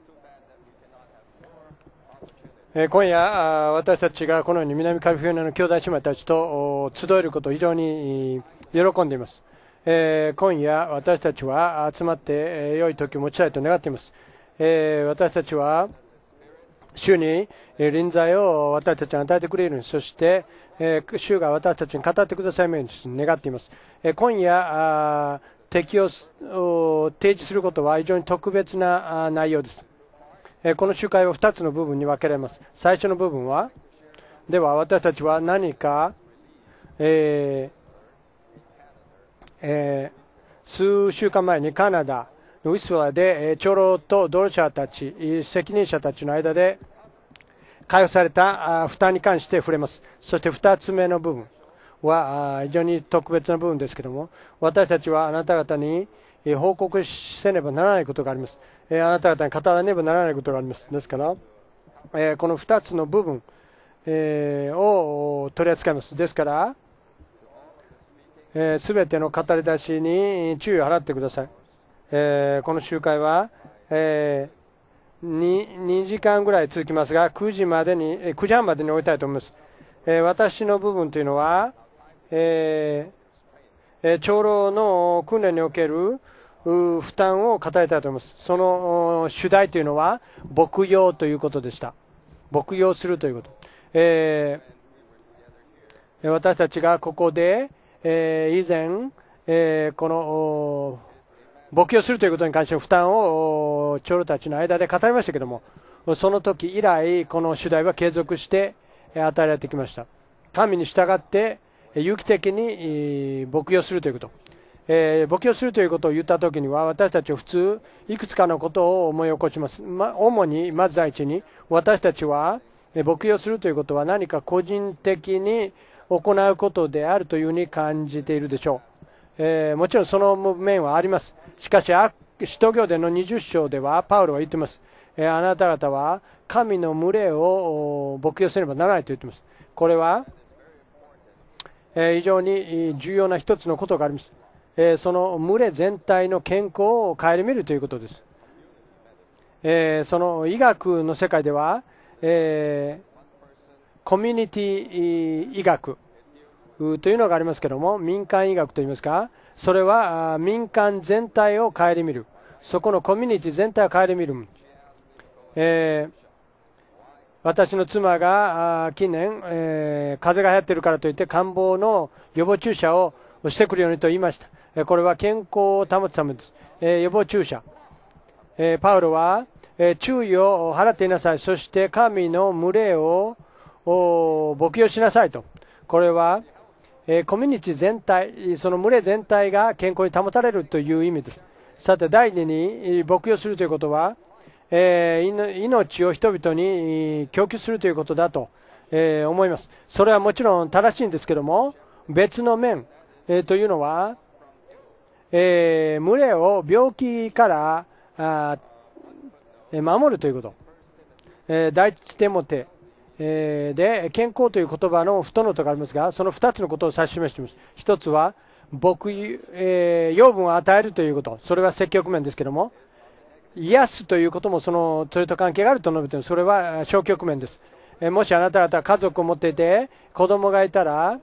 今夜、私たちがこのように南カリフォルニアの兄弟姉妹たちと集えることを非常に喜んでいます。今夜、私たちは集まって良い時を持ちたいと願っています。私たちは主に臨在を私たちに与えてくれるように、そして主が私たちに語ってくださいように願っています。今夜、適用を提示することは非常に特別な内容です。この集会は2つの部分に分けられます。最初の部分は、では私たちは何か、数週間前にカナダのウィスラーで長老と同僚者たち、責任者たちの間で解放された負担に関して触れます。そして2つ目の部分は非常に特別な部分ですけれども、私たちはあなた方に報告せねばならないことがあります。あなた方に語らねばならないことがあります。ですから、この2つの部分を取り扱います。ですから、すべての語り出しに注意を払ってください。この集会は、2時間ぐらい続きますが、9時半までに終えたいと思います。私の部分というのは、長老の訓練における負担を語りたいと思います。その主題というのは牧養ということでした。牧養するということ。私たちがここで、以前、この牧養するということに関しての負担を長老たちの間で語りましたけれども、その時以来この主題は継続して与えられてきました。神に従って有機的に牧養するということ。牧養するということを言ったときには、私たちは普通いくつかのことを思い起こします。主にまず第一に、私たちは牧養するということは何か個人的に行うことであるというふうに感じているでしょう。もちろんその面はあります。しかし使徒行伝の20章ではパウロは言っています。あなた方は神の群れを牧養せねばならないと言っています。これは非常に重要な一つのことがあります。その群れ全体の健康を顧みるということです。その医学の世界では、コミュニティ医学というのがありますけれども、民間医学といいますか、それは民間全体を顧みる、そこのコミュニティ全体を顧みる。私の妻が近年、風邪が流行っているからといって感冒の予防注射をしてくるようにと言いました。これは健康を保つためです。予防注射。パウロは、注意を払っていなさい。そして神の群れを牧養しなさいと。これは、コミュニティ全体、その群れ全体が健康に保たれるという意味です。さて、第二に牧養するということは、命を人々に供給するということだと、思います。それはもちろん正しいんですけども、別の面、というのは、群れを病気から守るということ。第一テモテで健康という言葉の太のとがありますが、その2つのことを指し示しています。一つは養分を与えるということ、それは積極面ですけども、癒すということもそれと関係があると述べている。それは消極面です。もしあなた方家族を持っていて子供がいたら、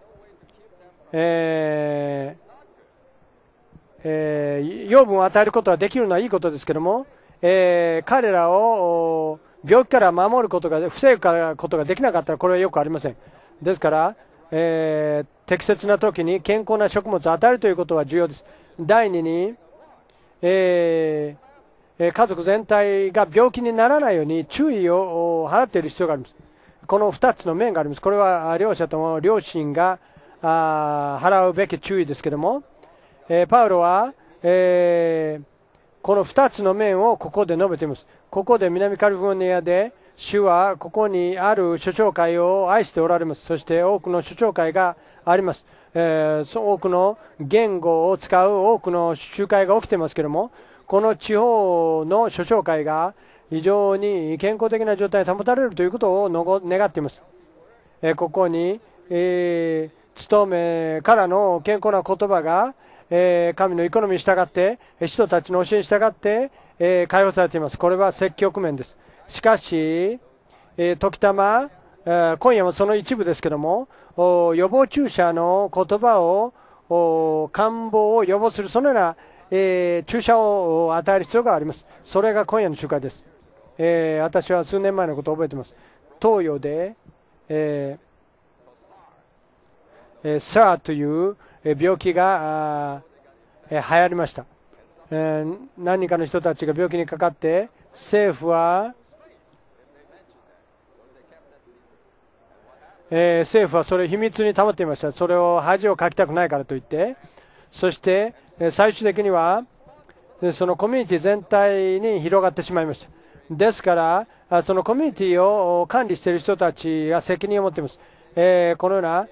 養分を与えることはできるのはいいことですけども、彼らを病気から守ることが防ぐことができなかったらこれはよくありません。ですから、適切な時に健康な食物を与えるということは重要です。第二に、家族全体が病気にならないように注意を払っている必要があります。この2つの面があります。これは両者とも両親が払うべき注意ですけれども、パウロは、この2つの面をここで述べています。ここで南カリフォルニアで主はここにある諸教会を愛しておられます。そして多くの諸教会があります。多くの言語を使う多くの集会が起きていますけれども、この地方の諸教会が非常に健康的な状態に保たれるということを願っています。ここに、勤めからの健康な言葉が、神のエコノミーに従って人たちの教えに従って、 解放されています。これは積極面です。しかし、時たま、今夜もその一部ですけども、予防注射の言葉を、感冒を予防する、そのような、注射を与える必要があります。それが今夜の集会です。私は数年前のことを覚えています。東洋で、SARS という病気が流行りました。何人かの人たちが病気にかかって、政府はそれを秘密に保っていました。それを恥をかきたくないからといって、そして最終的にはそのコミュニティ全体に広がってしまいました。ですからそのコミュニティを管理している人たちが責任を持っています。このような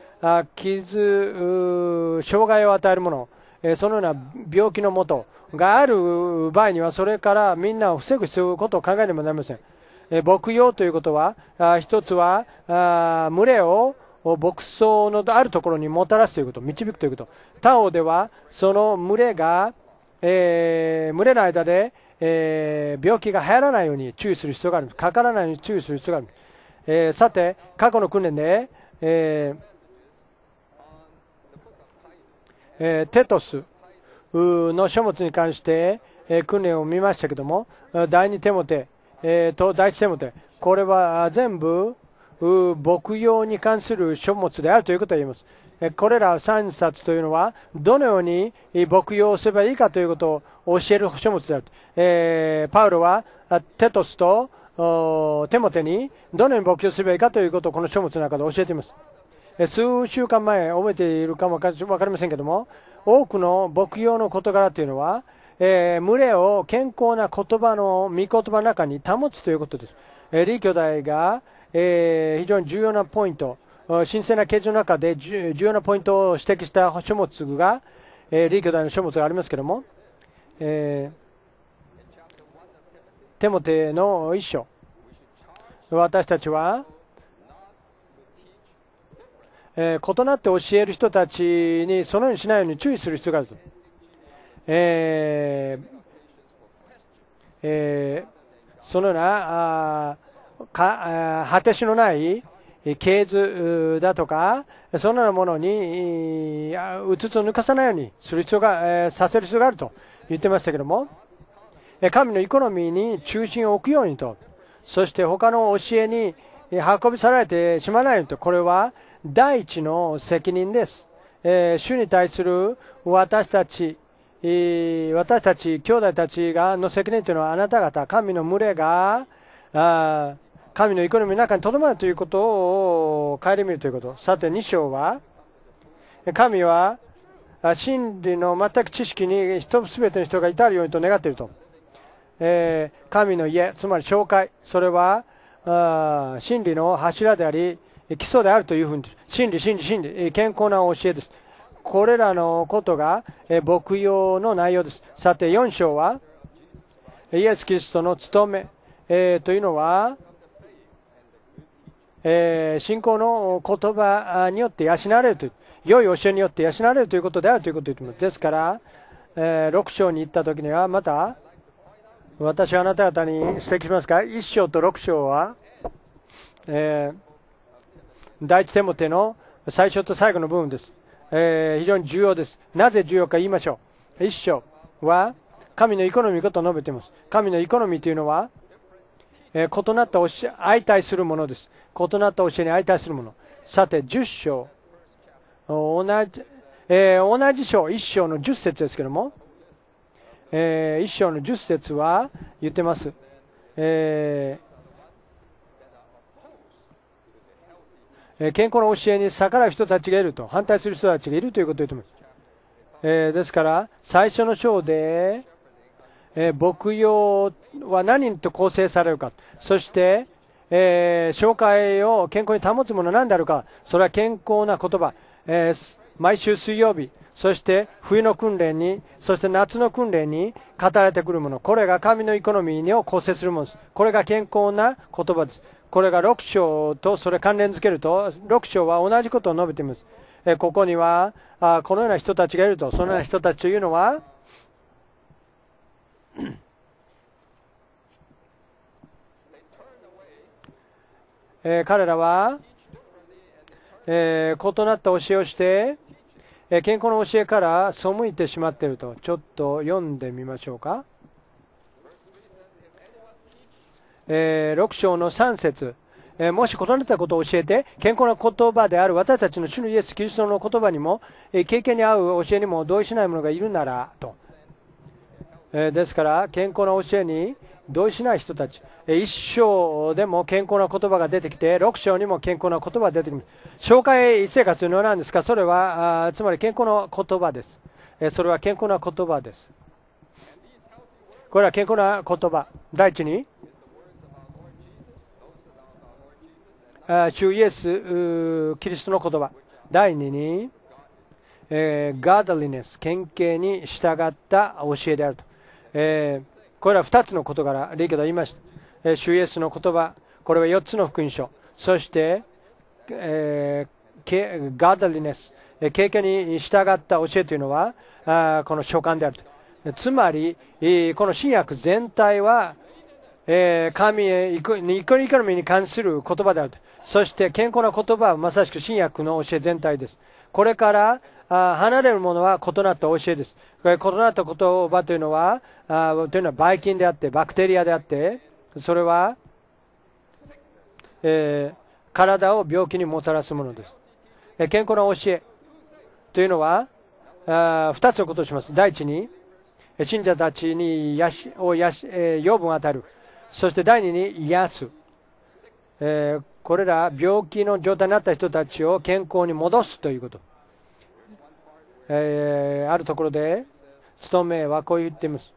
障害を与えるもの、そのような病気のもとがある場合には、それからみんなを防ぐ必要なことを考えねばなりません。牧養ということは、一つは群れを牧草のあるところにもたらすということ、導くということ。他方では、その群れが、群れの間で、病気が流行らないように注意する必要がある。かからないように注意する必要がある。さて、過去の訓練で、テトスの書物に関して、訓練を見ましたけども、第2テモテ、と第1テモテ、これは全部牧養に関する書物であるということを言います。これら3冊というのはどのように牧養をすればいいかということを教える書物である。パウロはテトスとテモテにどのように牧養すればいいかということをこの書物の中で教えています。数週間前覚えているかもわかりませんけども、多くの牧養の事柄というのは、群れを健康な言葉の御言葉の中に保つということです。李兄弟が、非常に重要なポイント、神聖な啓示の中で重要なポイントを指摘した書物が、李兄弟の書物がありますけれども、テモテの一章、私たちは異なって教える人たちにそのようにしないように注意する必要があると。そのような果てしのない系図だとか、そのようなものにうつつを抜かさないようにする必要が、させる必要があると言ってましたけども、神のエコノミーに中心を置くようにと、そして他の教えに運び去られてしまわないようにと、これは第一の責任です。主に対する私たち兄弟たちの責任というのは、あなた方、神の群れが神のエコノミーの中にとどまるということを顧みるということ。さて2章は、神は真理の全く知識にすべての人が至るようにと願っていると。神の家、つまり教会、それは真理の柱であり基礎であるというふうに、真理、健康な教えです。これらのことが牧養の内容です。さて4章は、イエス・キリストの務め、というのは、信仰の言葉によって養われるという、良い教えによって養われるということであるということを言っています。ですから、6章に行ったときには、また私はあなた方に指摘しますが、1章と6章は、第一テモテの最初と最後の部分です。非常に重要です。なぜ重要か言いましょう。1章は神のエコノミーことを述べています。神のエコノミーというのは、異なった教え、相対するものです。異なった教えに相対するもの。さて10章、同じ章、1章の10節ですけども、1章の10節は言ってます。健康な教えに逆らう人たちがいると、反対する人たちがいるということを言っています。ですから最初の章で、牧養は何と構成されるか、そして、教会を健康に保つものは何であるか、それは健康な言葉、毎週水曜日、そして冬の訓練に、そして夏の訓練に語られてくるもの、これが神のエコノミーを構成するものです。これが健康な言葉です。これが6章とそれ関連づけると、6章は同じことを述べています。ここにはこのような人たちがいると。そのような人たちというのは彼らは、異なった教えをして、健康の教えから背いてしまっていると。ちょっと読んでみましょうか。6章の3節、もし異なったことを教えて、健康な言葉である私たちの主のイエス・キリストの言葉にも、経験に合う教えにも同意しない者がいるならと。ですから、健康な教えに同意しない人たち、1章でも健康な言葉が出てきて、6章にも健康な言葉が出てきます。紹介生活というのは何ですか。それはつまり健康な言葉です。それは健康な言葉です。これは健康な言葉。第一に、主イエス・キリストの言葉。第二に、godliness、献敬に従った教えであると。これは2つの事柄、リーケと言いました。主イエスの言葉、これは4つの福音書。そして、godliness、経験に従った教えというのは、この書簡であると。つまり、この新約全体は、神へイコノミーに関する言葉であると。そして健康な言葉はまさしく新約の教え全体です。これから離れるものは異なった教えです。これ異なった言葉というのは、ばい菌であって、バクテリアであって、それは、体を病気にもたらすものです。健康な教えというのは、2つのことをします。第一に、信者たちに養分を与える。そして第二に癒す。これら病気の状態になった人たちを健康に戻すということ。あるところで、務めはこう言っています。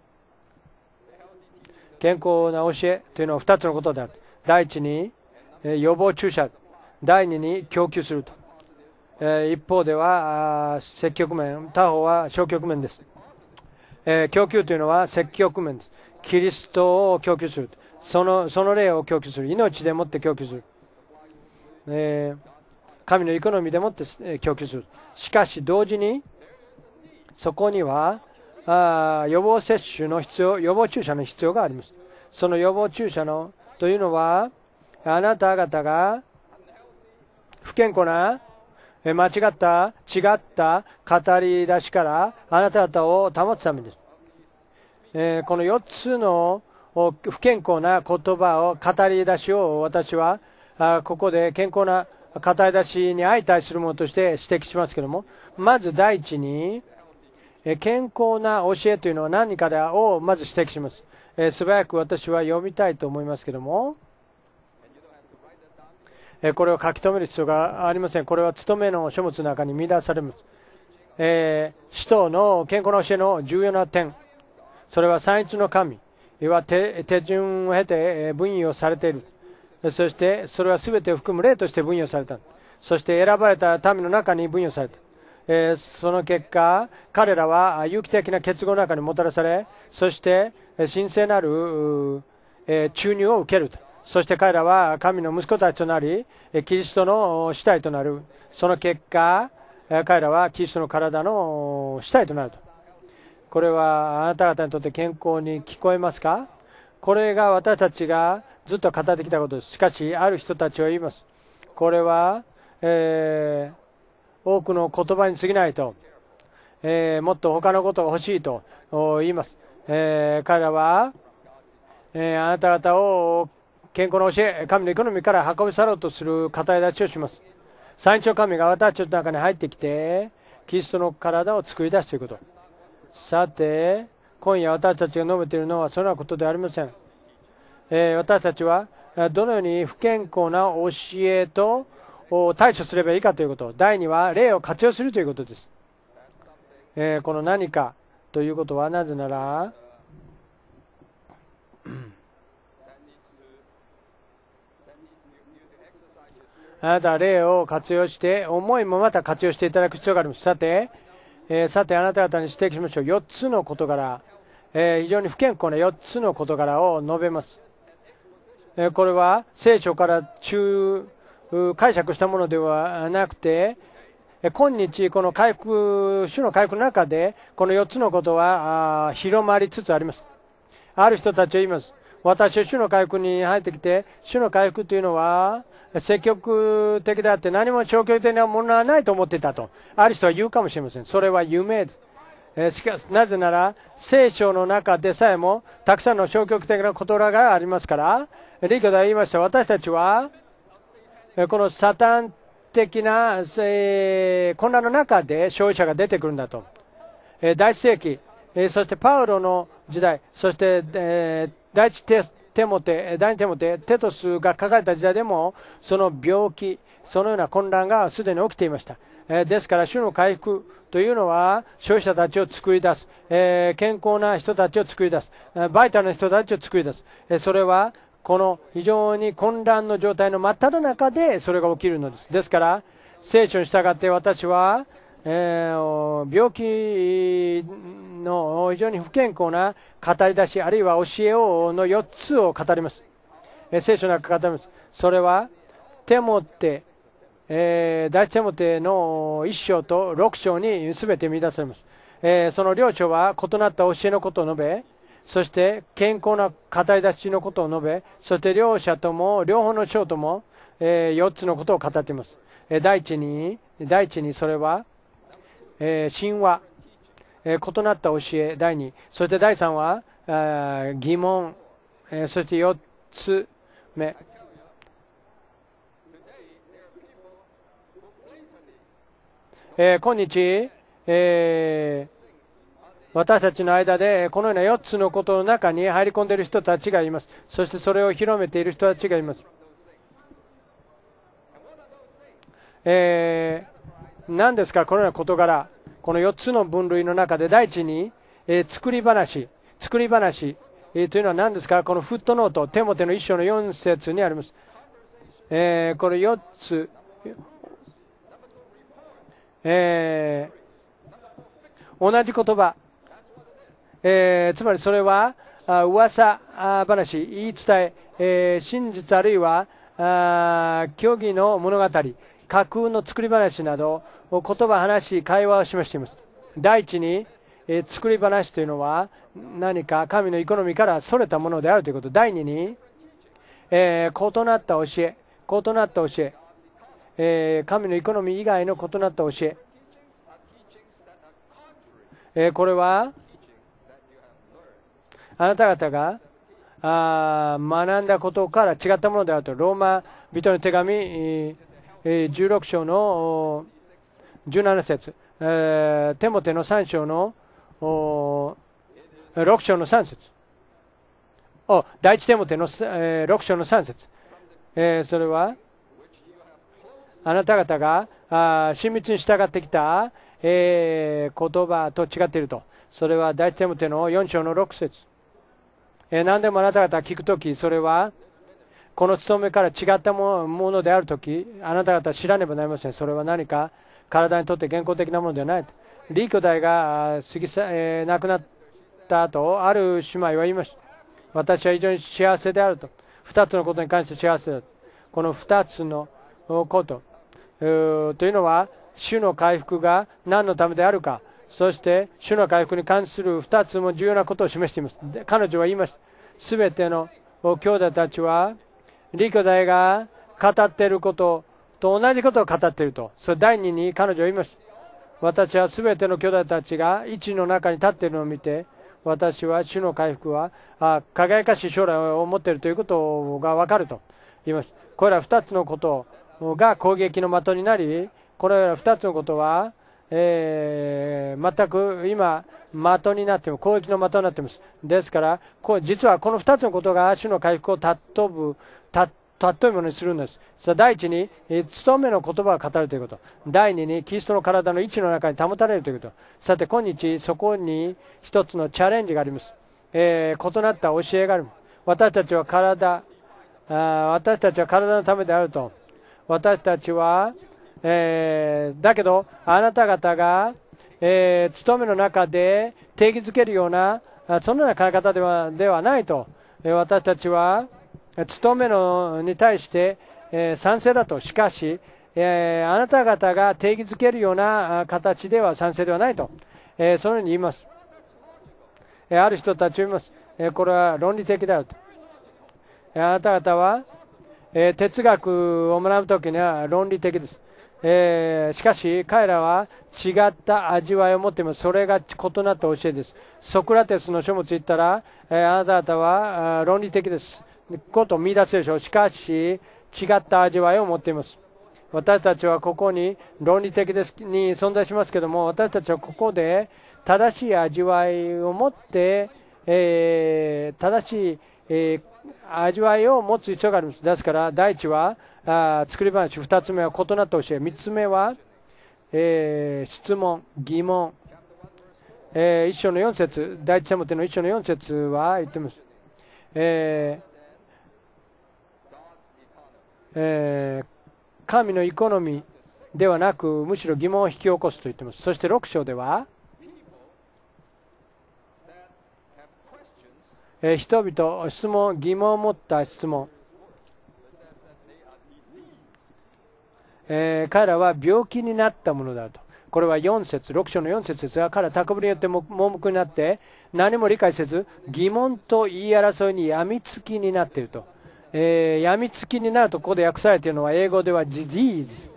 健康な教えというのは2つのことである。第一に、予防注射。第二に供給すると。一方では積極面、他方は消極面です。供給というのは積極面です。キリストを供給する。その霊を供給する。命でもって供給する。神のイコノミーでもって供給する。しかし同時に、そこには予防接種の必要、予防注射の必要があります。その予防注射のというのは、あなた方が不健康な、間違った、違った語り出しからあなた方を保つためです。この4つの不健康な言葉を、語り出しを私はここで健康な語り出しに相対するものとして指摘しますけれども、まず第一に、健康な教えというのは何かをまず指摘します。素早く私は読みたいと思いますけれども、これを書き留める必要がありません。これは務めの書物の中に見出されます。使徒の健康な教えの重要な点、それは三一の神は手順を経て分与されている。そしてそれは全てを含む霊として分与された。そして選ばれた民の中に分与された。その結果、彼らは有機的な結合の中にもたらされ、そして神聖なる注入を受けると。そして彼らは神の息子たちとなり、キリストの死体となる。その結果、彼らはキリストの体の死体となると。これはあなた方にとって健康に聞こえますか？これが私たちがずっと語ってきたことです。しかし、ある人たちは言います。これは、多くの言葉に過ぎないと、もっと他のことが欲しいと言います。彼らは、あなた方を健康な教え、神のイコノミーから運び去ろうとする語り出しをします。三一の神が私たちの中に入ってきて、キリストの体を作り出すということ。さて、今夜私たちが述べているのはそんなことではありません。私たちはどのように不健康な教えと対処すればいいかということ。第2は霊を活用するということです。この何かということは、なぜならあなたは霊を活用して、思いもまた活用していただく必要があります。さてあなた方に指摘しましょう。4つの事柄、非常に不健康な4つの事柄を述べます。これは聖書から解釈したものではなくて、今日この主の回復の中でこの4つのことは広まりつつあります。ある人たちは言います。 私は主の回復に入ってきて、主の回復というのは積極的であって何も消極的なものはないと思っていたとある人は言うかもしれません。それは夢です。しかしなぜなら聖書の中でさえもたくさんの消極的な言葉がありますから、リコダは言いました。私たちはこのサタン的な混乱の中で勝利者が出てくるんだと。第一世紀、そしてパウロの時代、そして第二テモテ、テトスが書かれた時代でもその病気、そのような混乱がすでに起きていました。ですから主の回復というのは消費者たちを作り出す、健康な人たちを作り出す、バイタルな人たちを作り出す。それはこの非常に混乱の状態の真っ只中でそれが起きるのです。ですから聖書に従って私は、病気の非常に不健康な語り出しあるいは教えの4つを語ります。聖書の中語ります。それはテモテ、第一テモテの1章と6章に全て見出されます。その両章は異なった教えのことを述べ、そして健康な語り出しのことを述べ、そして両方の章とも、4つのことを語っています。第一にそれは、神話、異なった教え、第2、そして第3は疑問、そして4つ目、今日、私たちの間でこのような4つのことの中に入り込んでいる人たちがいます。そしてそれを広めている人たちがいます。何ですか、このような事柄。この4つの分類の中で第一に、作り話というのは何ですか。このフットノート、テモテの1章の4節にあります。これ4つ、同じ言葉、つまりそれは噂話、言い伝え、真実あるいは虚偽の物語、架空の作り話など言葉、話、会話を示しています。第一に、作り話というのは何か神のイコノミーからそれたものであるということ。第二に、異なった教え、神のイコノミー以外の異なった教え、これはあなた方が学んだことから違ったものであると。ローマ人の手紙16章の17節、テモテの3章の6章の3節、第一テモテの6章の3節、それはあなた方が親密に従ってきた、言葉と違っていると。それは第一テモテの4章の6節、何でもあなた方が聞くとき、それはこの務めから違ったものであるとき、あなた方は知らねばなりません。それは何か体にとって健康的なものではない。リー兄弟が亡くなった後、ある姉妹は言いました。私は非常に幸せであると。2つのことに関して幸せだと。この2つのことというのは主の回復が何のためであるか、そして主の回復に関する2つも重要なことを示しています。彼女は言いました。すべての兄弟たちはリ兄弟が語っていることと同じことを語っていると。それ第2に彼女は言いました。私はすべての兄弟たちが一の中に立っているのを見て、私は主の回復は輝かしい将来を持っているということが分かると言いました。これら2つのことが攻撃の的になり、これら2つのことは、全く今的になっている、攻撃の的になっています。ですから実はこの2つのことが主の回復を尊いものにするんです。第一に務めの言葉を語るということ、第二にキリストの体の位置の中に保たれるということ。さて今日そこに一つのチャレンジがあります。異なった教えがある。私たちは体のためであると。私たちはだけどあなた方が、務めの中で定義づけるようなそのような考え方ではないと。私たちは務めのに対して、賛成だと。しかし、あなた方が定義づけるような形では賛成ではないと、そのように言います。ある人たちは言います。これは論理的であると。 あなた方は、哲学を学ぶときには論理的です。しかし彼らは違った味わいを持っています。それが異なった教えです。ソクラテスの書物言ったら、あなた方は論理的ですことを見出すでしょう。しかし違った味わいを持っています。私たちはここに論理的ですに存在しますけども、私たちはここで正しい味わいを持って、正しい、味わいを持つ必要があります。ですから第一は作り話、2つ目は異なった教え、3つ目は、質問、疑問、一章の4節、第一テモテの一章の4節は言っています。神のエコノミーではなく、むしろ疑問を引き起こすと言っています。そして6章では、人々、質問、疑問を持った質問、彼らは病気になったものだと。これは4節、6章の4節ですが、彼は高ぶりによって盲目になって何も理解せず、疑問と言い争いに病みつきになっていると。病みつきになるとここで訳されているのは英語では disease、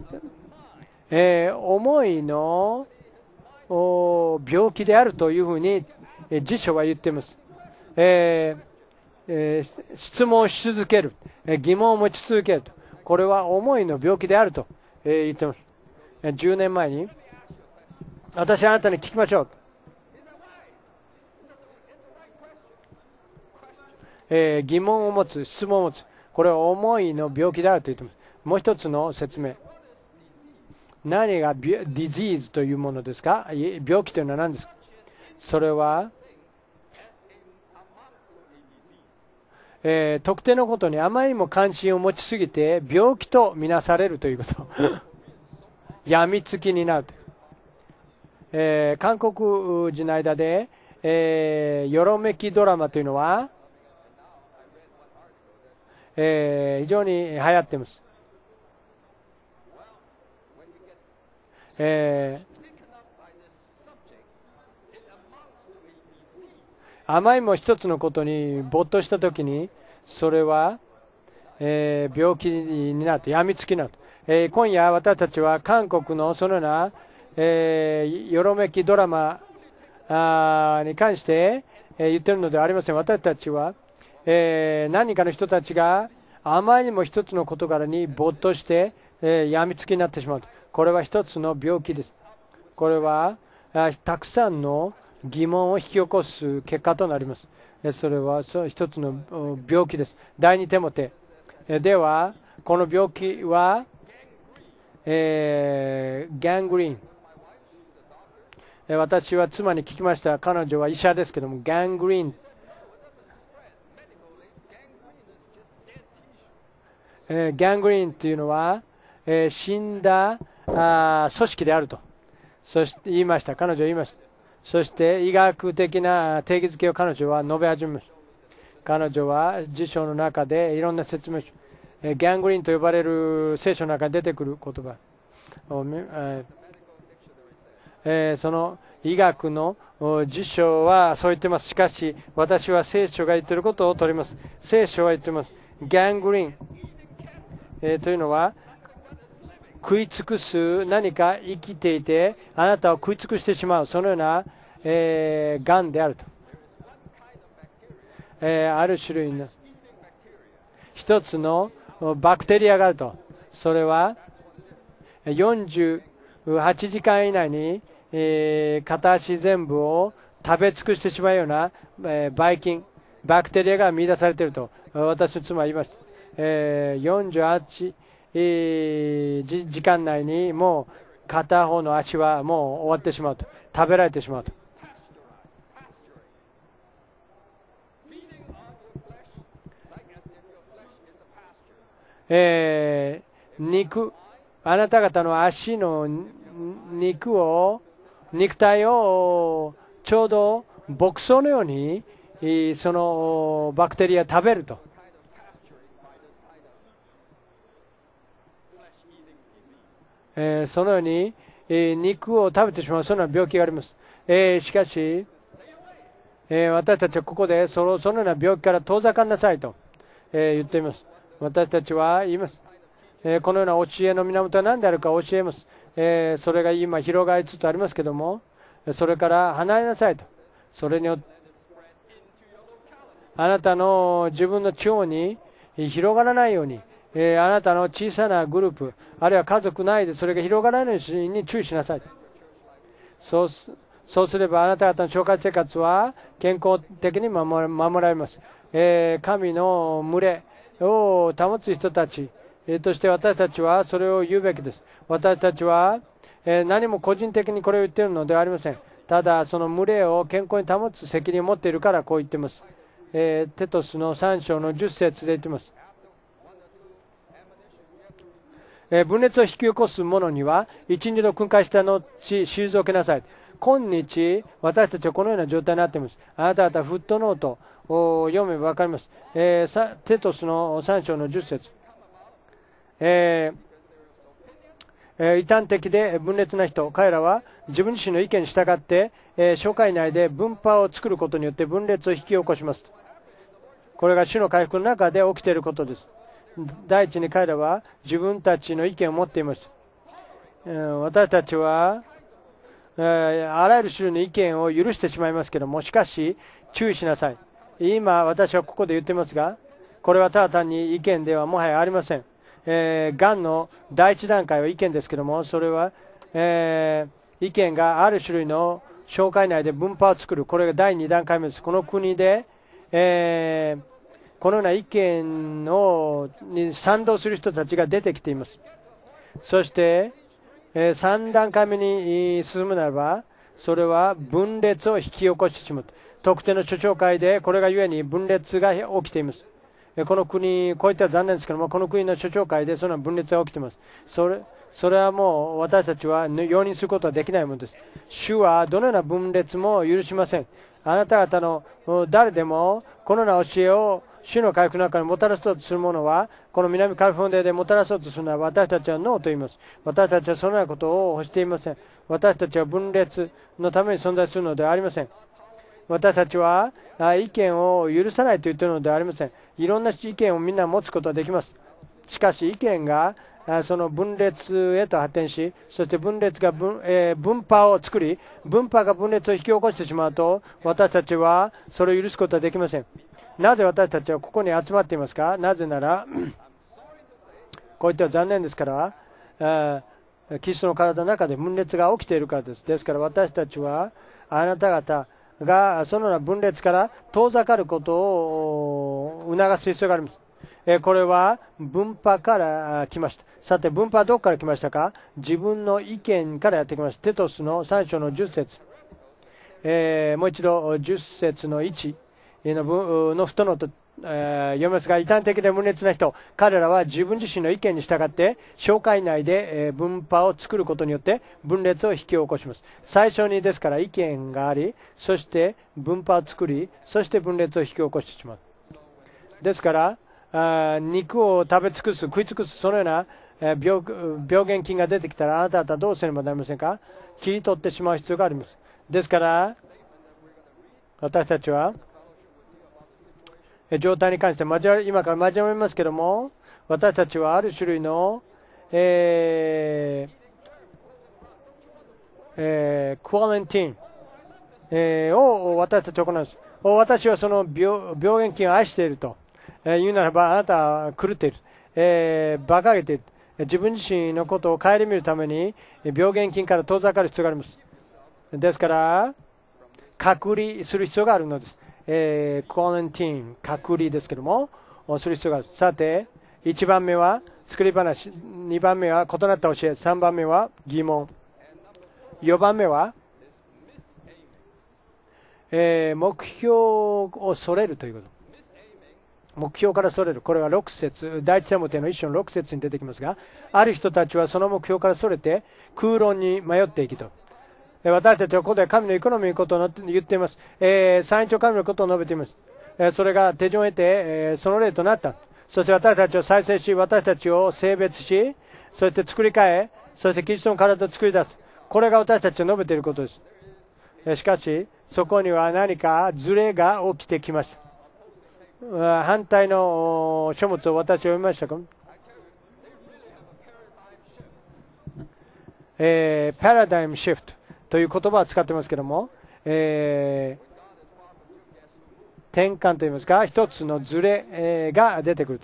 思いの病気であるというふうに辞書は言っています。質問し続ける、疑問を持ち続けると、これは思いの病気であると言っています。10年前に私はあなたに聞きましょう、疑問を持つ、質問を持つ、これは思いの病気であると言っています。もう一つの説明、何がディジーズというものですか。病気というのは何ですか。それは、特定のことにあまりにも関心を持ちすぎて病気とみなされるということ病みつきになるという、韓国人の間で、よろめきドラマというのは、非常に流行っています。あまりにも一つのことに没頭したときに、それは、病気になると、病みつきになると。今夜私たちは韓国のそのような、よろめきドラマに関して、言っているのではありません。私たちは、何人かの人たちがあまりにも一つの事柄に没頭して、病みつきになってしまうと。これは一つの病気です。これはたくさんの疑問を引き起こす結果となります。それは一つの病気です。第二テモテでは、この病気は、ギャングリーン、私は妻に聞きました。彼女は医者ですけども、ギャングリーン、ギャングリーンというのは、死んだ組織であると、そして言いました。彼女は言いました。そして医学的な定義づけを彼女は述べ始めました。彼女は辞書の中でいろんな説明書、ギャングリーンと呼ばれる聖書の中に出てくる言葉を、その医学の辞書はそう言っています。しかし私は聖書が言っていることを取ります。聖書は言っています。ギャングリーン、というのは食い尽くす、何か生きていてあなたを食い尽くしてしまう、そのような、がんであると、ある種類の一つのバクテリアがあると。それは48時間以内に、片足全部を食べ尽くしてしまうような、ばい菌、バクテリアが見出されていると私の妻は言いました。48時間内にもう片方の足はもう終わってしまうと、食べられてしまうと。肉、あなた方の足の肉体をちょうど牧草のようにそのバクテリア食べると。そのように、肉を食べてしまう、そのような病気があります。しかし、私たちはここでそのような病気から遠ざかんなさいと、 言っています。私たちは言います。このような教えの源は何であるか教えます。それが今広がりつつありますけども、それから離れなさいと。それによってあなたの自分の地方に広がらないように、あなたの小さなグループ、あるいは家族内でそれが広がらないように注意しなさい。そうすればあなた方の紹介生活は健康的に守られます。神の群れを保つ人たちとして私たちはそれを言うべきです。私たちは何も個人的にこれを言っているのではありません。ただその群れを健康に保つ責任を持っているからこう言っています。テトスの3章の10節で言っています。分裂を引き起こす者には一二度訓戒した後退けなさい。今日私たちはこのような状態になっています。あなた方フットノートを読めば分かります。テトスの3章の10節、異端的で分裂な人、彼らは自分自身の意見に従って、教会内で分派を作ることによって分裂を引き起こします。これが主の回復の中で起きていることです。第一に彼らは自分たちの意見を持っていました。私たちはあらゆる種類の意見を許してしまいますけども、しかし注意しなさい。今私はここで言っていますが、これはただ単に意見ではもはやありません。がんの第一段階は意見ですけども、それは、意見がある種類の教会内で分派を作る、これが第2段階目です。この国で、このような意見に賛同する人たちが出てきています。そして3段階目に進むならば、それは分裂を引き起こしてしまう。特定の諸教会でこれがゆえに分裂が起きています。この国、こういったら残念ですけども、この国の諸教会でその分裂が起きています。それはもう私たちは容認することはできないものです。主はどのような分裂も許しません。あなた方の誰でもこのような教えを主の回復の中にもたらそうとする者は、この南カリフォルニアでもたらそうとするならば、私たちはノーと言います。私たちはそのようなことを欲していません。私たちは分裂のために存在するのではありません。私たちは意見を許さないと言っているのではありません。いろんな意見をみんな持つことはできます。しかし意見がその分裂へと発展し、そして分裂が分派を作り、分派が分裂を引き起こしてしまうと、私たちはそれを許すことはできません。なぜ私たちはここに集まっていますか？なぜならこういった残念ですから、キリストの体の中で分裂が起きているからです。ですから私たちはあなた方がそのような分裂から遠ざかることを促す必要があります。これは分派から来ました。さて分派はどこから来ましたか？自分の意見からやってきました。テトスの3章の10節、もう一度10節の1の太のと読みますが、異端的で分裂な人、彼らは自分自身の意見に従って教会内で分派を作ることによって分裂を引き起こします。最初にですから意見があり、そして分派を作り、そして分裂を引き起こしてしまう。ですから肉を食べ尽くす、食い尽くす、そのような病原菌が出てきたら、あなた方はどうせねばなりませんか？切り取ってしまう必要があります。ですから私たちは状態に関して今から交わりますけども、私たちはある種類の、クアレンティン、を私たちは行うんです。私はその病原菌を愛していると、言うならば、あなたは狂っている、馬鹿げている。自分自身のことを顧みるために病原菌から遠ざかる必要があります。ですから隔離する必要があるのです。クアレンティン、隔離ですけども、する必要がある。さて、1番目は作り話、2番目は異なった教え、3番目は疑問、4番目は、目標をそれるということ。目標からそれる。これは6節、第一テモテの1章の6節に出てきますが、ある人たちはその目標からそれて空論に迷っていきと。私たちはここで神のエコノミーのことを言っています。三一神のことを述べています。それが手順を得て、その例となった。そして私たちを再生し、私たちを性別し、そして作り変え、そしてキリストの体を作り出す。これが私たちが述べていることです。しかし、そこには何かズレが起きてきました。 反対の書物を私は読みましたか？パラダイムシフトという言葉を使ってますけども、転換といいますか、一つのズレ、が出てくると。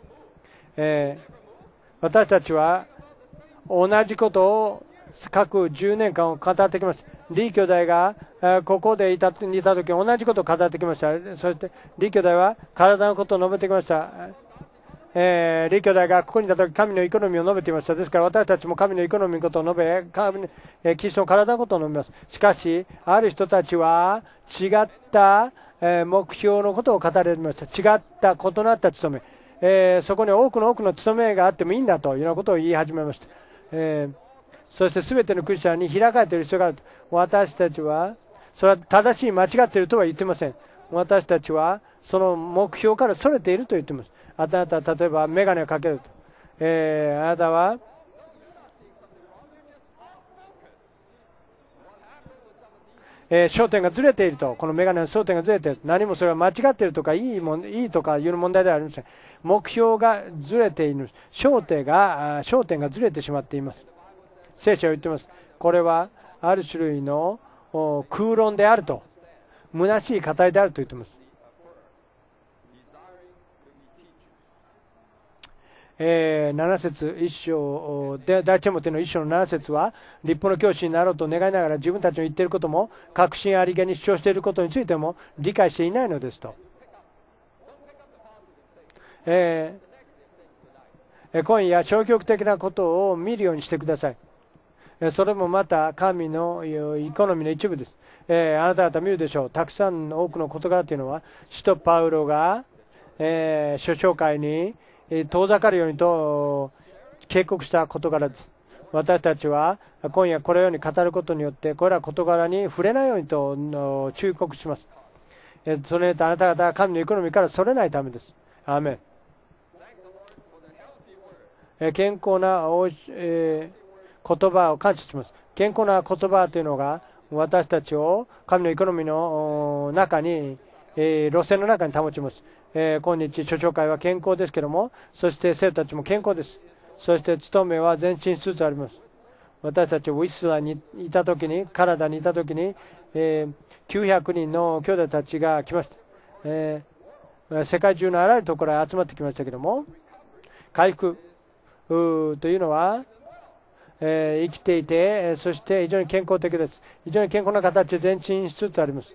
私たちは同じことを各10年間を語ってきました。リー兄弟がここでいた時に同じことを語ってきました。そしてリー兄弟は体のことを述べてきました。リー兄弟がここにいた時、神のイコノミーを述べていました。ですから私たちも神のイコノミーのことを述べ、キリストの体のことを述べます。しかしある人たちは違った目標のことを語られました。違った異なった務め、そこに多くの務めがあってもいいんだというようなことを言い始めました。そして全てのクリスチャンに開かれている必要があると。私たちはそれは正しい間違っているとは言っていません。私たちはその目標からそれていると言っています。あなたは例えば眼鏡をかけると、あなたは焦点がずれていると、この眼鏡の焦点がずれている、何もそれは間違っているとかいいとかいう問題ではありません。目標がずれている、焦点がずれてしまっています。聖書は言っています。これはある種類の空論であると、虚しい語りであると言っています。7節1章で、第一テモテの1章の7節は、立法の教師になろうと願いながら自分たちの言っていることも確信ありげに主張していることについても理解していないのですと。今夜消極的なことを見るようにしてください。それもまた神のイコノミーの一部です。あなた方見るでしょう。たくさん多くの事柄というのは、使徒パウロが、書紹介に遠ざかるようにと警告した事柄です。私たちは今夜このように語ることによって、これら事柄に触れないようにと忠告します。それによってあなた方は神のイコノミーからそれないためです。アーメン。健康な言葉を感謝します。健康な言葉というのが私たちを神のイコノミーの中に、路線の中に保ちます。今日書紹介は健康ですけども、そして生徒たちも健康です。そして務めは前進しつつあります。私たちウィスラーにいた時に、カナダにいた時に、900人の兄弟たちが来ました。世界中のあらゆるところへ集まってきましたけども、回復というのは生きていて、そして非常に健康的です。非常に健康な形で前進しつつあります。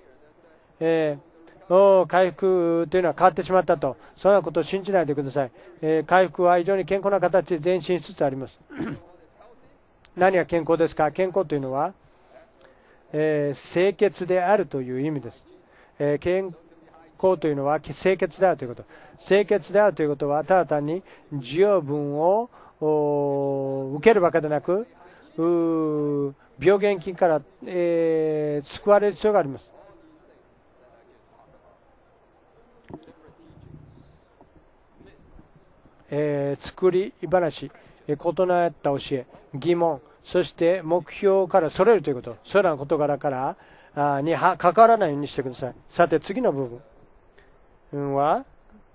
回復というのは変わってしまったと、そんなことを信じないでください。回復は非常に健康な形で前進しつつあります。何が健康ですか？健康というのは、清潔であるという意味です。健康というのは清潔であるということ。清潔であるということは、ただ単に需要分を受けるわけでなく、病原菌から、救われる必要があります。作り話、異なった教え、疑問、そして目標からそれるということ、それらの事柄からに関わらないようにしてください。さて次の部分は、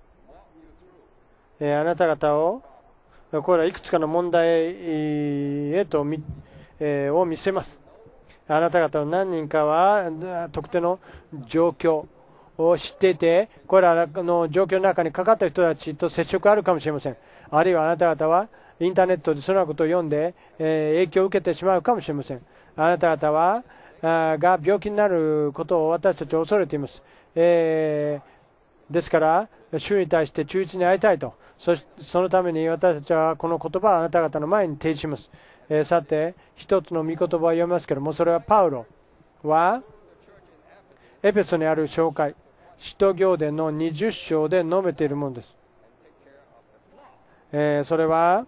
あなた方をこれはいくつかの問題へとを見せます。あなた方の何人かは特定の状況を知っていて、これらの状況の中にかかった人たちと接触あるかもしれません。あるいはあなた方はインターネットでそのようなことを読んで、影響を受けてしまうかもしれません。あなた方はが病気になることを私たちは恐れています。ですから主に対して忠実に会いたいと、そのために私たちはこの言葉をあなた方の前に提示します。さて一つの御言葉を読みますけれども、それはパウロはエペソにある教会、使徒行伝の20章で述べているものです。それは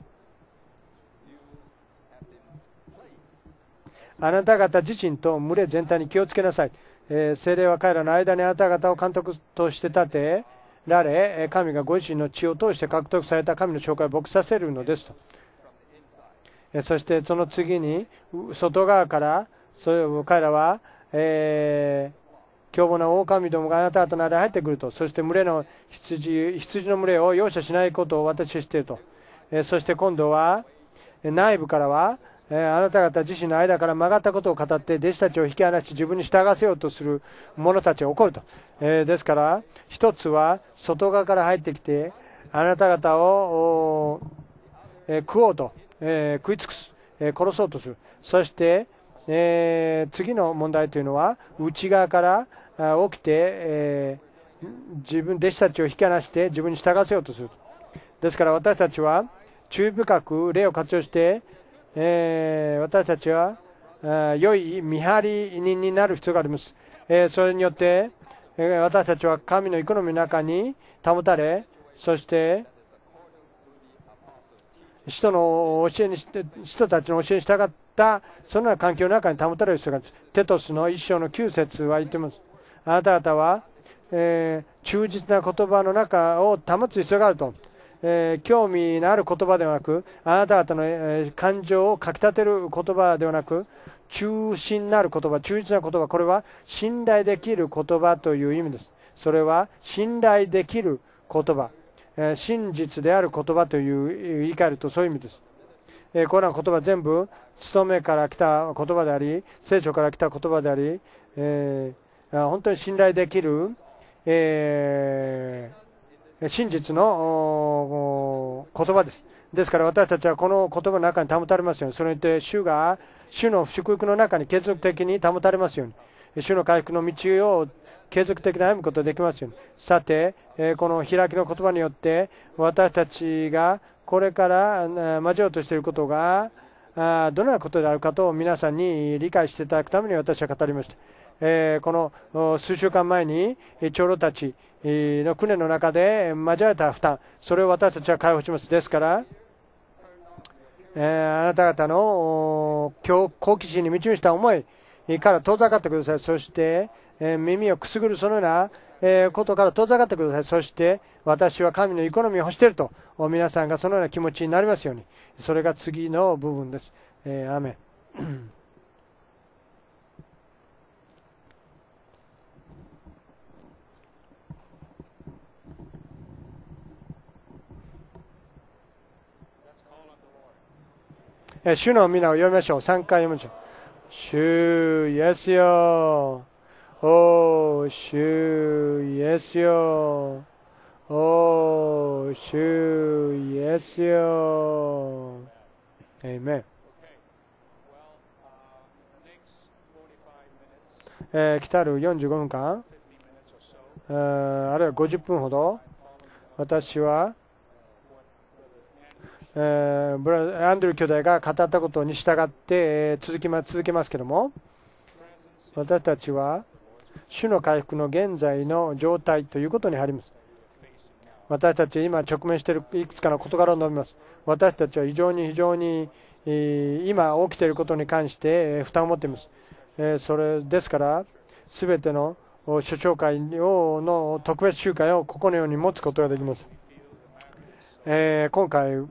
あなた方自身と群れ全体に気をつけなさい。聖霊は彼らの間にあなた方を監督として立てられ、神がご自身の血を通して獲得された神の紹介を牧させるのですと。そしてその次に外側から彼らは、 凶暴な狼どもがあなた方の間に入ってくると。そして羊の群れを容赦しないことを私は知っていると。そして今度は内部からはあなた方自身の間から曲がったことを語って弟子たちを引き離し自分に従わせようとする者たちが起こると。ですから一つは外側から入ってきてあなた方を食おうと、食い尽くす、殺そうとする。そして、次の問題というのは内側から起きて、弟子たちを引き離して自分に従わせようとする。ですから私たちは注意深く霊を活用して、私たちは良い見張り人になる必要があります。それによって、私たちは神のエコノミーの中に保たれ、そして人たちの教えに従ったそのような環境の中に保たれる必要があります。テトスの1章の9節は言っています。あなた方は、忠実な言葉の中を保つ必要があると。興味のある言葉ではなく、あなた方の、感情をかきたてる言葉ではなく、忠心なる言葉、忠実な言葉、これは信頼できる言葉という意味です。それは信頼できる言葉、真実である言葉という言い換えるとそういう意味です。これらの言葉全部務めから来た言葉であり、聖書から来た言葉であり、本当に信頼できる、真実の言葉です。ですから私たちはこの言葉の中に保たれますように、それによって主の祝福の中に継続的に保たれますように、主の回復の道を継続的に歩むことができますように。さて、この開きの言葉によって私たちがこれから交わうとしていることがどのようなことであるかと皆さんに理解していただくために私は語りました。この数週間前に長老たちの船の中で交われた負担、それを私たちは解放します。ですから、あなた方の好奇心に満ちした思いから遠ざかってください。そして、耳をくすぐるそのようなことから遠ざかってください。そして私は神のエコノミーを欲していると皆さんがそのような気持ちになりますように。それが次の部分です。アーメン。主の皆を読みましょう。3回読みましょう。主イエスよ、おー主イエスよ、おー主イエスよ。アーメン。来たる45分間、あるいは50分ほど、私はアンドリュー兄弟が語ったことに従って続けますけれども、私たちは主の回復の現在の状態ということに入ります。私たちは今直面しているいくつかの事柄を述べます。私たちは非常に今起きていることに関して負担を持っています。それですから全ての諸教会の特別集会をここのように持つことができます。今回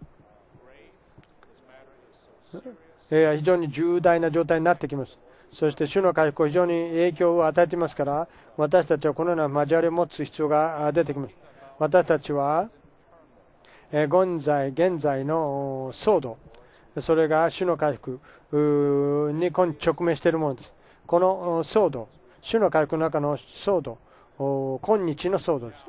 非常に重大な状態になってきます。そして主の回復を非常に影響を与えていますから、私たちはこのような交わりを持つ必要が出てきます。私たちは現在の騒動、それが主の回復に直面しているものです。この騒動、主の回復の中の騒動、今日の騒動です。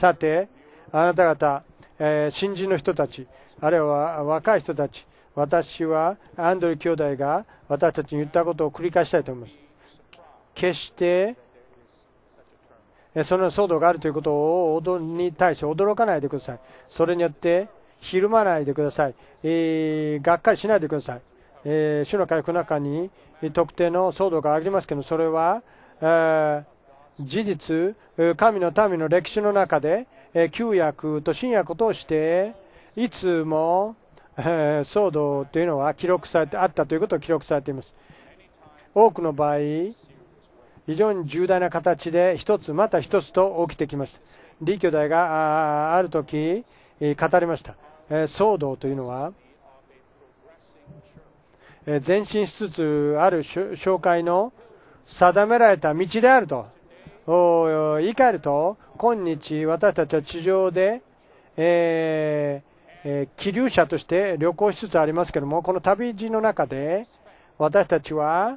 さて、あなた方、新人の人たち、あるいは若い人たち、私はアンドリュー兄弟が私たちに言ったことを繰り返したいと思います。決してその騒動があるということに対して驚かないでください。それによってひるまないでください。がっかりしないでください。主の回復の中に特定の騒動がありますけど、それは事実、神の民の歴史の中で旧約と新約を通していつも騒動というのは記録されてあったということを記録されています。多くの場合、非常に重大な形で一つまた一つと起きてきました。李兄弟がある時語りました。騒動というのは前進しつつある教会の定められた道であると言い換えると、今日私たちは地上で、気流者として旅行しつつありますけれども、この旅路の中で私たちは、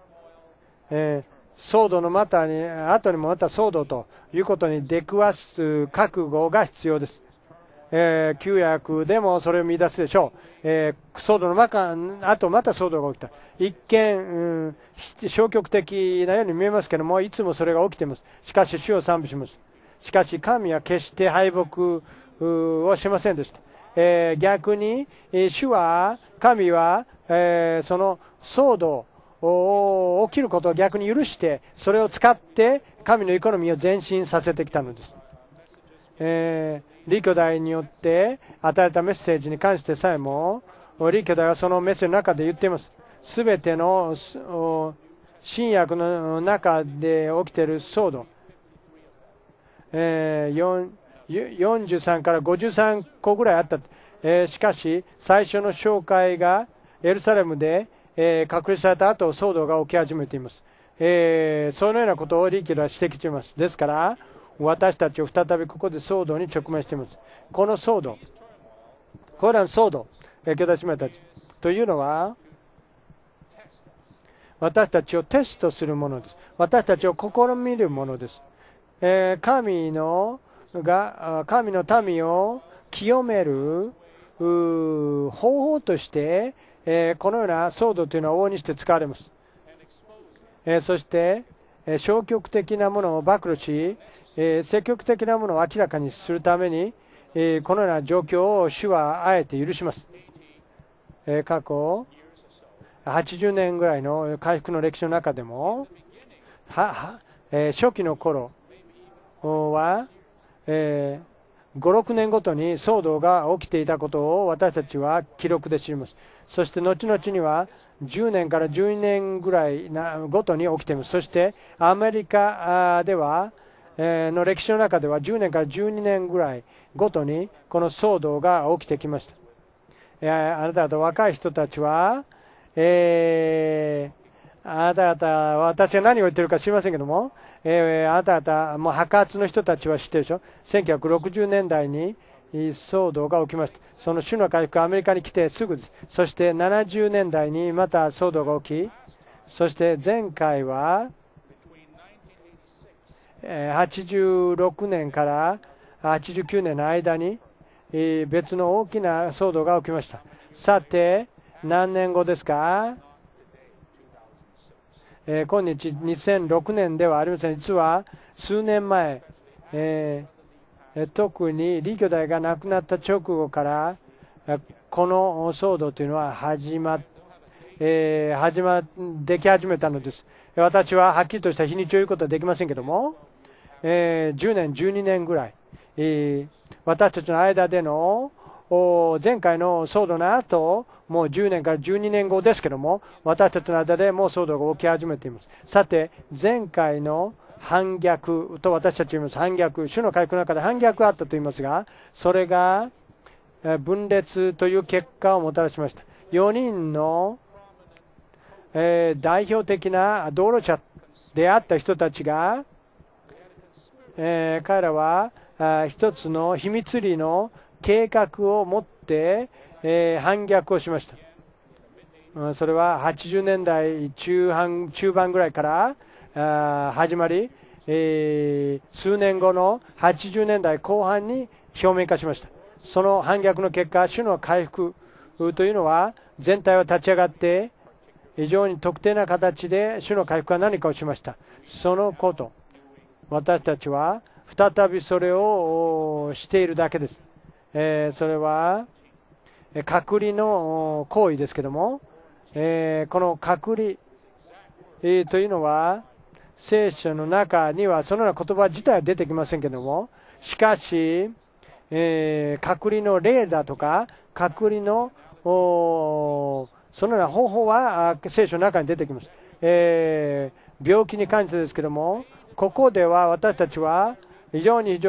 騒動の後にもまた騒動ということに出くわす覚悟が必要です。旧約でもそれを見出すでしょう。騒動の後また騒動が起きた。一見、消極的なように見えますけれども、いつもそれが起きています。しかし主を賛美します。しかし神は決して敗北をしませんでした。逆に神は、その騒動起きることを逆に許して、それを使って神のエコノミーを前進させてきたのです。李兄弟によって与えたメッセージに関してさえも、李兄弟はそのメッセージの中で言っています。すべての新約の中で起きている騒動、43から53個ぐらいあった。しかし最初の教会がエルサレムで隔離された後、騒動が起き始めています。そのようなことを李兄弟は指摘しています。ですから私たちを再びここで騒動に直面しています。この騒動、これらの騒動、兄弟姉妹たちというのは私たちをテストするものです。私たちを試みるものです。神の民を清める方法として、このような騒動というのは往々にして使われます。そして消極的なものを暴露し、積極的なものを明らかにするために、このような状況を主はあえて許します。過去80年ぐらいの回復の歴史の中でも、初期の頃は、5、6年ごとに騒動が起きていたことを私たちは記録で知ります。そして後々には10年から12年ぐらいごとに起きています。そしてアメリカではの歴史の中では10年から12年ぐらいごとにこの騒動が起きてきました。あなた方若い人たちは、あなた方、私が何を言ってるか知りませんけども、あなた方、もう白髪の人たちは知ってるでしょ。1960年代に騒動が起きました。その主の回復、アメリカに来てすぐです。そして70年代にまた騒動が起き、そして前回は86年から89年の間に別の大きな騒動が起きました。さて何年後ですか。今日2006年ではありません。実は数年前、特に李兄弟が亡くなった直後からこの騒動というのはでき始めたのです。私ははっきりとした日にちを言うことはできませんけども、10年12年ぐらい、私たちの間での前回の騒動の後、もう10年から12年後ですけども、私たちの間でもう騒動が起き始めています。さて、前回の反逆と私たち言います。反逆、主の回復の中で反逆があったと言いますが、それが分裂という結果をもたらしました。4人の、代表的な道路者であった人たちが、彼らは一つの秘密裏の計画を持って、反逆をしました。それは80年代中盤ぐらいから始まり、数年後の80年代後半に表面化しました。その反逆の結果、主の回復というのは全体は立ち上がって非常に特定な形で主の回復は何かをしました。そのこと、私たちは再びそれをしているだけです。それは隔離の行為ですけども、この隔離というのは聖書の中にはそのような言葉自体は出てきませんけども、しかし、隔離の例だとか隔離のそのような方法は聖書の中に出てきます。病気に関してですけども、ここでは私たちは非常に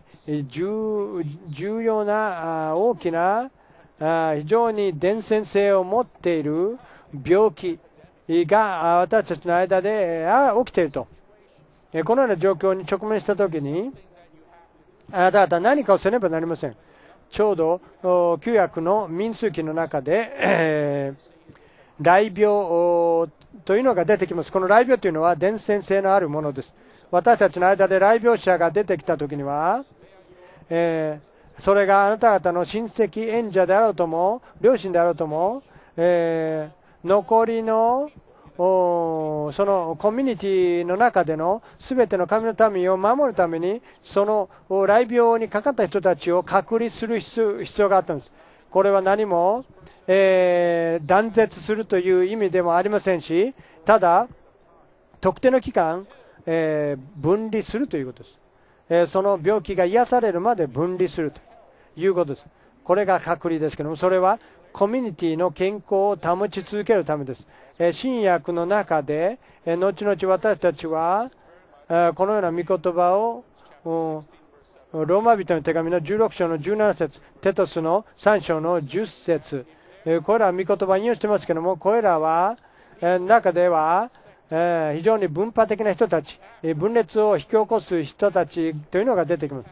重要な大きな非常に伝染性を持っている病気が私たちの間で起きていると、このような状況に直面したときに、あなた方は何かをせねばなりません。ちょうど旧約の民数記の中で、雷病というのが出てきます。この雷病というのは伝染性のあるものです。私たちの間で雷病者が出てきたときには、それがあなた方の親戚、縁者であろうとも、両親であろうとも、残りのそのコミュニティの中でのすべての神の民を守るために、その雷病にかかった人たちを隔離する必要があったんです。これは何も、断絶するという意味でもありませんし、ただ特定の期間、分離するということです。その病気が癒されるまで分離するということです。これが隔離ですけども、それはコミュニティの健康を保ち続けるためです。新約の中で、後々私たちはこのような御言葉をローマ人の手紙の16章の17節、テトスの3章の10節、これらは御言葉を引用してますけども、これらは中では非常に分派的な人たち、分裂を引き起こす人たちというのが出てきます。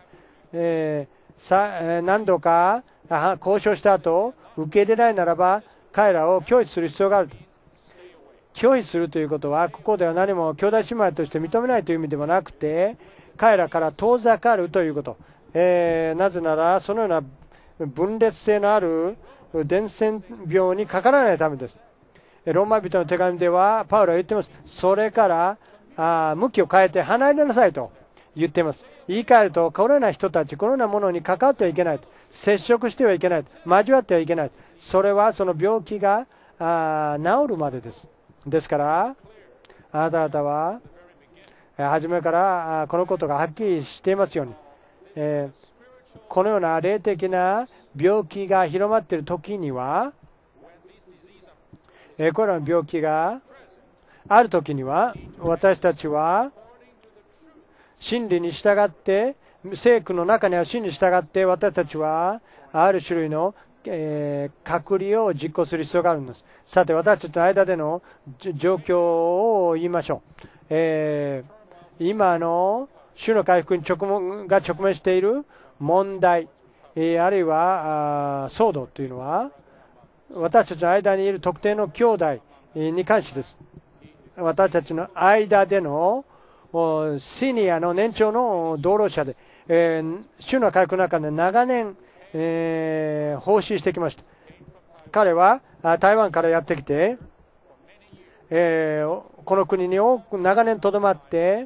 何度か交渉した後、受け入れないならば彼らを拒否する必要がある。拒否するということは、ここでは何も兄弟姉妹として認めないという意味ではなくて、彼らから遠ざかるということ。なぜならそのような分裂性のある伝染病にかからないためです。ローマ人の手紙ではパウロは言っています。それから向きを変えて離れなさいと言っています。言い換えると、このような人たち、このようなものに関わってはいけない、接触してはいけない、交わってはいけない。それはその病気が治るまでです。ですからあなた方は初めからこのことがはっきりしていますように、このような霊的な病気が広まっている時には、これらの病気がある時には、私たちは真理に従って、聖句の中には真理に従って、私たちはある種類の隔離を実行する必要があるんです。さて、私たちの間での状況を言いましょう。今の主の回復に直面している問題、あるいは騒動というのは、私たちの間にいる特定の兄弟に関してです。私たちの間でのシニアの年長の同労者で、主の回復の中で長年奉仕してきました。彼は台湾からやってきて、この国に長年とどまって、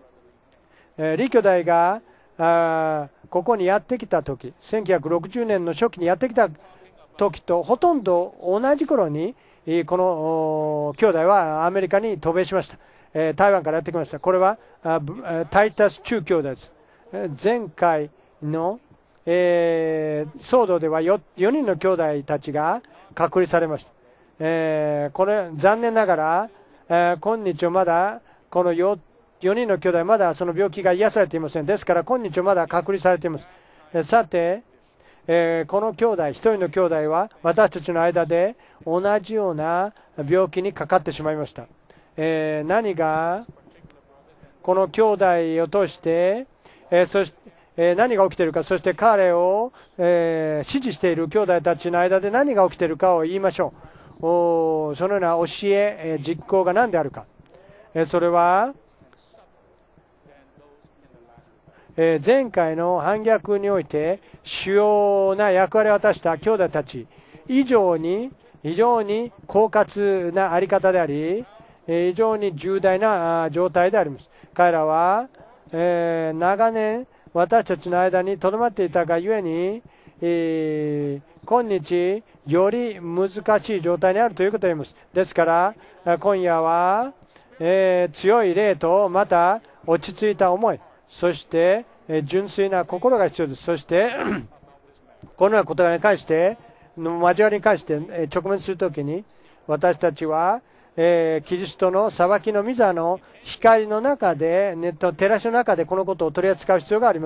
李兄弟がここにやってきた時、1960年の初期にやってきた時とほとんど同じ頃に、この兄弟はアメリカに渡米しました。台湾からやってきました。これはタイタス中兄弟です。前回の騒動では 4人の兄弟たちが隔離されました。これ残念ながら、今日まだこの4人の兄弟まだその病気が癒されていません。ですから今日まだ隔離されています。さて、この兄弟、一人の兄弟は私たちの間で同じような病気にかかってしまいました。何がこの兄弟を通して、そして何が起きているか、そして彼を、支持している兄弟たちの間で何が起きているかを言いましょう。そのような教え、実行が何であるか。それは、前回の反逆において主要な役割を果たした兄弟たち以上に非常に狡猾なあり方であり、非常に重大な状態であります。彼らは、長年私たちの間にとどまっていたがゆえに、今日より難しい状態にあるということを言います。ですから今夜は、強い霊とまた落ち着いた思い、そして純粋な心が必要です。そしてこのようなことに関して交わりに関して直面するときに、私たちはキリストの裁きの御座の光の中で、照らしの中でこのことを取り扱う必要があります。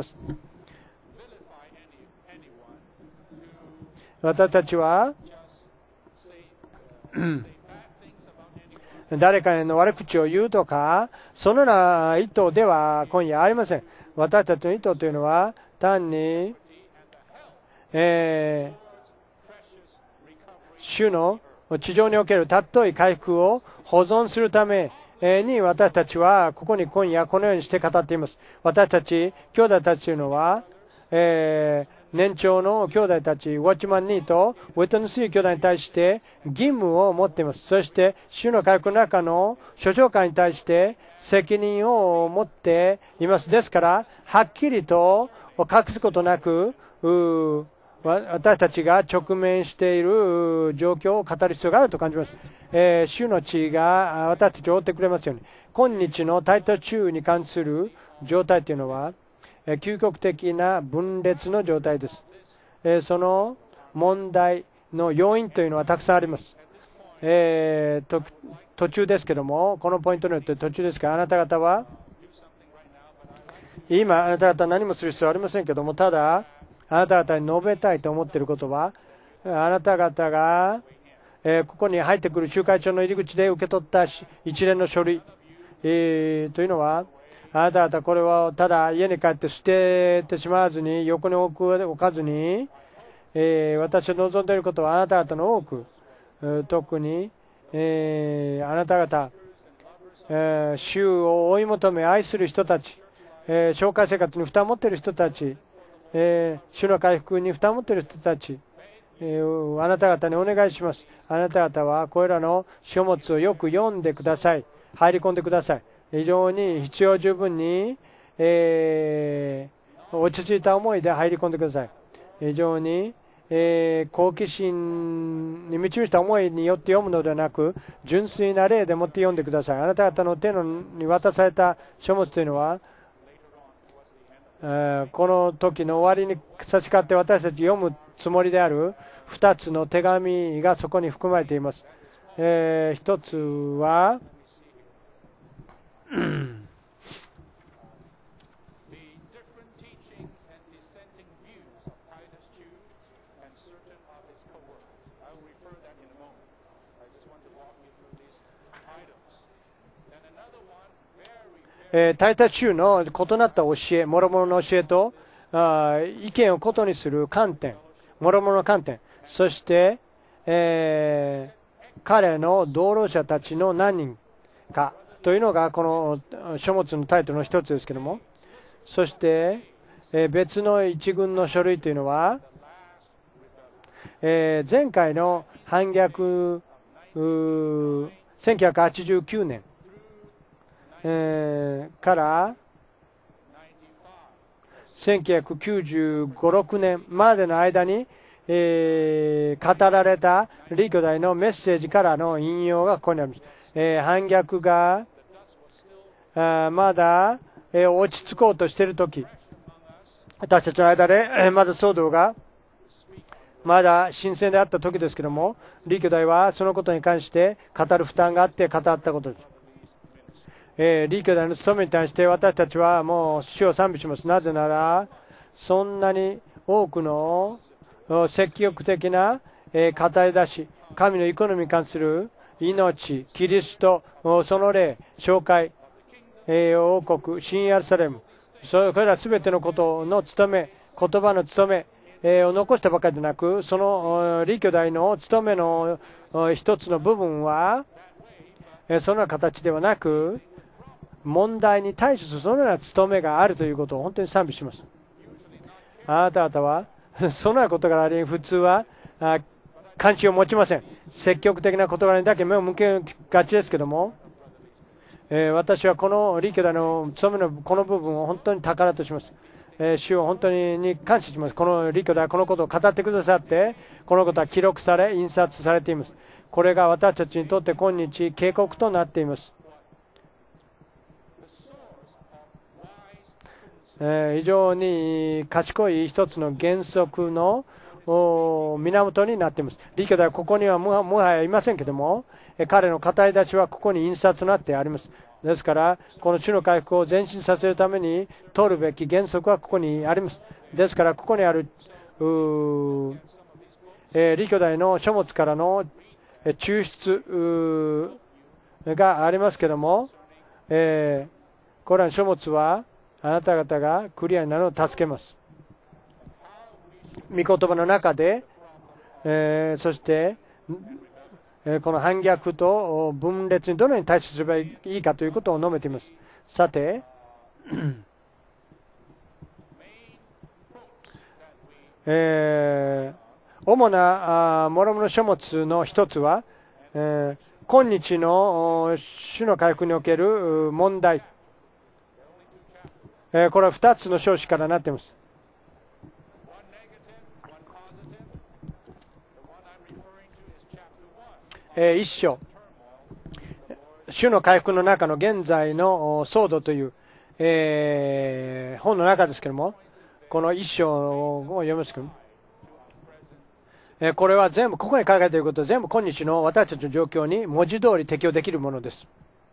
私たちは誰かへの悪口を言うとか、そのような意図では今夜ありません。私たちの意図というのは、単に、主の地上における尊い回復を保存するために私たちはここに今夜このようにして語っています。私たち兄弟たちというのは、年長の兄弟たちウォッチマン2とウェットネス3兄弟に対して義務を持っています。そして主の回復の中の諸教会に対して責任を持っています。ですからはっきりと隠すことなく私たちが直面している状況を語る必要があると感じます。主の地が私たちを追ってくれますように。今日のタイト中に関する状態というのは、究極的な分裂の状態です。その問題の要因というのはたくさんあります。途中ですけども、このポイントによって途中ですが、あなた方は、今あなた方何もする必要はありませんけども、ただ、あなた方に述べたいと思っていることは、あなた方が、ここに入ってくる集会所の入り口で受け取った一連の書類、というのは、あなた方これをただ家に帰って捨ててしまわずに、横に置かずに、私の望んでいることはあなた方の多く、特に、あなた方、主を追い求め愛する人たち、紹介生活に負担を持っている人たち、主の回復に負担を持っている人たち、あなた方にお願いします。あなた方はこれらの書物をよく読んでください。入り込んでください。非常に必要十分に、落ち着いた思いで入り込んでください。非常に、好奇心に満ちた思いによって読むのではなく、純粋な霊でもって読んでください。あなた方の手に渡された書物というのは、この時の終わりに差し掛かって私たち読むつもりである2つの手紙がそこに含まれています。一つはタイタ州の異なった教え、諸々の教えと意見を異にする観点、諸々の観点、そして、彼の同労者たちの何人かというのがこの書物のタイトルの一つですけども、そして、別の一群の書類というのは、前回の反逆1989年から1995、6年までの間に、語られた李兄弟のメッセージからの引用がここにあります。反逆がまだ、落ち着こうとしているとき、私たちの間で、まだ騒動がまだ新鮮であったときですけれども、李兄弟はそのことに関して語る負担があって語ったことです。李兄弟の務めに対して私たちはもう主を賛美します。なぜならそんなに多くの積極的な語り出し、神のイコノミーに関する命、キリスト、その霊、紹介、王国、新エルサレム、それらすべてのことの務め、言葉の務めを残したばかりでなく、その李兄弟の務めの一つの部分はそのような形ではなく、問題に対してそのような務めがあるということを本当に賛美します。あなた方はそのような事柄に普通は関心を持ちません。積極的な事柄にだけ目を向けがちですけども、私はこの李兄弟の務めのこの部分を本当に宝とします。主を本当に感謝します。この李兄弟はこのことを語ってくださって、このことは記録され印刷されています。これが私たちにとって今日警告となっています。非常に賢い一つの原則の源になっています。李兄弟はここにはもはやいませんけども、彼の語り出しはここに印刷となってあります。ですからこの主の回復を前進させるために取るべき原則はここにあります。ですからここにある李兄弟の書物からの抽出がありますけども、これらの書物はあなた方がクリアになるのを助けます。御言葉の中で、そしてこの反逆と分裂にどのように対処すればいいかということを述べています。さて、主な諸々の書物の一つは、今日の主の回復における問題、これは2つの章子からなっています。一章、主の回復の中の現在の騒動という、本の中ですけれども、この一章を読みますけども、これは全部、ここに書かれていることは全部今日の私たちの状況に文字通り適用できるものです。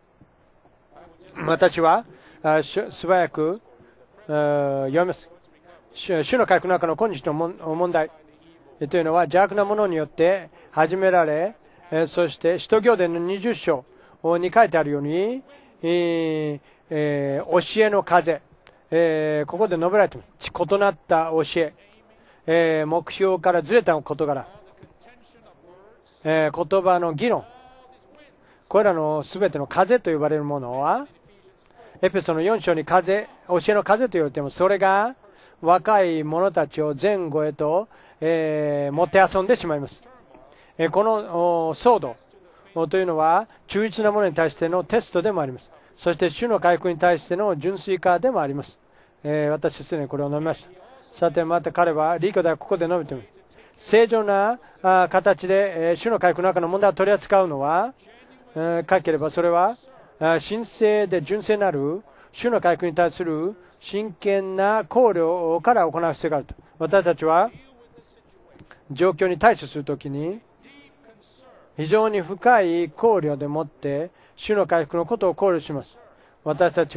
私は素早く読みます。主の回復の中の今日の問題というのは邪悪なものによって始められ、そして使徒行伝の20章に書いてあるように、教えの風、ここで述べられています。異なった教え、目標からずれた事柄、言葉の議論、これらのすべての風と呼ばれるものは、エペソの4章に風、教えの風と言われても、それが若い者たちを前後へと、もてあそんでしまいます。この騒動というのは忠実なものに対してのテストでもあります。そして主の回復に対しての純粋化でもあります。私すでにこれを述べました。さてまた彼はリーコではここで述べています。正常な形で主の回復の中の問題を取り扱うのは、書ければそれは神聖で純正なる主の回復に対する真剣な考慮から行う必要があると。私たちは状況に対処するときに非常に深い考慮でもって主の回復のことを考慮します。私たち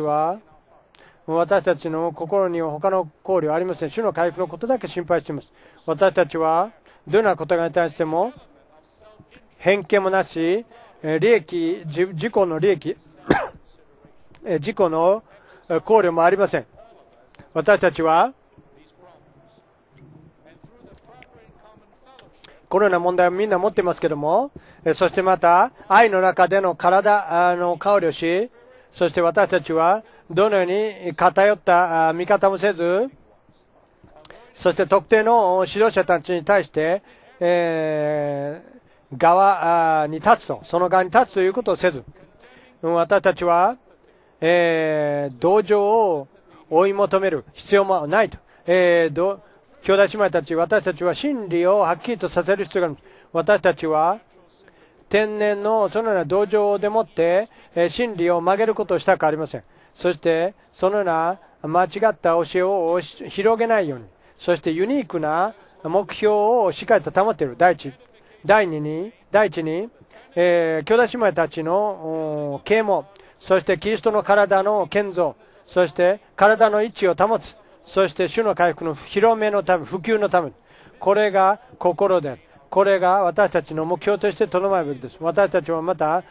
の心には他の考慮はありません。主の回復のことだけ心配しています。私たちはどんなことに対しても偏見もなし、自己の利益自己の考慮もありません。私たちはこのような問題をみんな持っていますけれども、そしてまた愛の中での体の考慮し、そして私たちはどのように偏った見方もせず、そして特定の指導者たちに対して、側に立つと、その側に立つということをせず、私たちは、同情を追い求める必要もないと。兄弟姉妹たち、私たちは真理をはっきりとさせる必要がある。私たちは天然のそのような同情でもって真理を曲げることをしたくありません。そしてそのような間違った教えを広げないように、そしてユニークな目標をしっかりと保っている。第一に、兄弟姉妹たちの啓蒙、そしてキリストの体の建造、そして体の位置を保つ、そして主の回復の広めのため、普及のため、これが心である。これが私たちの目標としてとどまるべきです。私たちはまた、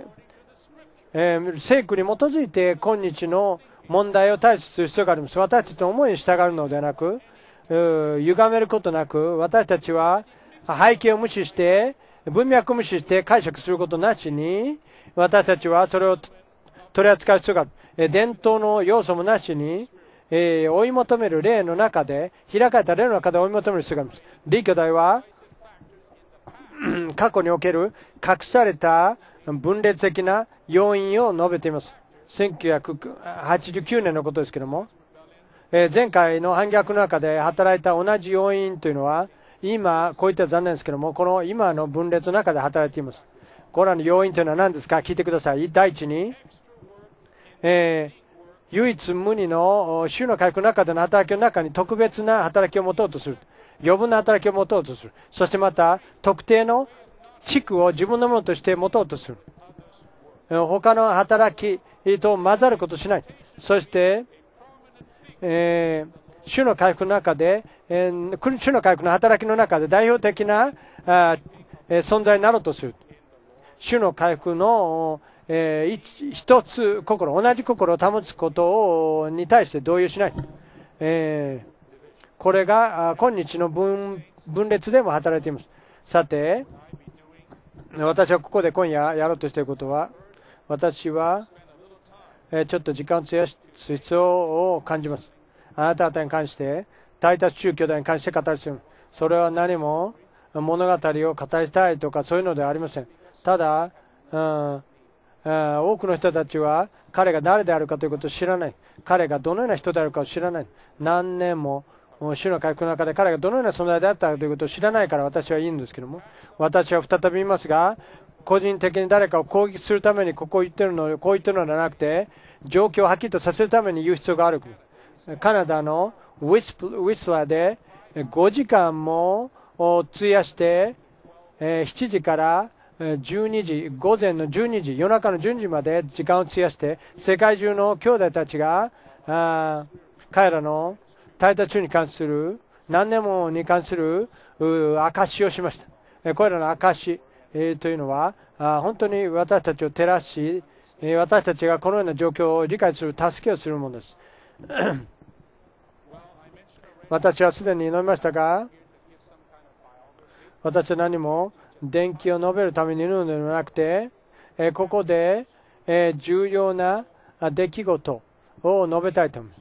聖句に基づいて今日の問題を対処する必要があります。私たちの思いに従うのではなく、歪めることなく、私たちは背景を無視して、文脈を無視して解釈することなしに、私たちはそれを取り扱う必要がある。伝統の要素もなしに、追い求める霊の中で、開かれた霊の中で追い求める必要があります。李兄弟は、過去における隠された分裂的な要因を述べています。1989年のことですけども、前回の反逆の中で働いた同じ要因というのは、今、こういった残念ですけども、この今の分裂の中で働いています。これらの要因というのは何ですか？聞いてください。第一に、唯一無二の主の回復の中での働きの中に特別な働きを持とうとする。余分な働きを持とうとする。そしてまた、特定の地区を自分のものとして持とうとする。他の働きと混ざることしない。そして、主の回復の中で、主の回復の働きの中で代表的な存在になろうとする。主の回復の、 一つ心、同じ心を保つことに対して同意しない。これが今日の分裂でも働いています。さて、私はここで今夜やろうとしていることは、私はちょっと時間を費やす必要を感じます。あなた方に関して、大多宗教団に関して語りする。それは何も物語を語りたいとかそういうのではありません。ただ、多くの人たちは彼が誰であるかということを知らない。彼がどのような人であるかを知らない。何年も主の回復の中で彼がどのような存在であったかということを知らないから私は言うんですけども、私は再び言いますが、個人的に誰かを攻撃するためにこう言ってるのではなくて、状況をはっきりとさせるために言う必要がある。カナダのウィスラーで5時間も費やして、7時から12時、午前の12時、夜中の12時まで時間を費やして、世界中の兄弟たちが、彼らの大多中に関する、何年もに関する証をしました。これらの証というのは、本当に私たちを照らし、私たちがこのような状況を理解する、助けをするものです。私はすでに述べましたが、私は何も電気を述べるために言うのではなくて、ここで、重要な出来事を述べたいと思います。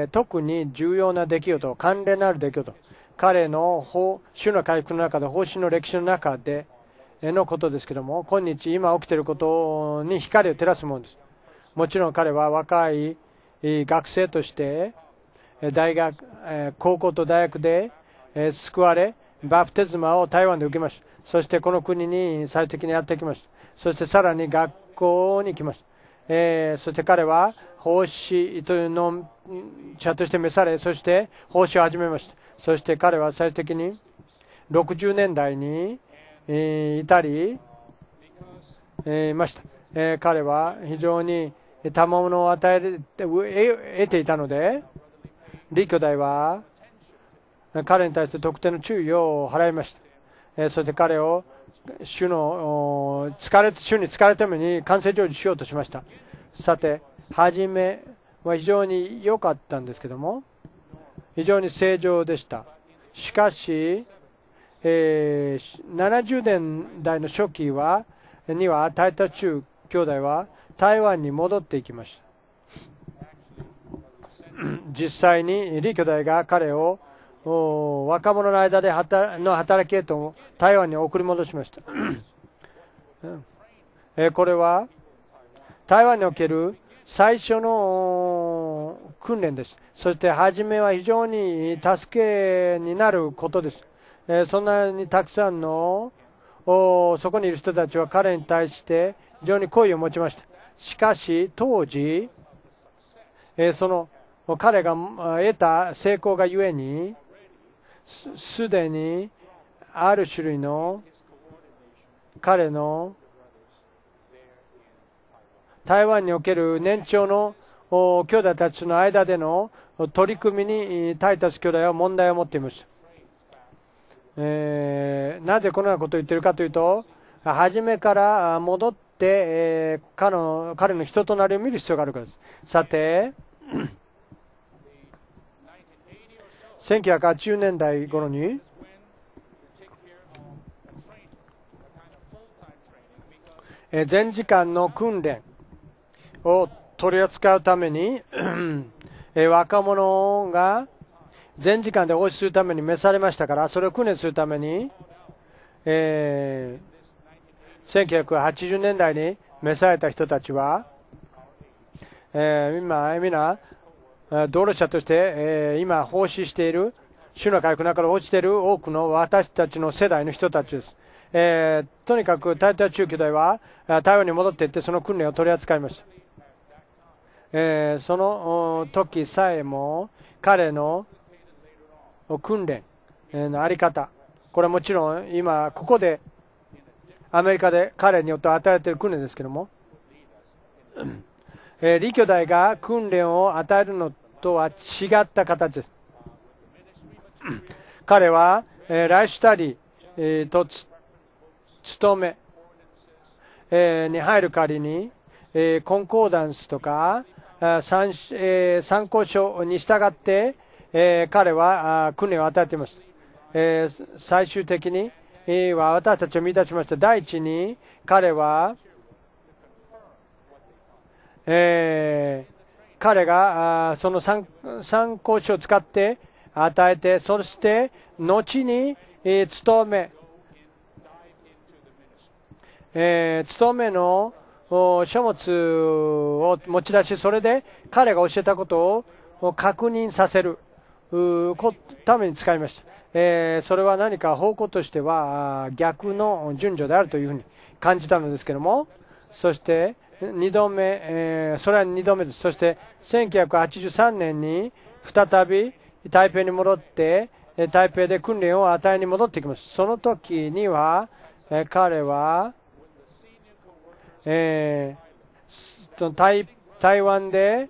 特に重要な出来事、関連のある出来事、彼の主の回復の中で、方針の歴史の中でのことですけども、今日今起きていることに光を照らすものです。もちろん彼は若い学生として大学、高校と大学で救われ、バプテスマを台湾で受けました。そしてこの国に最終的にやってきました。そしてさらに学校に来ました。そして彼は奉仕というの者として召され、そして奉仕を始めました。そして彼は最終的に60年代にいたりました。彼は非常に賜物を得ていたので、李兄弟は彼に対して特定の注意を払いました。そして彼を主に疲れるために完成成就しようとしました。さて、初めは非常に良かったんですけども、非常に正常でした。しかし、70年代の初期には大多中兄弟は台湾に戻っていきました。実際に李兄弟が彼を若者の間での働きへと台湾に送り戻しました。これは台湾における最初の訓練です。そして初めは非常に助けになることです。そんなにたくさんのそこにいる人たちは彼に対して非常に好意を持ちました。しかし当時、その彼が得た成功がゆえに、すでにある種類の彼の台湾における年長の兄弟たちの間での取り組みにタイタス兄弟は問題を持っていました。なぜこのようなことを言っているかというと、初めから戻って、彼の人となりを見る必要があるからです。さて1980年代頃に全時間の訓練を取り扱うために若者が全時間で奉仕するために召されましたから、それを訓練するために、1980年代に召された人たちは、皆道路者として、今奉仕している主の回復の中で奉仕している多くの私たちの世代の人たちです。とにかく大多中兄弟は台湾に戻っていってその訓練を取り扱いました。その時さえも彼の訓練のあり方、これはもちろん今ここでアメリカで彼によって与えている訓練ですけども、李兄弟が訓練を与えるのとは違った形です。彼はライフスタディと努め、 に入る代わりに、コンコーダンスとか参考書に従って、彼は訓練を与えています。最終的には私たちを見出しました。第一に彼は、彼がその参考書を使って与えて、そして後に勤めの書物を持ち出し、それで彼が教えたことを確認させるために使いました。それは何か方向としては逆の順序であるというふうに感じたのですけれども、そして2度目、それは2度目です。そして1983年に再び台北に戻って、台北で訓練を与えに戻ってきます。その時には、彼は、台湾で、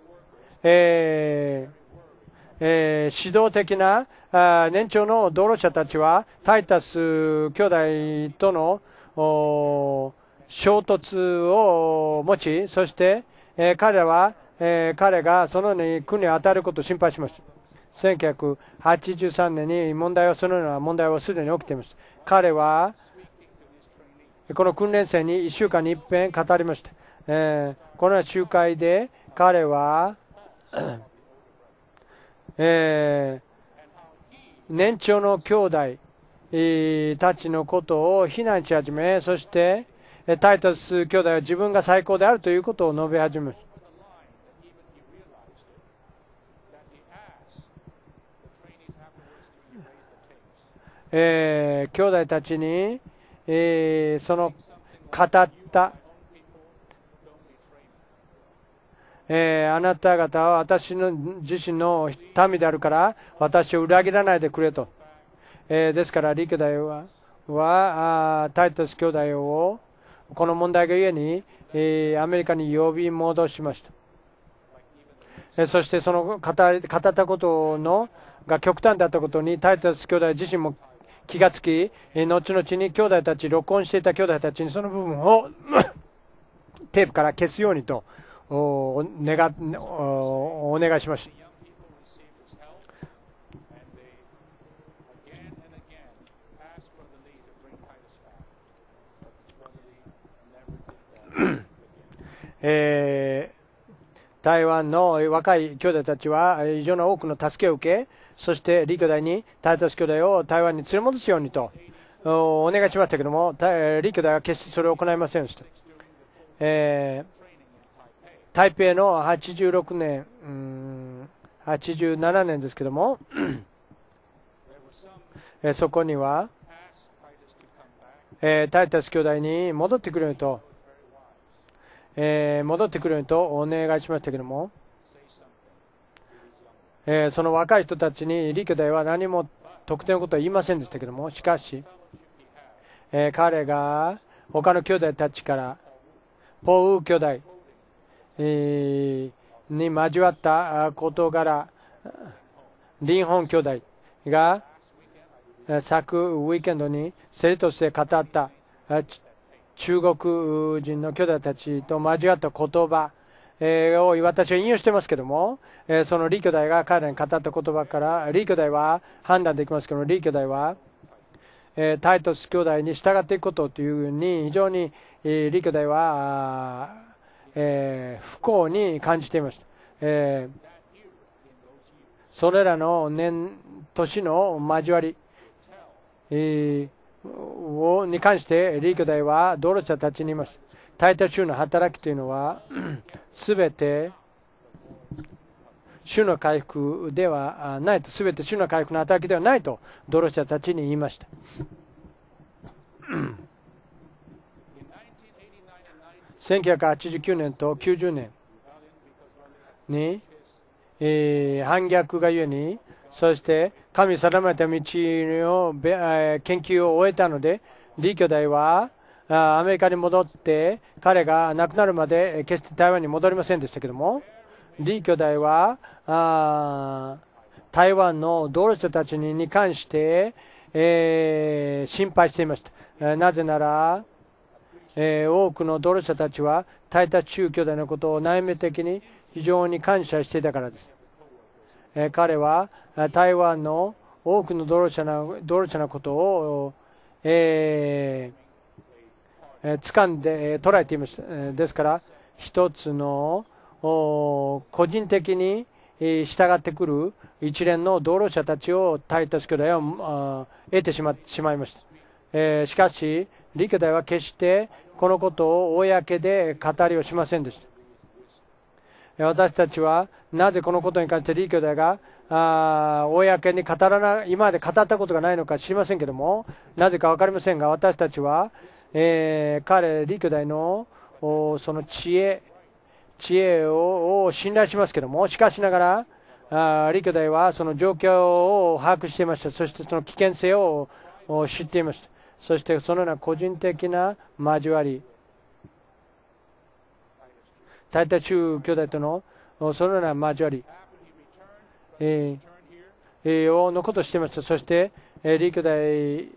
指導的な年長の道路者たちはタイタス兄弟との衝突を持ち、そして、彼がそのように訓練を与えることを心配しました。1983年にそのような問題はすでに起きています。彼はこの訓練生に1週間に一遍語りました。この集会で彼は年長の兄弟たちのことを非難し始め、そしてタイタス兄弟は自分が最高であるということを述べ始めます。兄弟たちに、その語った、あなた方は私の自身の民であるから私を裏切らないでくれと。ですからリ兄弟はタイタス兄弟をこの問題がゆえに、アメリカに呼び戻しました。そしてその語ったことが極端だったことにタイタス兄弟自身も気がつき、後々に兄弟たち、録音していた兄弟たちにその部分をテープから消すようにとお願いしました。台湾の若い兄弟たちは非常に多くの助けを受け、そして李兄弟にタイタス兄弟を台湾に連れ戻すようにとお願いしましたけれども、李兄弟は決してそれを行いませんでした。台北の86年、87年ですけれどもそこには、タイタス兄弟に戻ってくるようにとお願いしましたけれども、その若い人たちに李兄弟は何も特定のことは言いませんでしたけれども、しかし、彼が他の兄弟たちからポウー兄弟に交わった事柄、リンホン兄弟が昨ウィーケンドにセリとして語った中国人の兄弟たちと交わった言葉を私は引用してますけども、その李兄弟が彼らに語った言葉から李兄弟は判断できますけども、李兄弟はタイトス兄弟に従っていくことというふうに非常に李兄弟は不幸に感じていました。それらの年の交わりに関して李兄弟は道路者たちに言いました。タイタス主の働きというのはすべて主の回復ではないと、すべて主の回復の働きではないと道路者たちに言いました。1989年と90年に、反逆がゆえに、そして神定めた道の研究を終えたので、李兄弟はアメリカに戻って、彼が亡くなるまで決して台湾に戻りませんでしたけども、李兄弟は台湾の道路者たちに関して、心配していました。なぜなら多くの同労者たちはタイタス中兄弟のことを内面的に非常に感謝していたからです。彼は台湾の多くの同労者のことを、掴んで捉えていました。ですから一つの個人的に従ってくる一連の同労者たちをタイタス兄弟は得てしまいました。しかしリ兄弟は決してこのことを公で語りをしませんでした。私たちはなぜこのことに関してリ兄弟が公に今まで語ったことがないのか知りませんけども、なぜか分かりませんが、私たちは、リ兄弟のその知恵を信頼しますけども、しかしながらリ兄弟はその状況を把握していました。そしてその危険性を知っていました。そしてそのような個人的な交わり、タイタス中兄弟とのそのような交わり、のことをしていました。そして、リ兄弟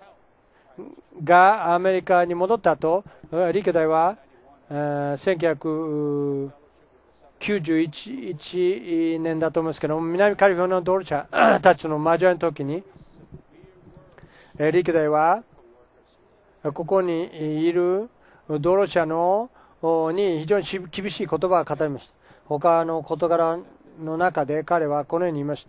がアメリカに戻った後、リ兄弟は1991年だと思いますけども、南カリフォルニアの同労者たちの交わりの時に、リ兄弟はここにいる同労者に非常に厳しい言葉を語りました。他の事柄の中で彼はこのように言いました。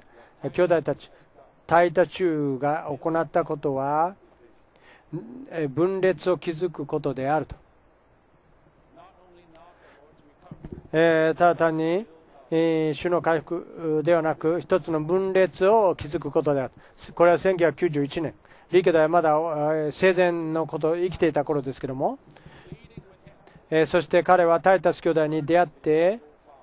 兄弟たち、タイタス中が行ったことは分裂を築くことであると。ただ単に、主の回復ではなく一つの分裂を築くことである。これは1991年、リ兄弟はまだ生前のこと生きていた頃ですけども、そして彼はタイタス兄弟に出会って、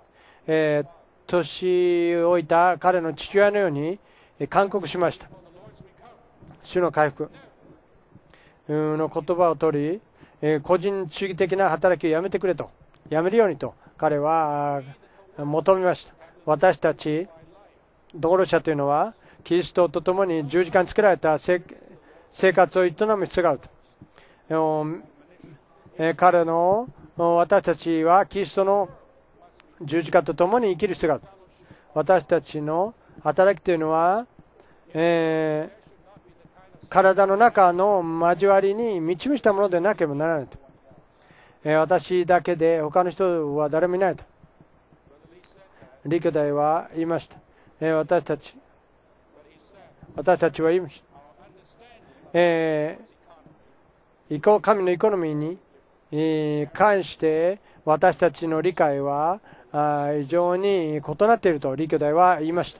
年老いた彼の父親のように勧告しました。主の回復の言葉を取り、個人主義的な働きをやめてくれと、やめるようにと彼は求めました。私たち同労者というのはキリストと共に十字架につけられた生活を営む必要があると。私たちはキリストの十字架と共に生きる必要がある。私たちの働きというのは、体の中の交わりに満ち満ちたものでなければならないと。私だけで他の人は誰もいないと。リ兄弟は言いました。私たちは言いました。神のエコノミーに関して私たちの理解は非常に異なっているとリ兄弟は言いました。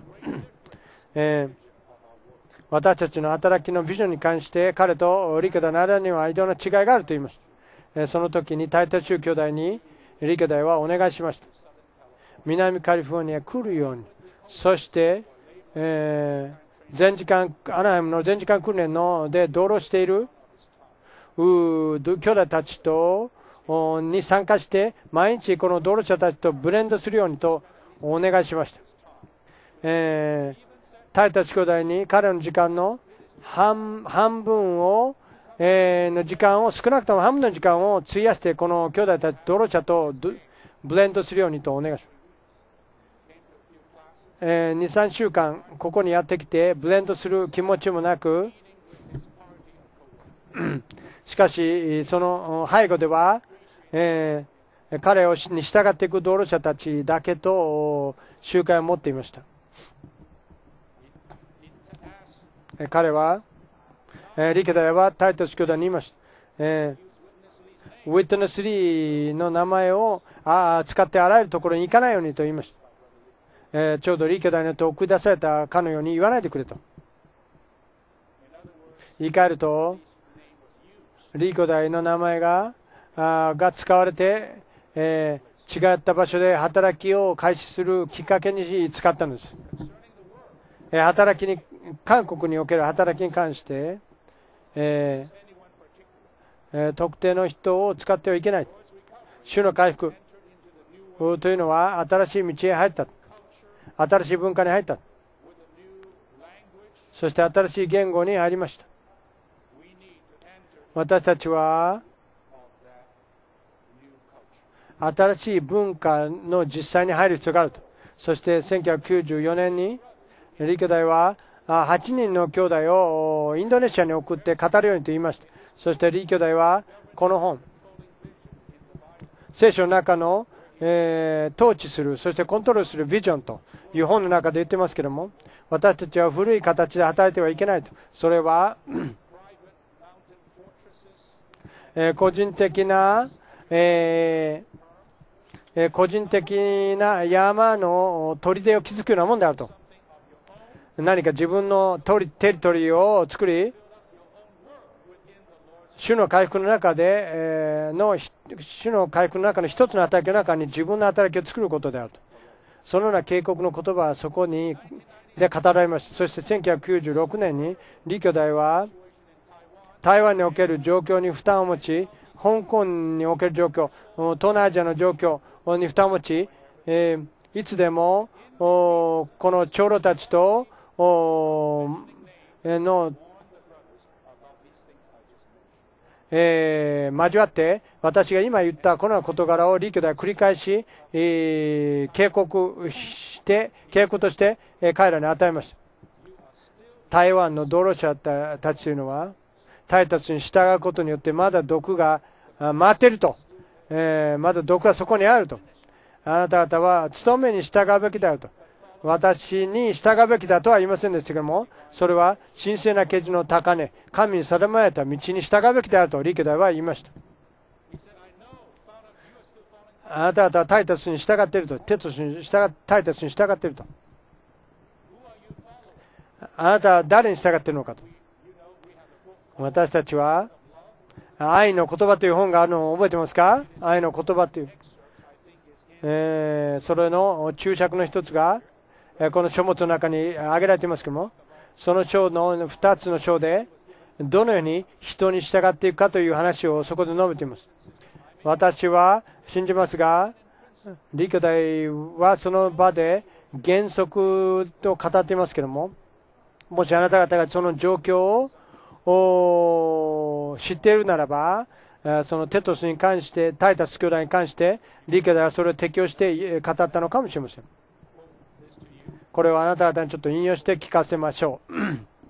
私たちの働きのビジョンに関して彼とリ兄弟の間には異常な違いがあると言いました。その時にタイタス中兄弟にリ兄弟はお願いしました。南カリフォルニアに来るように、そして、アナハイムの全時間訓練で同労している兄弟たちに参加して毎日この同労者たちとブレンドするようにとお願いしました。タイタス兄弟に彼の時間の半分を、の時間を少なくとも半分の時間を費やしてこの兄弟たち同労者とブレンドするようにとお願いします。2、3週間ここにやってきてブレンドする気持ちもなく、しかしその背後では、彼に従っていく同労者たちだけと集会を持っていました。彼は、リ兄弟はタイタス兄弟に言いました。ウィットネス3の名前を使ってあらゆるところに行かないようにと言いました。ちょうどリ兄弟にと送り出されたかのように言わないでくれと。言い換えると、リ兄弟の名前が使われて、違った場所で働きを開始するきっかけに使ったのです。韓国における働きに関して、特定の人を使ってはいけない。主の回復というのは新しい道へ入った。新しい文化に入った。そして新しい言語に入りました。私たちは新しい文化の実際に入る必要があると。そして1994年に李兄弟は8人の兄弟をインドネシアに送って語るようにと言いました。そして李兄弟はこの本、聖書の中の、統治する、そしてコントロールするビジョンという本の中で言ってますけども、私たちは古い形で働いてはいけないと。それは個人的な、個人的な山の砦を築くようなものであると。何か自分のテリトリーを作り、主の回復の中で、主の回復の中の一つの働きの中に自分の働きを作ることであると。そのような警告の言葉はそこにで語られました。そして1996年に李兄弟は台湾における状況に負担を持ち、香港における状況、東南アジアの状況に負担を持ち、いつでもこの長老たちとの交わって私が今言ったこの事柄を李兄弟は繰り返し、警告として、彼らに与えました。台湾の道路者たちというのはタイタスに従うことによってまだ毒が回っていると、まだ毒がそこにあると。あなた方は務めに従うべきであると。私に従うべきだとは言いませんでしたけども、それは神聖な啓示の高値、神に定められた道に従うべきであると李兄弟は言いました。あなた方はタイタスに従っていると、タイタスに従っていると。あなたは誰に従っているのかと。私たちは愛の言葉という本があるのを覚えてますか？愛の言葉という、それの注釈の一つがこの書物の中に挙げられていますけども、その章の2つの章でどのように人に従っていくかという話をそこで述べています。私は信じますが、李兄弟はその場で原則と語っていますけども、もしあなた方がその状況を知っているならば、そのテトスに関して、タイタス兄弟に関して李兄弟はそれを適用して語ったのかもしれません。これをあなた方にちょっと引用して聞かせましょう。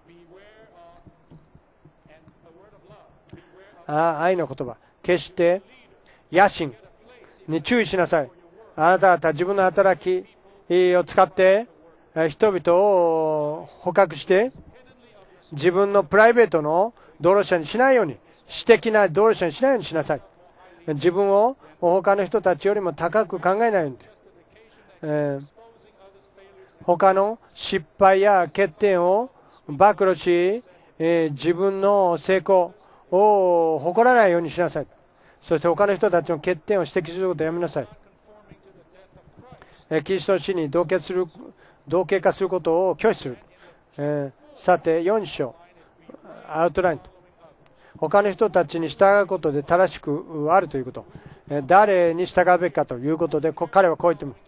愛の言葉、決して野心に注意しなさい。あなた方自分の働きを使って人々を捕獲して自分のプライベートの道路者にしないように、私的な道路者にしないようにしなさい。自分を他の人たちよりも高く考えないように、他の失敗や欠点を暴露し、自分の成功を誇らないようにしなさい。そして他の人たちの欠点を指摘することをやめなさい。キリストの死に同型化することを拒否する。さて4章アウトラインと、他の人たちに従うことで正しくあるということ、誰に従うべきかということで彼はこう言ってます。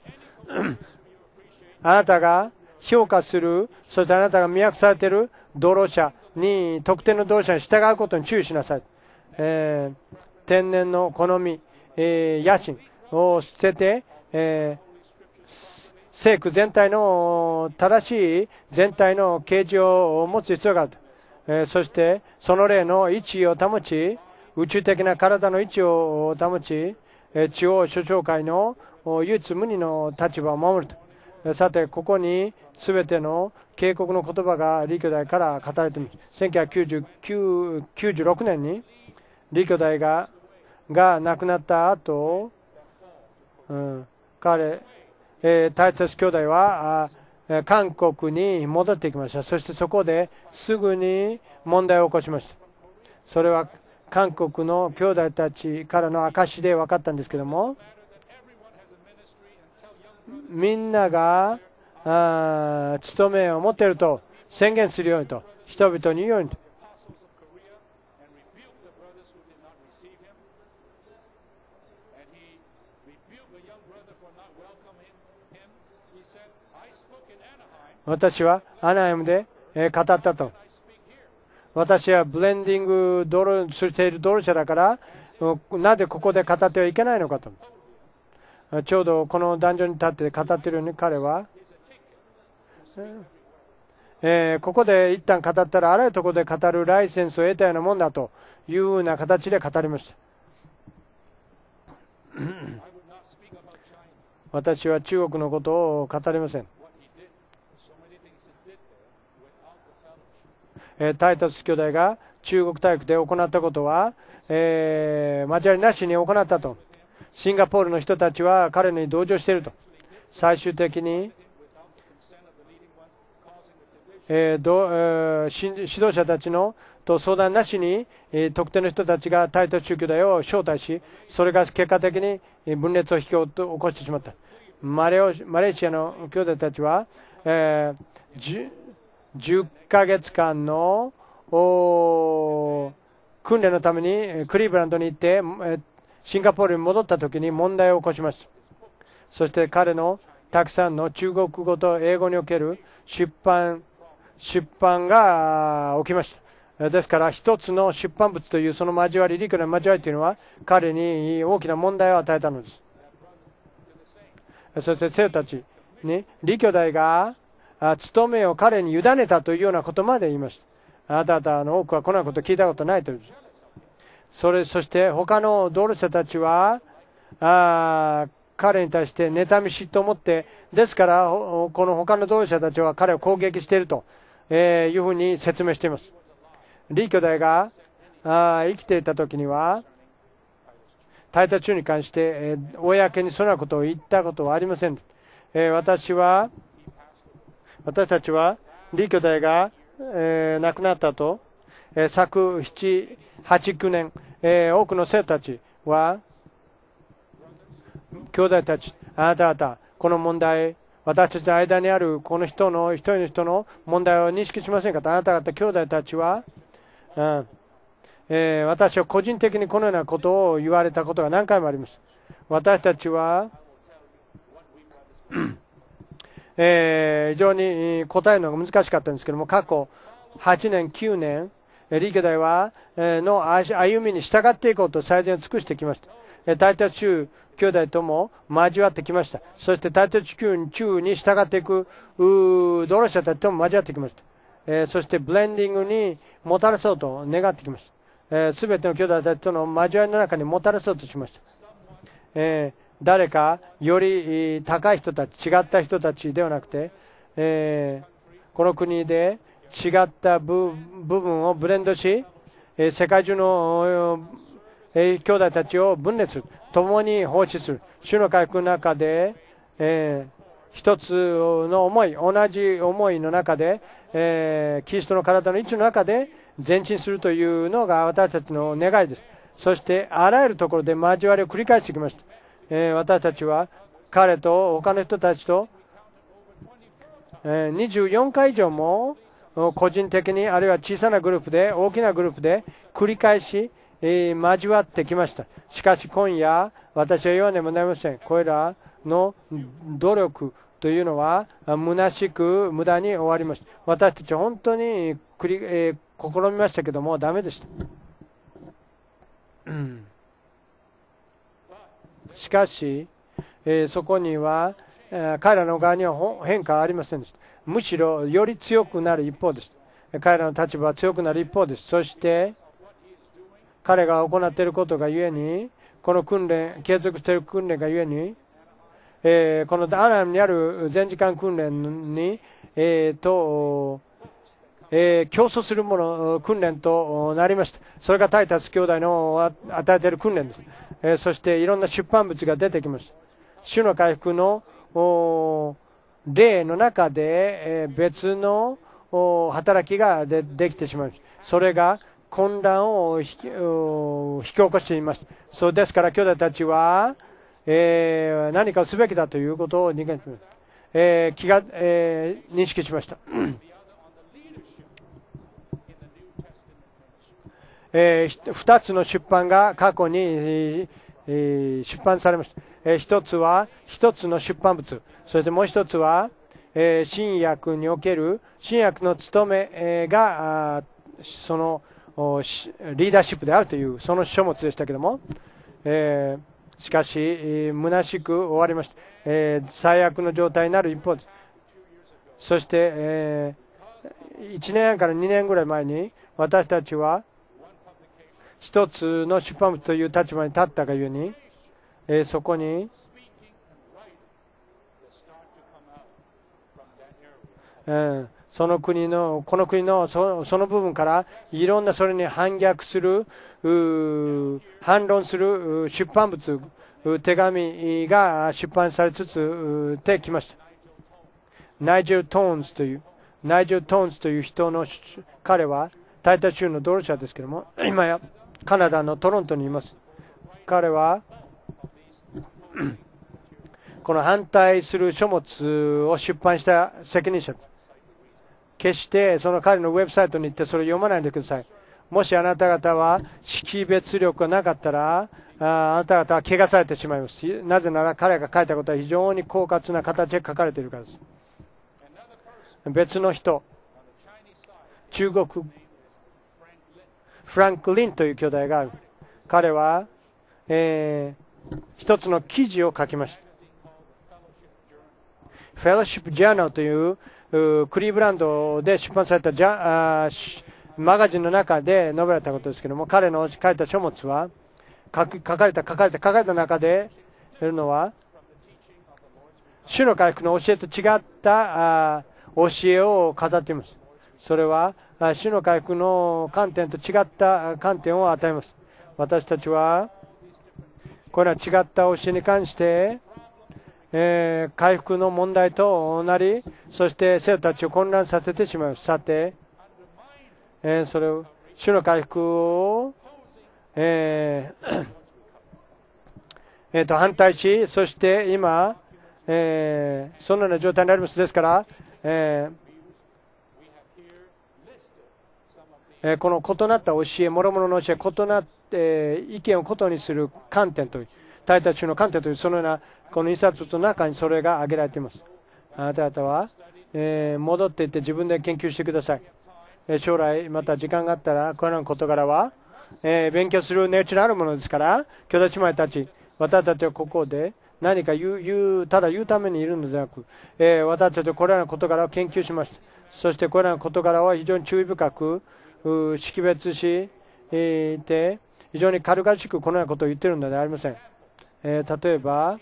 あなたが評価する、そしてあなたが魅惑されている道路者に、特定の道路者に従うことに注意しなさい。天然の好み、野心を捨てて、聖句全体の正しい全体の啓示を持つ必要がある。そしてその霊の位置を保ち、宇宙的な体の位置を保ち、地方諸教会の唯一無二の立場を守ると。さてここに全ての警告の言葉が李兄弟から語られています。1996年に李兄弟が亡くなった後、タイタス兄弟は韓国に戻ってきました。そしてそこですぐに問題を起こしました。それは韓国の兄弟たちからの証で分かったんですけども、みんなが務めを持っていると宣言するようにと、人々に言うようにと。私はアナハイムで語ったと。私はブレンディングしている道路者だから、なぜここで語ってはいけないのかと。 ちょうどこの壇上に立って語っているように彼は、ここで一旦語ったらあらゆるところで語るライセンスを得たようなもんだというような形で語りました。私は中国のことを語りません。タイタス兄弟が中国大陸で行ったことは、交わりなしに行ったと。シンガポールの人たちは彼に同情していると。最終的に、指導者たちのと相談なしに、特定の人たちがタイタス宗教団を招待し、それが結果的に分裂を引き起こしてしまった。マレーシアの兄弟たちは、10ヶ月間の訓練のためにクリーブランドに行ってシンガポールに戻った時に問題を起こしました。そして彼のたくさんの中国語と英語における出版が起きました。ですから一つの出版物というその交わり、理解の交わりというのは彼に大きな問題を与えたのです。そして生徒たちに李兄弟が務めを彼に委ねたというようなことまで言いました。あなた方の多くはこんなこと聞いたことないという。そして他の同僚者たちは彼に対して妬み嫉妬を持って、ですからこの他の同僚者たちは彼を攻撃しているというふうに説明しています。李兄弟が生きていた時にはタイタス宗に関して公にそのようなことを言ったことはありません。私たちは李兄弟が亡くなった後、昨7、8、9年、多くの生徒たちは兄弟たち、あなた方この問題、私たちの間にあるこの一人の人の問題を認識しませんかと。あなた方兄弟たちは、私は個人的にこのようなことを言われたことが何回もあります。私たちは非常に答えるのが難しかったんですけども、過去8年、9年、李兄弟はの歩みに従っていこうと最善を尽くしてきました。タイタス宗兄弟とも交わってきました。そしてタイタス宗に従っていく同僚者たちとも交わってきました。そしてブレンディングにもたらそうと願ってきました。すべての兄弟たちとの交わりの中にもたらそうとしました。誰かより高い人たち、違った人たちではなくて、この国で違った部分をブレンドし、世界中の兄弟たちを分裂する、共に奉仕する、主の回復の中で、一つの思い、同じ思いの中で、キリストの体の一の中で前進するというのが私たちの願いです。そしてあらゆるところで交わりを繰り返してきました。私たちは彼と他の人たちと24回以上も個人的にあるいは小さなグループで大きなグループで繰り返し交わってきました。しかし今夜私は言わねばなりません。これらの努力というのは虚しく無駄に終わりました。私たちは本当に試みましたけどもダメでした。しかし、そこには彼らの側には変化はありませんでした。むしろより強くなる一方です。彼らの立場は強くなる一方です。そして彼が行っていることがゆえに、この訓練、継続している訓練がゆえに、このアナムにある全時間訓練に、競争するもの訓練となりました。それがタイタス兄弟の与えている訓練です。そしていろんな出版物が出てきました。主の回復の例の中で、別の働きができてしまいました。それが混乱を引き起こしていました。そうですから兄弟たちは、何かをすべきだということを認識しました。2つの出版が過去に出版されました。一つは一つの出版物、そしてもう一つは新約における新約の務めがそのリーダーシップであるというその書物でしたけれども、 しかし、虚しく終わりました。最悪の状態になる一方です。そして、1年から2年ぐらい前に私たちは一つの出版物という立場に立ったがゆえに、そこに、この国のその部分からいろんなそれに反逆する反論する出版物手紙が出版されつつてきました。ナイジェル・トーンズという人の彼はタイタ州の道路者ですけれども、今やカナダのトロントにいます。彼はこの反対する書物を出版した責任者です。決してその彼のウェブサイトに行ってそれを読まないでください。もしあなた方は識別力がなかったら、あなた方は怪我されてしまいます。なぜなら彼が書いたことは非常に狡猾な形で書かれているからです。別の人、中国、フランク・リンという兄弟がある。彼は、一つの記事を書きました。フェローシップ・ジャーナルというクリーブランドで出版されたマガジンの中で述べられたことですけれども、彼の書いた書物は書かれた中でいるのは、主の回復の教えと違った教えを語っています。それは主の回復の観点と違った観点を与えます。私たちはこれは違った教えに関して回復の問題となり、そして生徒たちを混乱させてしまいます。さて、それを主の回復を、反対し、そして今、そのような状態になります。ですから、この異なった教え、諸々の教え、異なって意見を異にする観点という、タイタ州の観点という、そのようなこの一冊の中にそれが挙げられています。あなた方は、戻っていって自分で研究してください。将来また時間があったらこれらの事柄は、勉強する値打ちのあるものですから、兄弟姉妹たち、私たちはここで何かただ言うためにいるのではなく、私たちはこれらの事柄を研究しました。そしてこれらの事柄は非常に注意深く識別して非常に軽々しくこのようなことを言っているのではありません。例えば、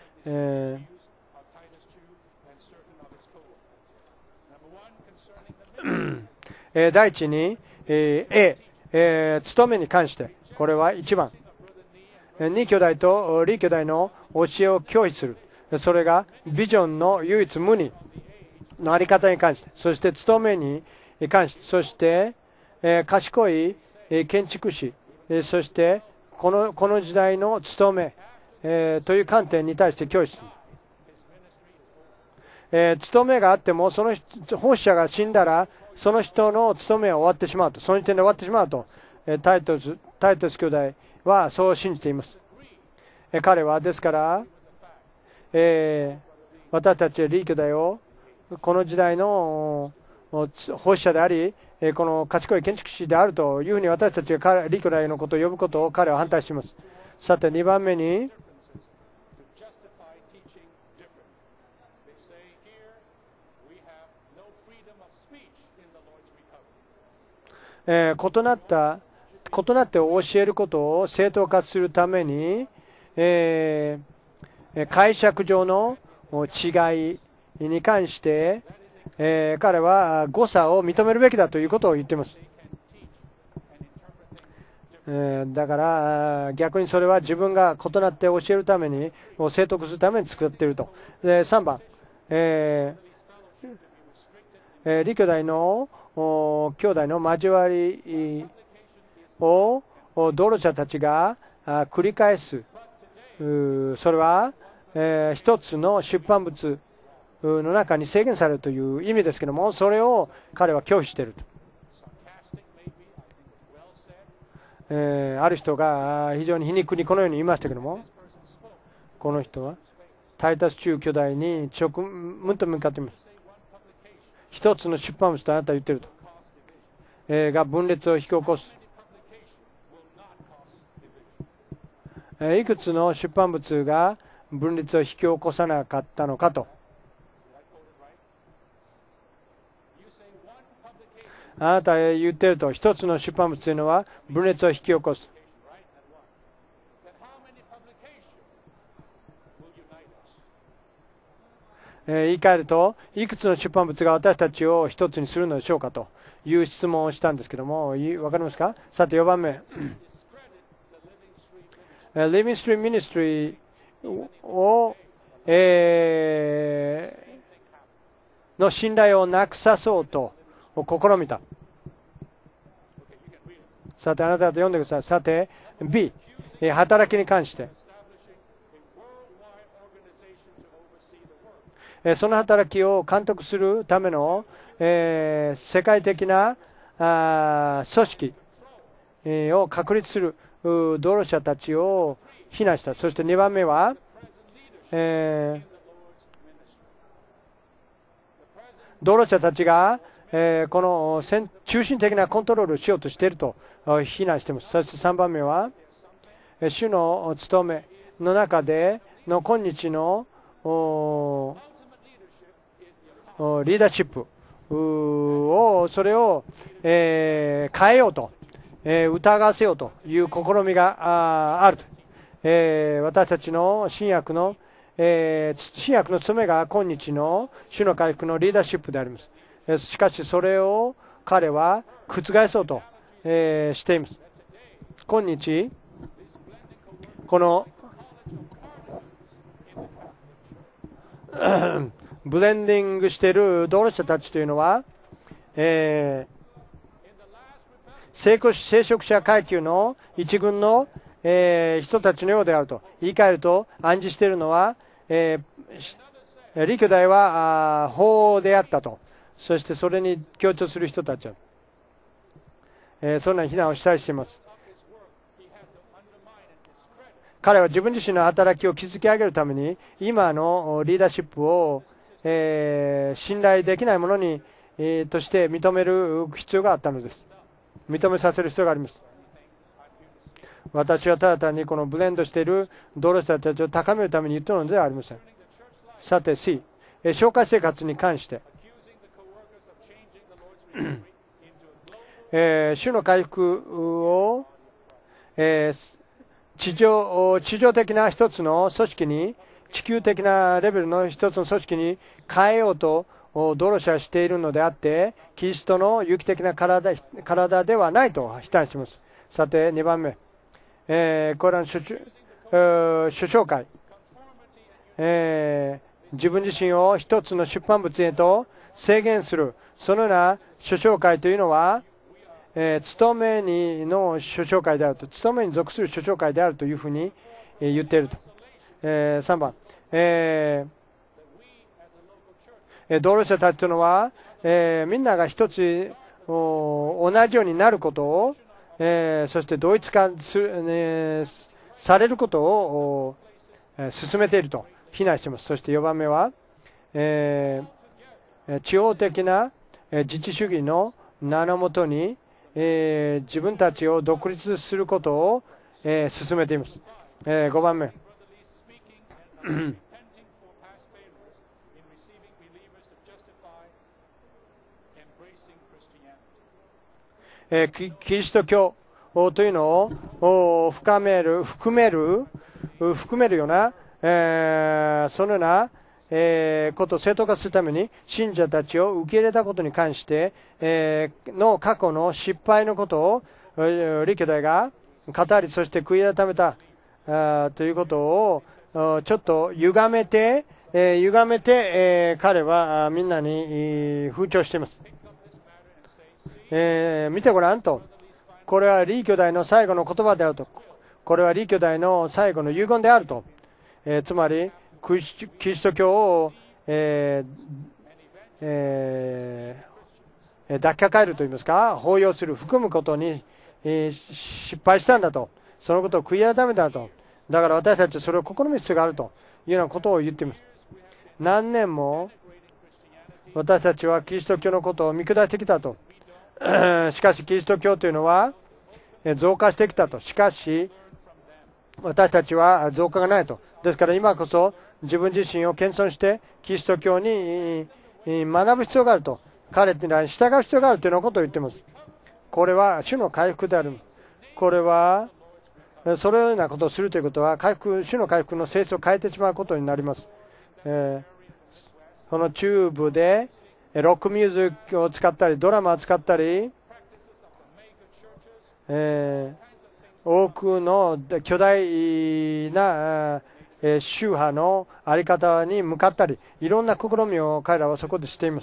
第一に、勤めに関して、これは1番。2兄弟とリ兄弟の教えを拒否する。それがビジョンの唯一無二のあり方に関して、そして勤めに関して、そして、賢い建築士、そしてこの時代の勤め、という観点に対して拒否する。勤めがあっても、その奉仕者が死んだら、その人の勤めは終わってしまうと、その時点で終わってしまうと、タイトス兄弟はそう信じています。彼はですから、私たちリー兄弟をこの時代の奉仕者であり、この賢い建築士であるというふうに私たちがリー兄弟のことを呼ぶことを彼は反対しています。さて2番目に、異なって教えることを正当化するために、解釈上の違いに関して、彼は誤差を認めるべきだということを言っています。だから逆にそれは自分が異なって教えるために正当化するために作っていると。で3番、リ兄弟の兄弟の交わりを道路者たちが繰り返す。それは、一つの出版物の中に制限されるという意味ですけども、それを彼は拒否していると。ある人が非常に皮肉にこのように言いましたけども、この人はタイタス中兄弟に面と向かっています。一つの出版物とあなたは言っていると、が分裂を引き起こす。 いくつの出版物が分裂を引き起こさなかったのかと。あなたが言っていると、一つの出版物というのは分裂を引き起こす。言い換えると、いくつの出版物が私たちを一つにするのでしょうかという質問をしたんですけども、わかりますか？さて4番目。リビングストリームミニストリーを、の信頼をなくさそうと試みた。さてあなた方読んでください。さて B、働きに関して、その働きを監督するための、世界的な組織を確立する道路者たちを非難した。そして2番目は、道路者たちが、この中心的なコントロールをしようとしていると非難しています。そして3番目は、主の務めの中での今日のリーダーシップを、それを、変えようと、疑わせようという試みがあると。私たちの新約の務めが今日の主の回復のリーダーシップであります。しかしそれを彼は覆そうと、しています。今日このブレンディングしている道路者たちというのは、聖職者階級の一軍の、人たちのようであると言い換えると、暗示しているのは、李兄弟は法であったと、そしてそれに強調する人たちは、そんな非難をしたりしています。彼は自分自身の働きを築き上げるために今のリーダーシップを、信頼できないものに、として認める必要があったのです。認めさせる必要があります。私はただ単にこのブレンドしている道路者たちを高めるために言っているのではありません。さて C、紹介生活に関して主の回復を、地上的な一つの組織に、地球的なレベルの一つの組織に変えようと道路者はしているのであって、キリストの有機的な体ではないと非難しています。さて2番目、これらの諸教会、自分自身を一つの出版物へと制限する、そのような諸教会というのは、務めの諸教会であると、務めに属する諸教会であるというふうに言っていると。3番、道路者たちというのは、みんなが一つ同じようになることを、そして同一化されることを進めていると非難しています。そして4番目は、地方的な自治主義の名のもとに、自分たちを独立することを、進めています。5番目、キリスト教というのを含めるような、そのような、ことを正当化するために信者たちを受け入れたことに関して、の過去の失敗のことを李兄弟が語り、そして悔い改めたということをちょっと歪めて、彼はみんなに風潮しています。見てごらんと、これは李兄弟の最後の言葉であると、これは李兄弟の最後の遺言であると、つまりキリスト教を、抱きかかえるといいますか、包容する、含むことに、失敗したんだと、そのことを悔い改めたと、だから私たちはそれを試む必要があるというようなことを言っています。何年も私たちはキリスト教のことを見下してきたと。しかしキリスト教というのは増加してきたと。しかし私たちは増加がないと。ですから今こそ自分自身を謙遜してキリスト教に学ぶ必要があると。彼らに従う必要があるというようなことを言っています。これは主の回復である。これはそのようなことをするということは主の回復の性質を変えてしまうことになります。そのチューブでロックミュージックを使ったりドラマを使ったり、多くの巨大な宗派の在り方に向かったり、いろんな試みを彼らはそこでしています。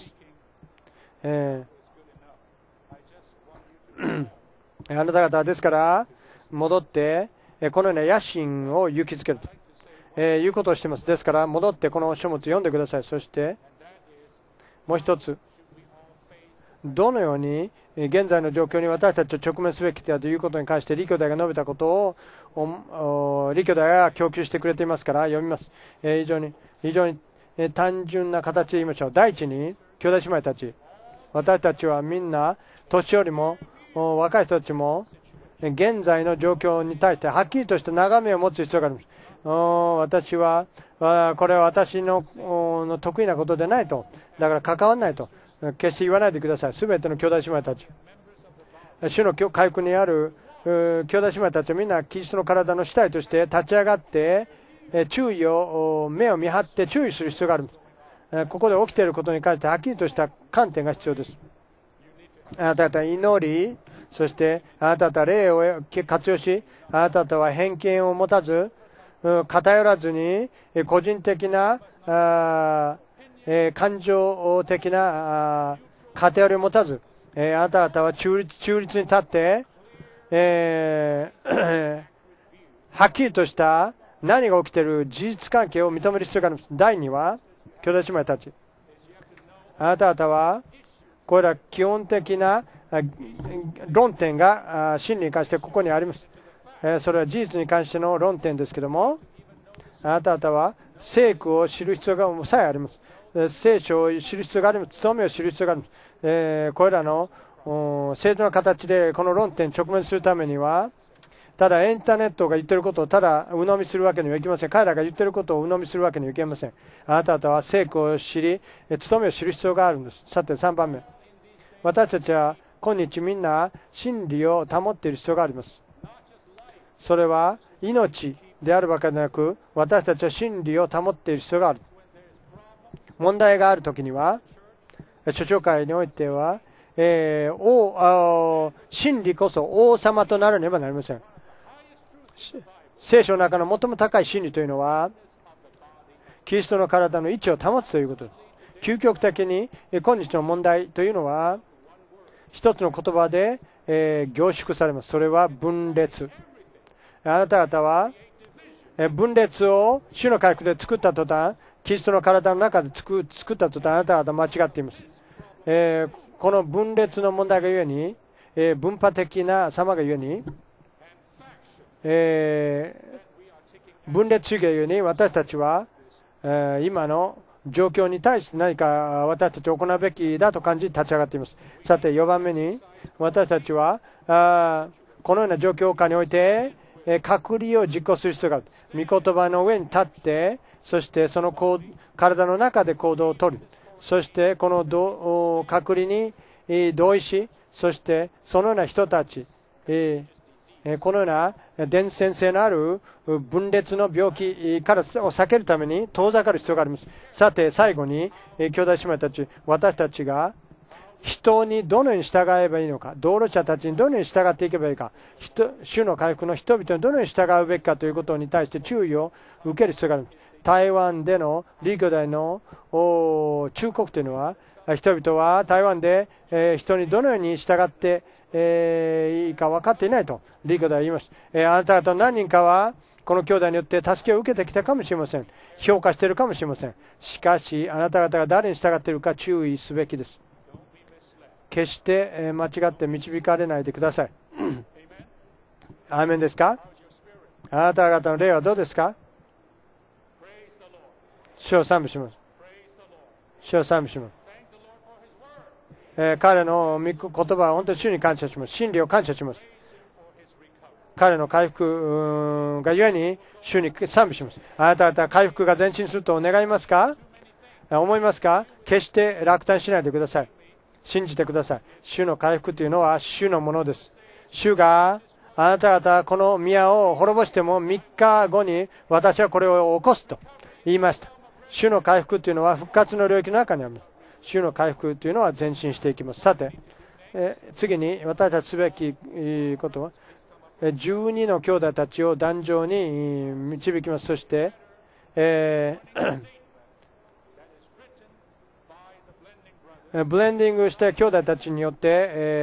あなた方ですから戻ってこのような野心を勇気づけると、いうことをしています。ですから戻ってこの書物を読んでください。そしてもう一つ、どのように現在の状況に私たちを直面すべきだということに関して李兄弟が述べたことを李兄弟が供給してくれていますから読みます。非常に単純な形で言いましょう。第一に兄弟姉妹たち、私たちはみんな年寄りも若い人たちも現在の状況に対してはっきりとした眺めを持つ必要があります。私はこれは私の得意なことでないと、だから関わらないと決して言わないでください。すべての兄弟姉妹たち、主の回復にある兄弟姉妹たちはみんなキリストの体の主体として立ち上がって目を見張って注意する必要がある。ここで起きていることに関してはっきりとした観点が必要です。あなた方祈り、そしてあなた方霊を活用し、あなた方は偏見を持たず、偏らずに個人的な感情的な偏りを持たず、あなた方は中立に立って、はっきりとした何が起きている事実関係を認める必要があります。第2は兄弟姉妹たち、あなた方はこれら基本的な論点が真理に関してここにあります。それは事実に関しての論点ですけども、あなた方は聖句を知る必要がさえあります。聖書を知る必要があります。務めを知る必要があります。これらの正当な形でこの論点に直面するためには、ただインターネットが言っていることをただ鵜呑みするわけにはいきません。彼らが言っていることを鵜呑みするわけにはいけません。あなた方は聖句を知り、務めを知る必要があるんです。さて3番目、私たちは今日みんな真理を保っている必要があります。それは命であるばかりでなく、私たちは真理を保っている必要がある。問題があるときには、諸教会においては、真理こそ王様とならねばなりません。聖書の中の最も高い真理というのは、キリストの体の位置を保つということです。究極的に今日の問題というのは、一つの言葉で、凝縮されます。それは分裂。あなた方は分裂を主の回復で作った途端、キリストの体の中で作った途端、あなた方は間違っています。この分裂の問題がゆえに、分派的な様がゆえに、分裂主義がゆえに私たちは、今の状況に対して何か私たちは行うべきだと感じ立ち上がっています。さて4番目に、私たちはこのような状況下において隔離を実行する必要がある。御言葉の上に立って、そしてその体の中で行動をとる。そしてこの隔離に同意し、そしてそのような人たち、このような伝染性のある分裂の病気からを避けるために遠ざかる必要があります。さて最後に、兄弟姉妹たち、私たちが人にどのように従えばいいのか、道路者たちにどのように従っていけばいいか、主の回復の人々にどのように従うべきかということに対して注意を受ける必要があります。台湾での李兄弟の忠告というのは、人々は台湾で人にどのように従っていいか分かっていないと李兄弟は言いました。あなた方の何人かはこの兄弟によって助けを受けてきたかもしれません。評価しているかもしれません。しかしあなた方が誰に従っているか注意すべきです。決して間違って導かれないでください。アーメンですか？あなた方の霊はどうですか？主を賛美します。主を賛美します。彼の言葉は本当に主に感謝します。真理を感謝します。 彼の回復がゆえに主に賛美します。あなた方回復が前進すると願いますか？思いますか？決して落胆しないでください。信じてください。主の回復というのは主のものです。主があなた方この宮を滅ぼしても3日後に私はこれを起こすと言いました。主の回復というのは復活の領域の中にあります。主の回復というのは前進していきます。さて、次に私たちすべきことは12の兄弟たちを壇上に導きます。そして、ブレンディングして兄弟たちによって、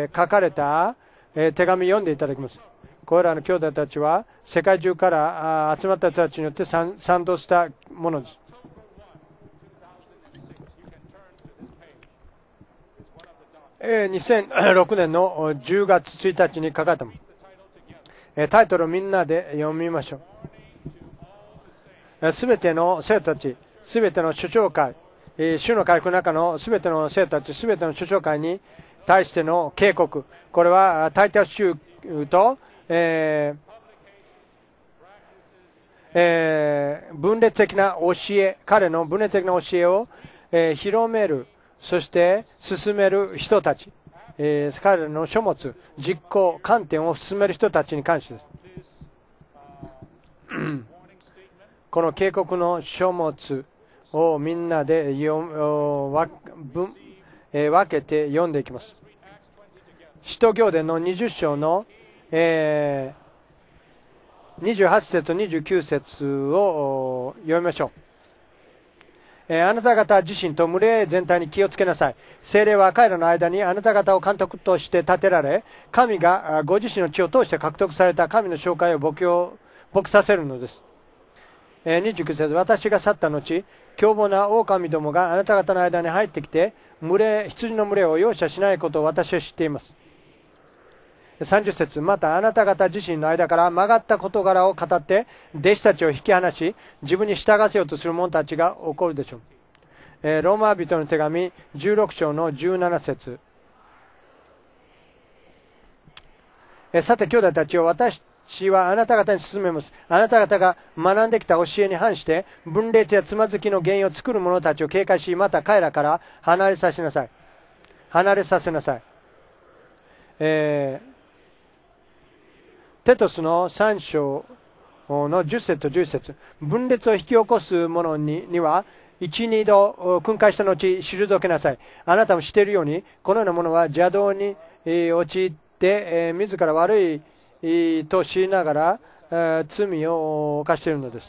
書かれた、手紙を読んでいただきます。これらの兄弟たちは世界中から集まった人たちによって賛同したものです。2006年の10月1日に書かれたもの。タイトルをみんなで読みましょう。すべての生徒たち、すべての主張会、主の回復の中のすべての生徒たち、すべての主張会に対しての警告。これはタイタス宗と、分裂的な教え、彼の分裂的な教えを、広める、そして進める人たち、彼らの書物、実行、観点を進める人たちに関してです。この警告の書物をみんなで分けて読んでいきます。使徒行伝の20章の、28節と29節を読みましょう。あなた方自身と群れ全体に気をつけなさい。聖霊は彼らの間にあなた方を監督として立てられ、神がご自身の血を通して獲得された神の紹介を僕させるのです。29節、私が去った後、凶暴な狼どもがあなた方の間に入ってきて、羊の群れを容赦しないことを私は知っています。30節、またあなた方自身の間から曲がった事柄を語って弟子たちを引き離し自分に従わせようとする者たちが起こるでしょう。ローマ人の手紙16章の17節、さて兄弟たちを私はあなた方に進めます。あなた方が学んできた教えに反して分裂やつまずきの原因を作る者たちを警戒し、また彼らから離れさせなさい。テトスの3章の10節と11節、分裂を引き起こす者には1、2度訓戒した後退けなさい。あなたも知っているようにこのようなものは邪道に陥って自ら悪いと知りながら罪を犯しているのです。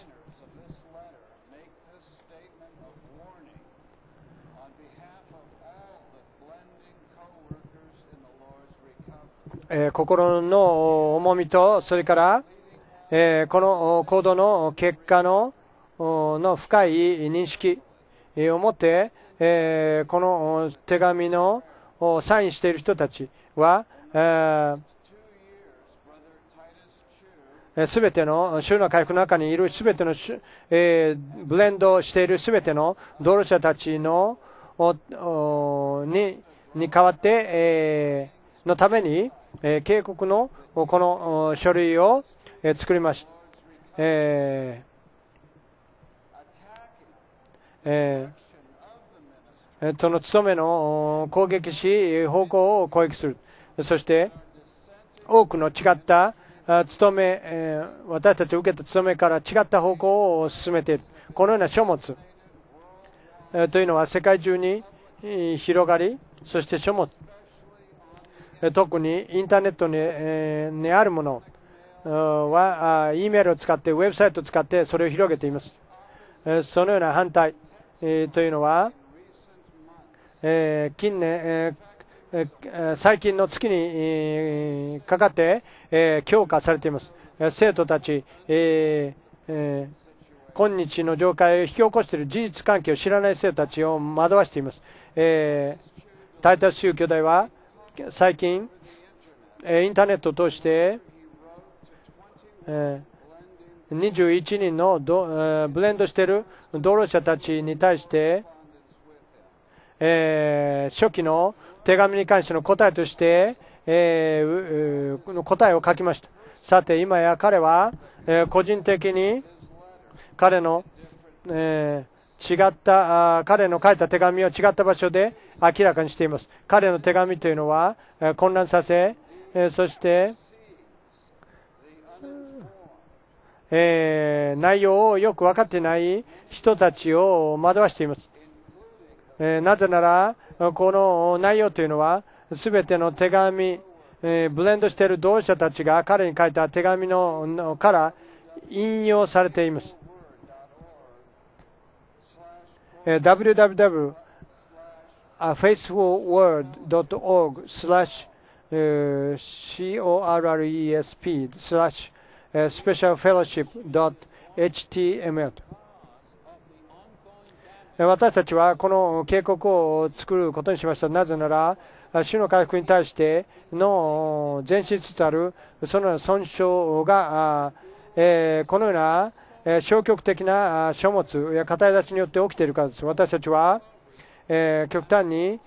心の重みと、それから、この行動の結果の深い認識を持って、この手紙のサインしている人たちは、すべての主の回復の中にいるすべてのブレンドしているすべての道路者たちのに代わって、のために警告のこの書類を作りました。その務めの攻撃し方向を攻撃する。そして多くの違った務め、私たちを受けた務めから違った方向を進めている。このような書物というのは世界中に広がり、そして書物、特にインターネットにあるものは E メールを使ってウェブサイトを使ってそれを広げています。そのような反対というのは近年最近の月にかかって強化されています。生徒たち今日の業界を引き起こしている事実関係を知らない生徒たちを惑わしています。タイタス宗教では最近インターネットを通して21人のブレンドしている道路者たちに対して初期の手紙に関しての答えとして答えを書きました。 さて今や彼は、個人的に彼の、違った彼の書いた手紙を違った場所で明らかにしています。彼の手紙というのは、混乱させ、そして、内容をよく分かっていない人たちを惑わしています。なぜならこの内容というのはすべての手紙、ブレンドしている同志者たちが彼に書いた手紙から引用されています。www.faithfulword.org/corresp/specialfellowship.html 私たちはこの警告を作ることにしました。なぜなら主の回復に対しての前進しつつあるその損傷がこのような消極的な書物や語り出しによって起きているからです。私たちは極端に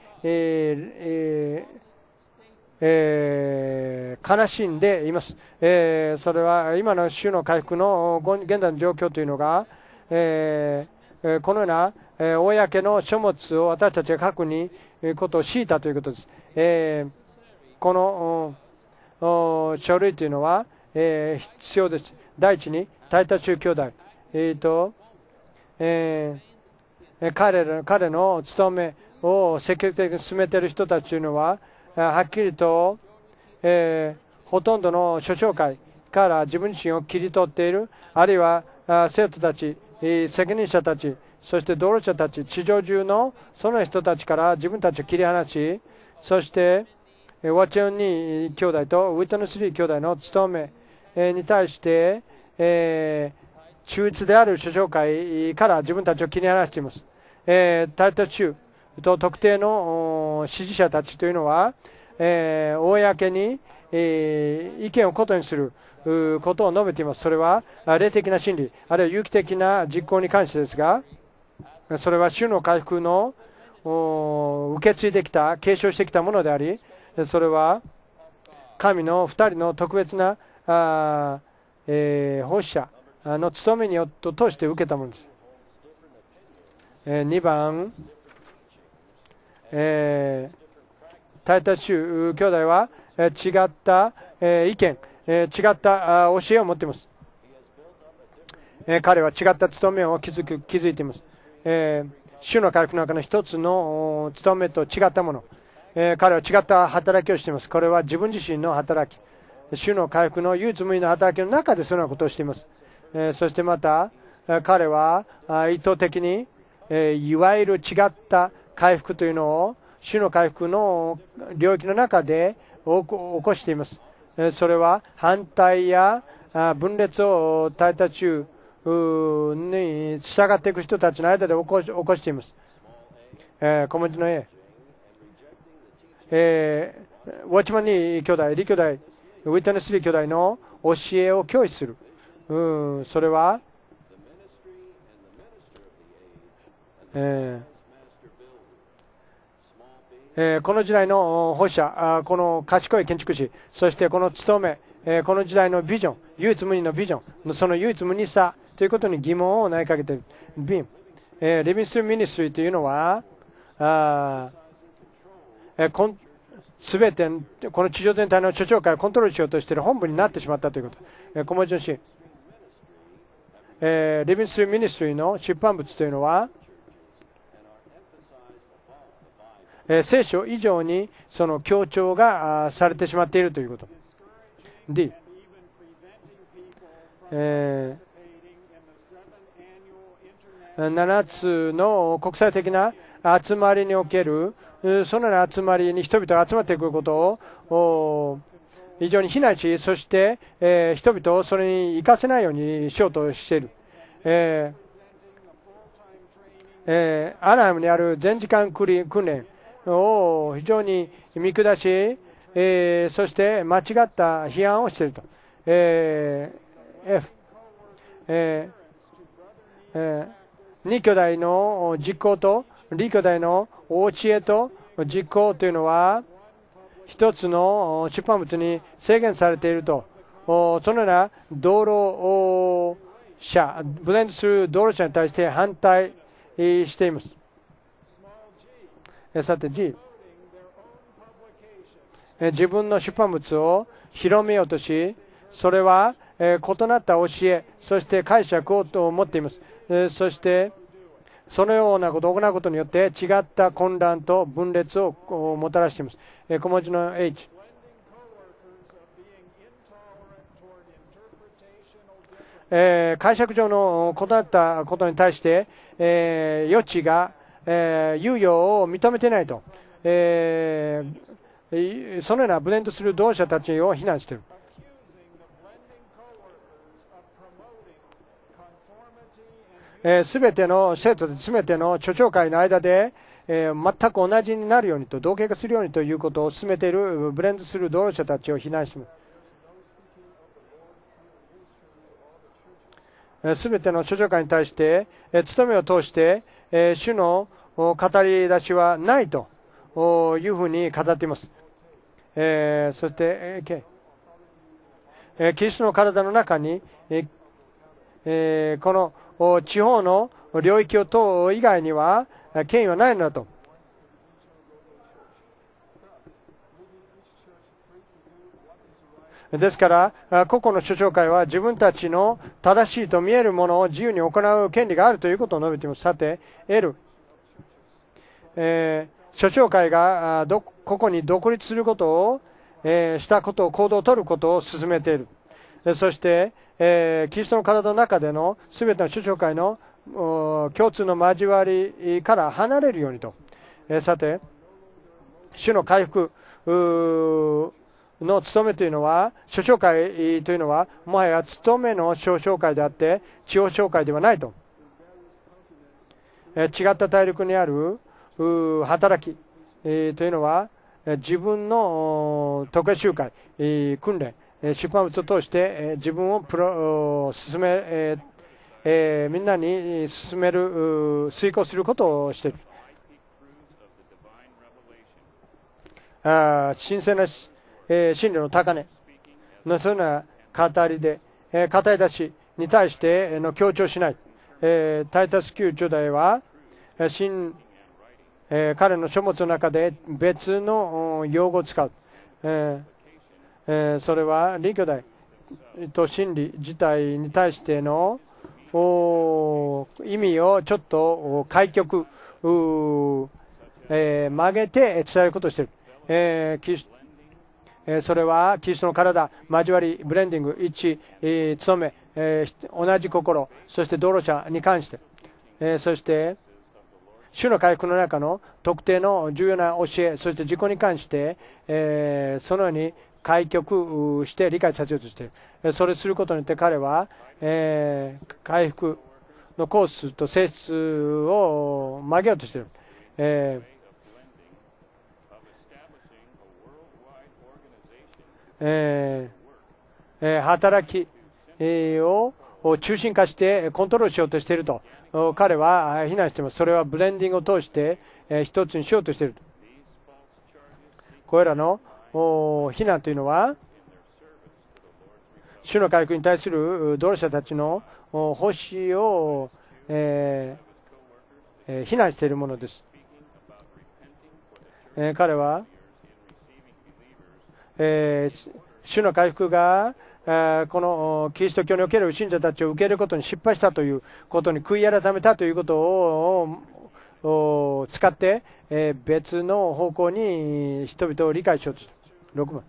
悲しんでいます。それは今の主の回復の現在の状況というのがこのような公の書物を私たちが書くにことを強いたということです。この書類というのは必要です。第一にタイタ宗兄弟、彼の務めを積極的に進めている人たちというのははっきりと、ほとんどの諸教会から自分自身を切り取っている、あるいは生徒たち、責任者たち、そして道路者たち、地上中のその人たちから自分たちを切り離し、そしてワチョンニー兄弟とウィットネスリー兄弟の務めに対して、中立である諸教会から自分たちを切り離しています。タイタ州と特定の支持者たちというのは、公に、意見をことにすることを述べています。それは霊的な真理、あるいは有機的な実行に関してですが、それは主の回復の受け継いできた、継承してきたものであり、それは神の2人の特別な奉仕者の務めによって通して受けたものです。2番、タイタ州兄弟は違った意見、違った教えを持っています。彼は違った務めを築いています。主の回復の中の一つの務めと違ったもの、彼は違った働きをしています。これは自分自身の働き、主の回復の唯一無二の働きの中でそのようなことをしています。そしてまた彼は意図的にいわゆる違った回復というのを主の回復の領域の中で起こしています。それは反対や分裂をタイタ中に従っていく人たちの間で起こしています。小文字の A、ウォッチマンニー兄弟、リ兄弟、ウィットネスリー兄弟の教えを拒否する。それは、この時代の保守者、この賢い建築士、そしてこの務め、この時代のビジョン、唯一無二のビジョン、その唯一無二さということに疑問を投げかけている。リビンスルーミニストリーというのは、すべてこの地上全体の諸教会をコントロールしようとしている本部になってしまったということ。小文字の C、リビンスルーミニストリーの出版物というのは、聖書以上にその強調がされてしまっているということ。D、7つの国際的な集まりにおけるそのような集まりに人々が集まっていくことを非常に非難し、そして、人々をそれに生かせないようにしようとしている。アナハイムにある全時間訓練を非常に見下し、そして間違った批判をしていると。2兄弟の実行と李兄弟の教えと実行というのは一つの出版物に制限されているとそのような道路者、ブレンドする道路者に対して反対しています。さて G、自分の出版物を広めようとし、それは異なった教え、そして解釈を持っています。そしてそのようなことを行うことによって違った混乱と分裂をもたらしています。小文字の H、解釈上の異なったことに対して、余地が、猶予を認めていないと、そのようなブレンドする同者たちを非難している。すべての生徒すべての著長会の間で、全く同じになるようにと同型化するようにということを進めているブレンドする同者たちを非難しています。すべての著長会に対して、務めを通して、主の語り出しはないというふうに語っています。そして、キリストの体の中に、この地方の領域を問う以外には権威はないのだと。ですから個々の諸教会は自分たちの正しいと見えるものを自由に行う権利があるということを述べています。さて L、諸教会が個々に独立することを、したことを行動を取ることを進めている。そして、キリストの体の中でのすべての諸教会の共通の交わりから離れるようにと。さて、主の回復の務めというのは、諸教会というのは、もはや務めの諸教会であって、地方教会ではないと。違った大陸にある働きというのは、自分の特別集会、訓練、出版物を通して自分を進め、みんなに進める、遂行することをしている。神聖な真理の高値のそういうような語りで、語り出しに対しての強調しない。タイタス9兄弟は、彼の書物の中で別の用語を使う。それはリ兄弟と真理自体に対しての意味をちょっと開局、曲げて伝えることをしている。それはキリストの体、交わり、ブレンディング、一致、務め、同じ心、そして道路者に関して、そして主の回復の中の特定の重要な教え、そして自己に関して、そのように開局して理解させようとしている。それをすることによって彼は、回復のコースと性質を曲げようとしている。働きを中心化してコントロールしようとしていると彼は非難しています。それはブレンディングを通して一つにしようとしている。これらの非難というのは主の回復に対する同者たちの方針を、非難しているものです。彼は、主の回復がこのキリスト教における信者たちを受け入れることに失敗したということに悔い改めたということを使って、別の方向に人々を理解しようとする。6番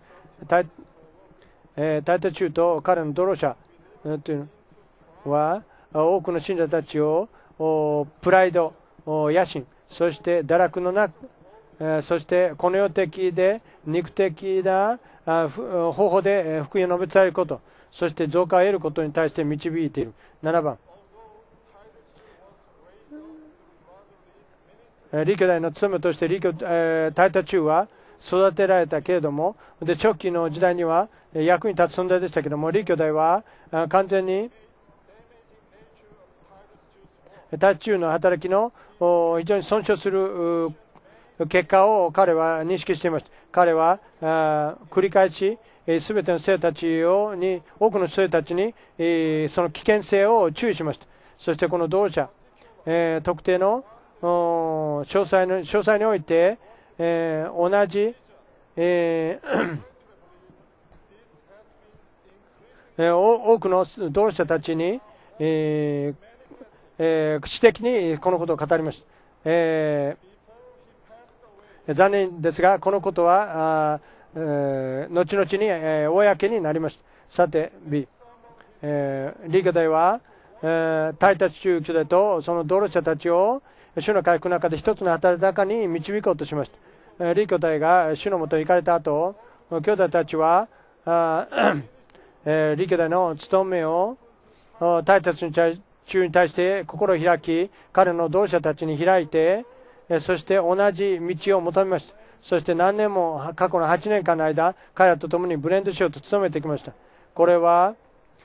タイタ中と彼の同労者というのは多くの信者たちをプライド、野心、そして堕落の中、そしてこの世的で肉的な方法で福音を述べ伝えること、そして増加を得ることに対して導いている。7番李兄弟の務めとしてタイタ中は育てられたけれども、で初期の時代には役に立つ存在でしたけれども、李兄弟は完全にタイタ中の働きの非常に損傷する結果を彼は認識していました。彼は繰り返しすべての生たちに、多くの生たちに、その危険性を注意しました。そしてこの道路者、特定の詳細において、同じ、多くの道路者たちに、私的にこのことを語りました。残念ですが、このことは後々に、公になりました。さて、B、リ兄弟は、タイタチ中兄弟とその道路者たちを主の回復の中で一つの働きの中に導こうとしました。リ兄弟が主のもとに行かれた後、兄弟たちはリ兄弟の務めをタイタチ中に対して心を開き、彼の同志者たちに開いて、そして同じ道を求めました。そして何年も過去の8年間の間、彼らと共にブレンドしようと努めてきました。これは、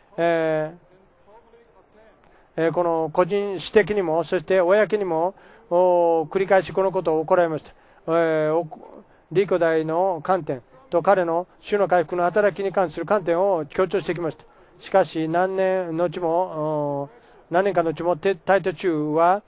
この個人私的にも、そして公にも繰り返しこのことを行いました。リ兄弟の観点と彼の主の回復の働きに関する観点を強調してきました。しかし何年かのうちもタイト中は、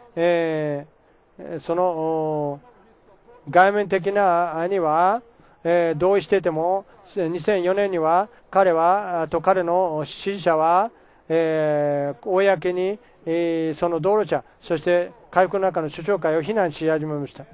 その外面的なには、同意していても2004年には彼の支持者は、公に、その道路者そして回復の中の首長会を非難し始めました。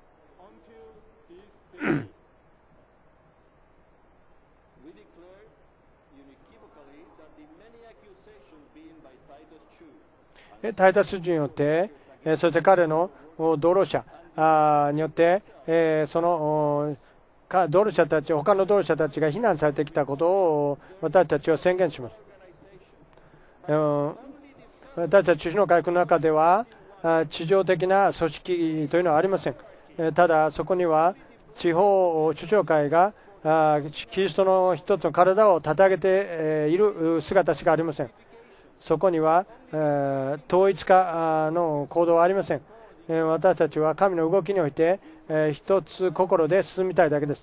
タイタスによって、そして彼の道路者によって、その道路者たち、他の道路者たちが非難されてきたことを私たちは宣言します。私たち主の回復の中では地上的な組織というのはありません。ただそこには地方首長会がキリストの一つの体を立て上げている姿しかありません。そこには統一化の行動はありません。私たちは神の動きにおいて一つ心で進みたいだけです。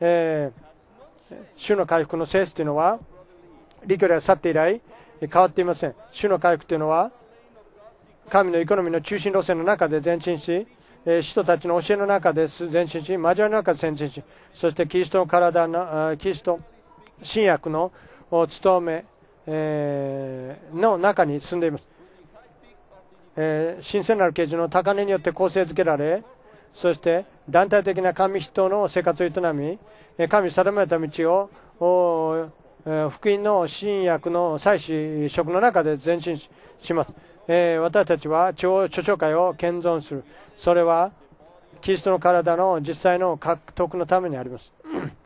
主の回復の性質というのはリ兄弟が去って以来変わっていません。主の回復というのは神のエコノミーの中心路線の中で前進し、使徒たちの教えの中で前進し、交わりの中で前進し、そしてキリストの体のキリスト新約の務めの中に進んでいます。神聖なる啓示の高値によって構成づけられ、そして団体的な神人の生活を営み、神定めた道を福音の新約の祭司職の中で前進します。私たちは著書会を謙遜する。それはキリストの体の実際の獲得のためにあります。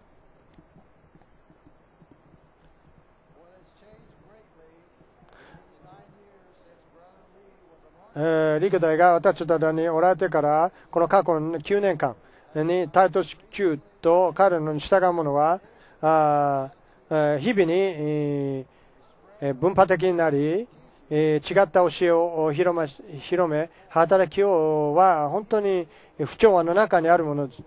リ兄弟が私たちにおられてからこの過去の9年間にタイト中と彼のに従う者は日々に分派的になり違った教えを広め働きは本当に不調和の中にあるものです。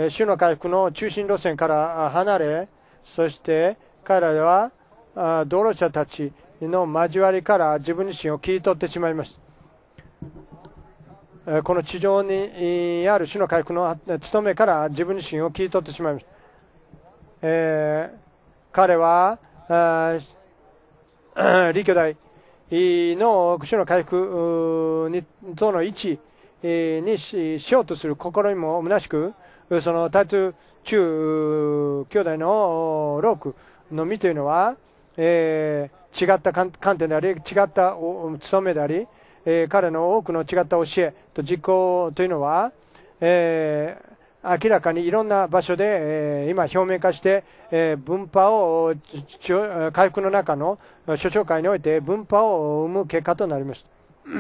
主の回復の中心路線から離れ、そして彼らは道路者たちの交わりから自分自身を切り取ってしまいました。この地上にある主の回復の務めから自分自身を切り取ってしまいました。彼はリ兄弟の主の回復との位置にしようとする試みも虚しく、そのタイツ中兄弟のロークの身というのは、違った観点であり、違った務めであり、彼の多くの違った教えと実行というのは、明らかにいろんな場所で、今表面化して、分派を回復の中の諸長会において分派を生む結果となりました。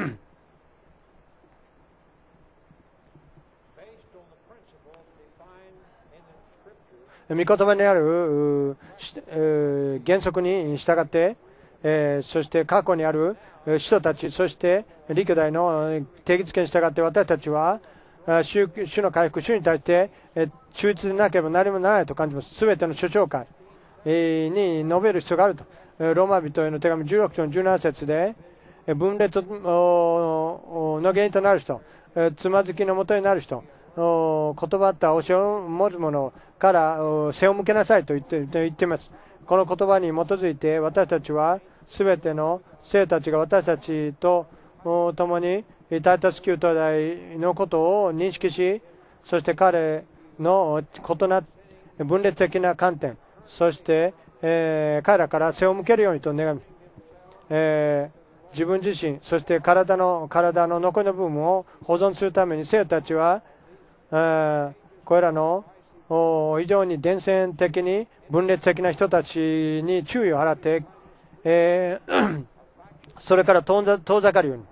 御言葉にある原則に従って、そして過去にある使徒たち、そしてリ兄弟の定義づけに従って私たちは主の回復、主に対して忠実でなければ何もならないと感じます。すべての諸長会、 に述べる必要があると。ローマ人への手紙16章の17節で、分裂の原因となる人、つまずきのもとになる人、言葉と教えを持つ者から背を向けなさいと言っています。この言葉に基づいて私たちはすべての生たちが私たちと共にタイタス旧東大のことを認識し、そして彼の異な分裂的な観点、そして、彼らから背を向けるようにと願う。自分自身、そして体の残りの部分を保存するために生たちは、これらの非常に伝染的に分裂的な人たちに注意を払って、それから遠ざかるように、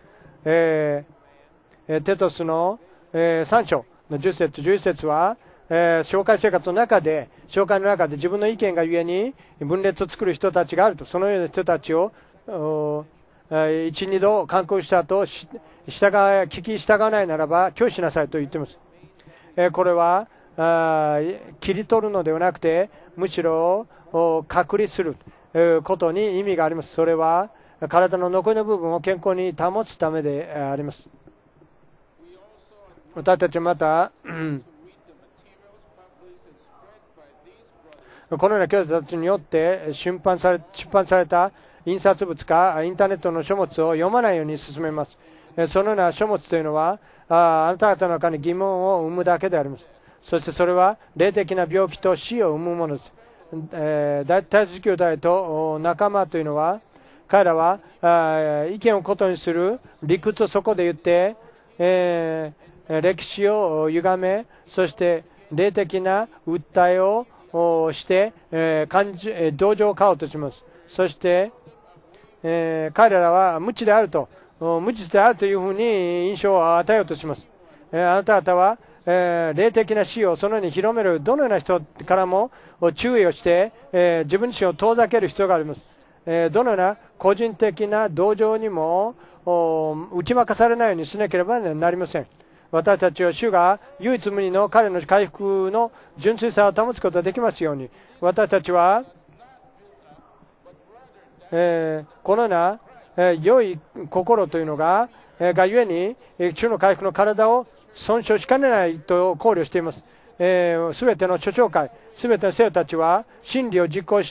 テトスの、3章の10節11節は、紹介生活の中で自分の意見がゆえに分裂を作る人たちがあると。そのような人たちを一、二度勧告した後、聞き従わないならば拒否しなさいと言っています。これは切り取るのではなくて、むしろ隔離することに意味があります。それは体の残りの部分を健康に保つためであります。私たちまたこのような兄弟たちによって出版された印刷物かインターネットの書物を読まないように進めます。そのような書物というのはあなた方の中に疑問を生むだけであります。そしてそれは霊的な病気と死を生むものです。大体兄弟と仲間というのは、彼らは意見をことにする理屈をそこで言って、歴史を歪め、そして霊的な訴えをして、同情を買おうとします。そして、彼らは無知であるというふうに印象を与えようとします。あなた方は、霊的な死をそのように広めるどのような人からも注意をして、自分自身を遠ざける必要があります。どのような個人的な同情にも打ち負かされないようにしなければなりません。私たちは主が唯一無二の彼の回復の純粋さを保つことができますように、私たちは、このような、良い心というのがゆえに主の回復の体を損傷しかねないと考慮しています。すべての諸教会、すべての生徒たちは真理を実行して、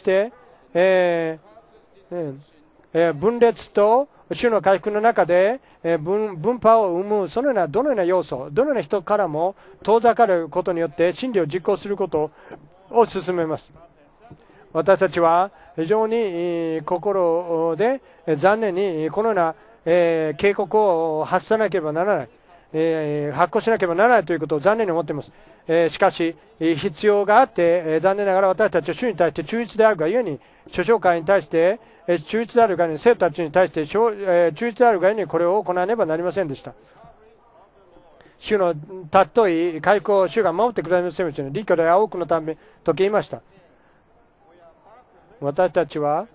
分裂と主の回復の中で分派を生む、そのようなどのような要素、どのような人からも遠ざかることによって真理を実行することを進めます。私たちは非常に心で残念にこのような警告を発さなければならない、発行しなければならないということを残念に思っています。しかし必要があって、残念ながら私たちは主に対して忠実であるがゆえに、諸教会に対して忠実であるがゆえに、生徒たちに対して忠実であるがゆえにこれを行わねばなりませんでした。主の尊い回復を主が守ってくださいませんでした。立教で多くのためと言いました。私たちは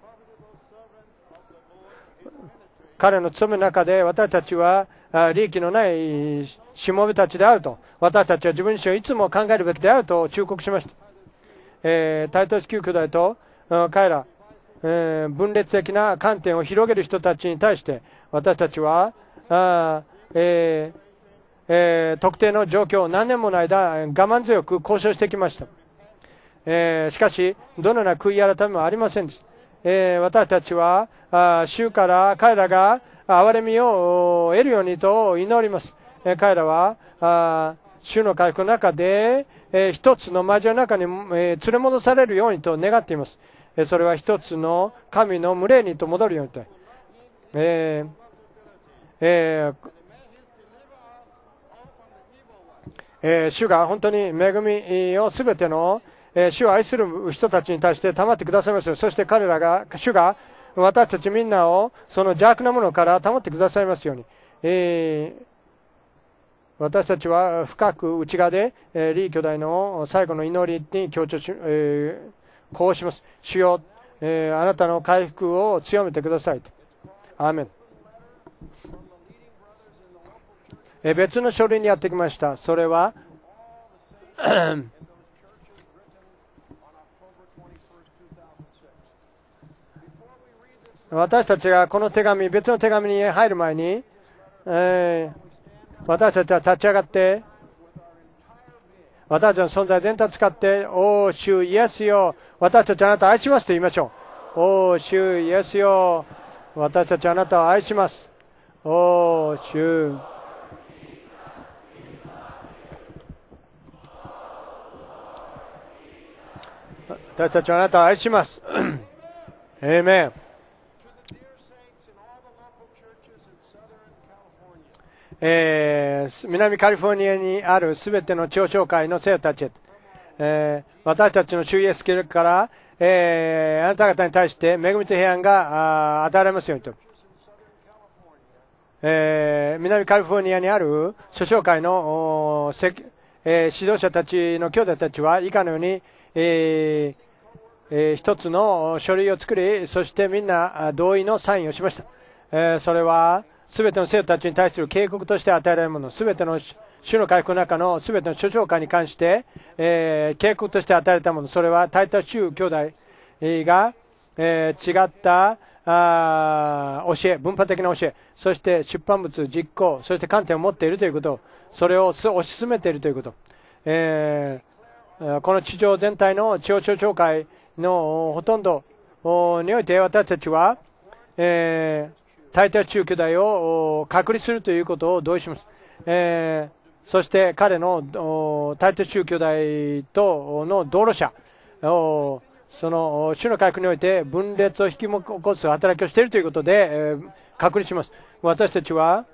彼の務めの中で、私たちは利益のないしもべたちであると、私たちは自分自身をいつも考えるべきであると忠告しました。タイトス9兄弟と彼ら、分裂的な観点を広げる人たちに対して私たちは特定の状況を何年もの間我慢強く交渉してきました。しかしどのような悔い改めもありませんでした。私たちは主から彼らが憐れみを得るようにと祈ります。彼らは主の回復の中で一つの交わりの中に連れ戻されるようにと願っています。それは一つの神の群れにと戻るようにと、主が本当に恵みをすべての主を愛する人たちに対して賜ってくださいますように。そして主が私たちみんなをその邪悪なものから保ってくださいますように。私たちは深く内側でリー兄弟の最後の祈りに強調し、こうします。主よ、あなたの回復を強めてくださいと。アーメン。別の書類にやってきました。それは私たちがこの手紙、別の手紙に入る前に、私たちは立ち上がって、私たちの存在全体を使って、おー、主イエスよ、私たちはあなたを愛しますと言いましょう。おー、主イエスよ、私たちはあなたを愛します。おー、主。私たちはあなたを愛します。エーメン。南カリフォルニアにあるすべての長小会の生徒たちへ、私たちの主イエスキリストから、あなた方に対して恵みと平安が与えられますようにと、南カリフォルニアにある諸小会の指導者たちの兄弟たちは以下のように、一つの書類を作り、そしてみんな同意のサインをしました。それはすべての生徒たちに対する警告として与えられるもの、すべての主の回復の中のすべての諸教会に関して、警告として与えられたもの、それはタイタス州兄弟が、違った教え、分派的な教え、そして出版物、実行、そして観点を持っているということ、それを推し進めているということ、この地上全体の地方諸教会のほとんどにおいて私たちは、タイタス州兄弟を隔離するということを同意します。そして彼のタイタス州兄弟との道路者をその主の回復において分裂を引き起こす働きをしているということで、隔離します。私たちは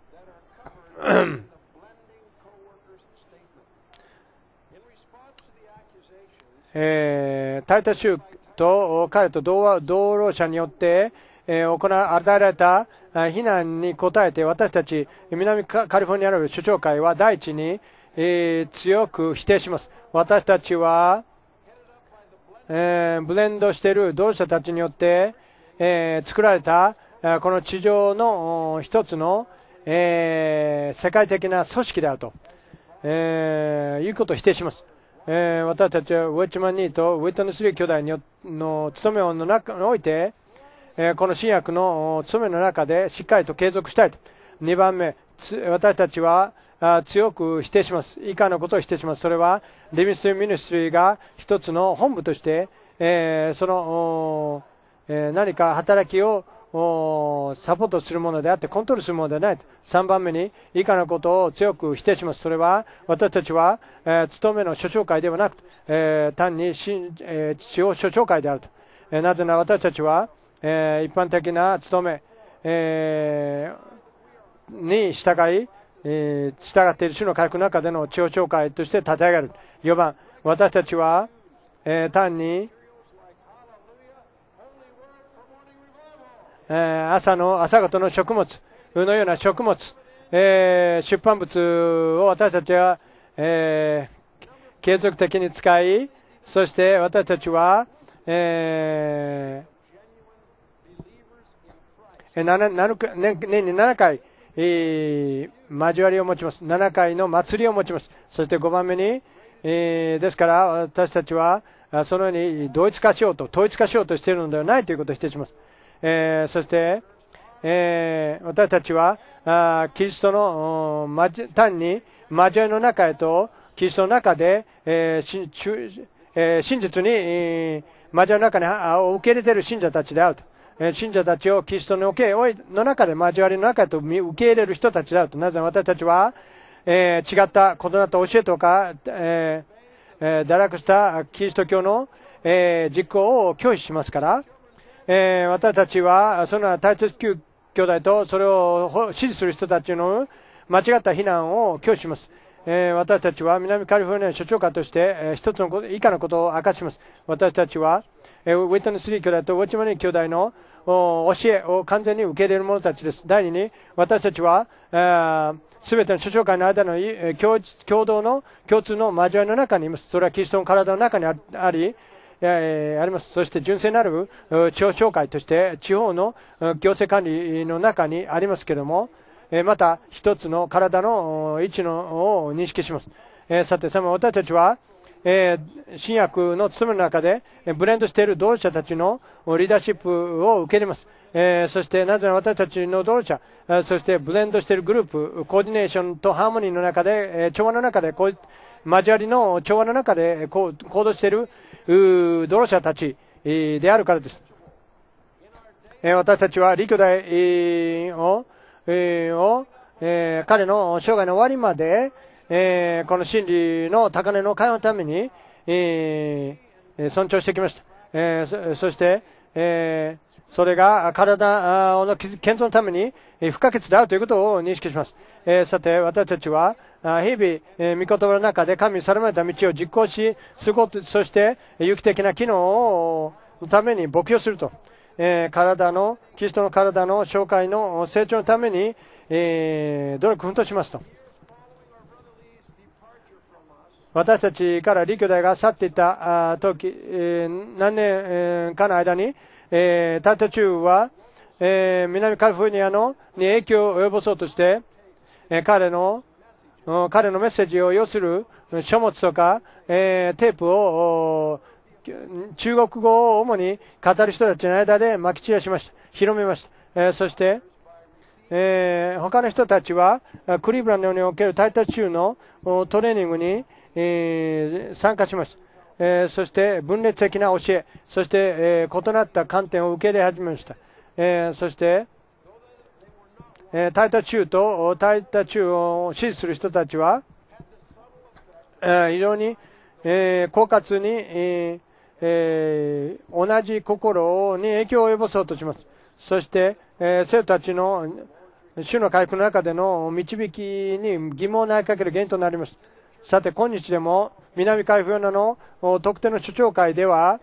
タイタス州と彼と同労者によって与えられた非難に応えて、私たち南カリフォルニアの首長会は第一に、強く否定します。私たちは、ブレンドしている同志者たちによって、作られたこの地上の一つの、世界的な組織であると、いうことを否定します。私たちはウェッチマン・ニーとウィットネス・リー兄弟の務めの中において、この新約の務めの中でしっかりと継続したいと。2番目、私たちは強く否定します。以下のことを否定します。それはリミストリー・ミニストリーが一つの本部として、その、何か働きをサポートするものであってコントロールするものではないと。3番目に以下のことを強く否定します。それは私たちは、務めの諸長会ではなく、単に地方諸長会であると。なぜなら私たちは一般的な務め、に従い、従っている主の回復の中での地方教会として立て上がる。4番、私たちは、単に、朝方の食物のような食物、出版物を私たちは、継続的に使い、そして私たちは、年に7回、交わりを持ちます。7回の祭りを持ちます。そして5番目に、ですから私たちはそのように統一化しようとしているのではないということを否定します。そして、私たちはキリストの単に交わりの中へとキリストの中で、真実に交わりの中に受け入れている信者たちであると。信者たちをキリストの中で交わりの中へと受け入れる人たちであると。なぜ私たちは、違った異なった教えとか、堕落したキリスト教の、実行を拒否しますから、私たちはその大切兄弟とそれを支持する人たちの間違った非難を拒否します。私たちは南カリフォルニアの所長官として、一つの以下のことを明かします。私たちはウィットネス・リー兄弟とウォッチマニー兄弟の教えを完全に受け入れる者たちです。第二に、私たちはすべての所長官の間の共通の交わりの中にいます。それはキリストの体の中にあります。そして純正なる地方教会として地方の行政管理の中にありますけれども、また一つの体の位置を認識します。さて、私たちは新約の務めの中でブレンドしている同志者たちのリーダーシップを受け入れます。 そしてなぜなら私たちの同者、そしてブレンドしているグループ、コーディネーションとハーモニーの中で、調和の中で、交わりの調和の中で行動している同者たちであるからです。私たちは李兄弟を彼の生涯の終わりまで、この真理の高値の会話のために、尊重してきました。そして、それが体の健康のために不可欠であるということを認識します。さて、私たちは日々、御言葉の中で神に定めた道を実行し、そして有機的な機能のために牧養すると。キリストの体の紹介の成長のために、努力奮闘しますと。私たちから李兄弟が去っていった時、何年かの間に、タイト中は、南カリフォルニアに影響を及ぼそうとして、彼のメッセージを要する書物とか、テープを中国語を主に語る人たちの間で撒き散らしました。広めました。そして、他の人たちはクリーブランドにおけるタイタ中のトレーニングに、参加しました。そして分裂的な教え、そして、異なった観点を受け入れ始めました。そして、タイタ中とタイタ中を支持する人たちは、非常に、狡猾に、同じ心に影響を及ぼそうとします。そして、生徒たちの主の回復の中での導きに疑問を投げかける原因となります。さて、今日でも南カリフォルニアの特定の主張会では、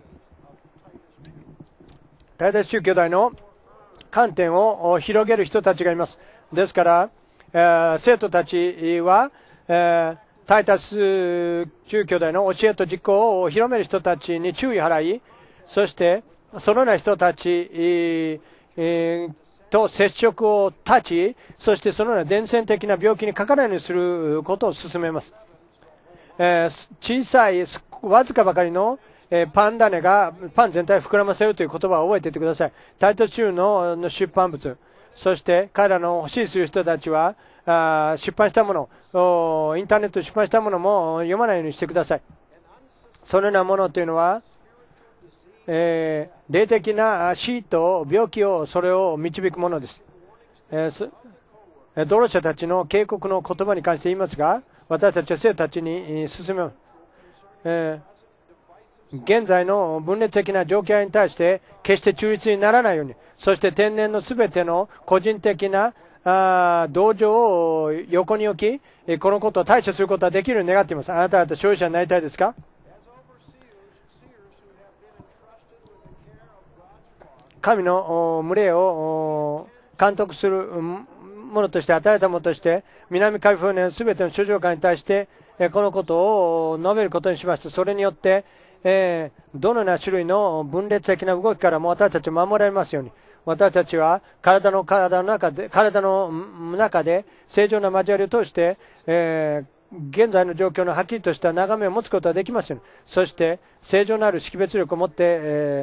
大体宗教大の観点を広げる人たちがいます。ですから、生徒たちは、タイタス宗教大の教えと実行を広める人たちに注意払い、そしてそのような人たち、と接触を断ち、そしてそのような伝染的な病気にかからないようにすることを進めます。小さい、わずかばかりのパン種がパン全体を膨らませるという言葉を覚えていてください。タイト中の出版物、そして彼らの欲しいする人たちは出版したもの、インターネットで出版したものも読まないようにしてください。そのようなものというのは、霊的な死と病気をそれを導くものです。同者たちの警告の言葉に関して言いますが、私たちは生徒たちに進めます。現在の分裂的な状況に対して決して中立にならないように、そして天然のすべての個人的な同情を横に置き、このことを対処することができるように願っています。あなた方勝利者になりたいですか？神の群れを監督するものとして与えたものとして、南カリフォルニアのすべての諸教会に対してこのことを述べることにしました。それによってどのような種類の分裂的な動きからも私たちを守られますように、私たちは体の中で正常な交わりを通して、現在の状況のはっきりとした眺めを持つことができますように、そして正常なる識別力を持って、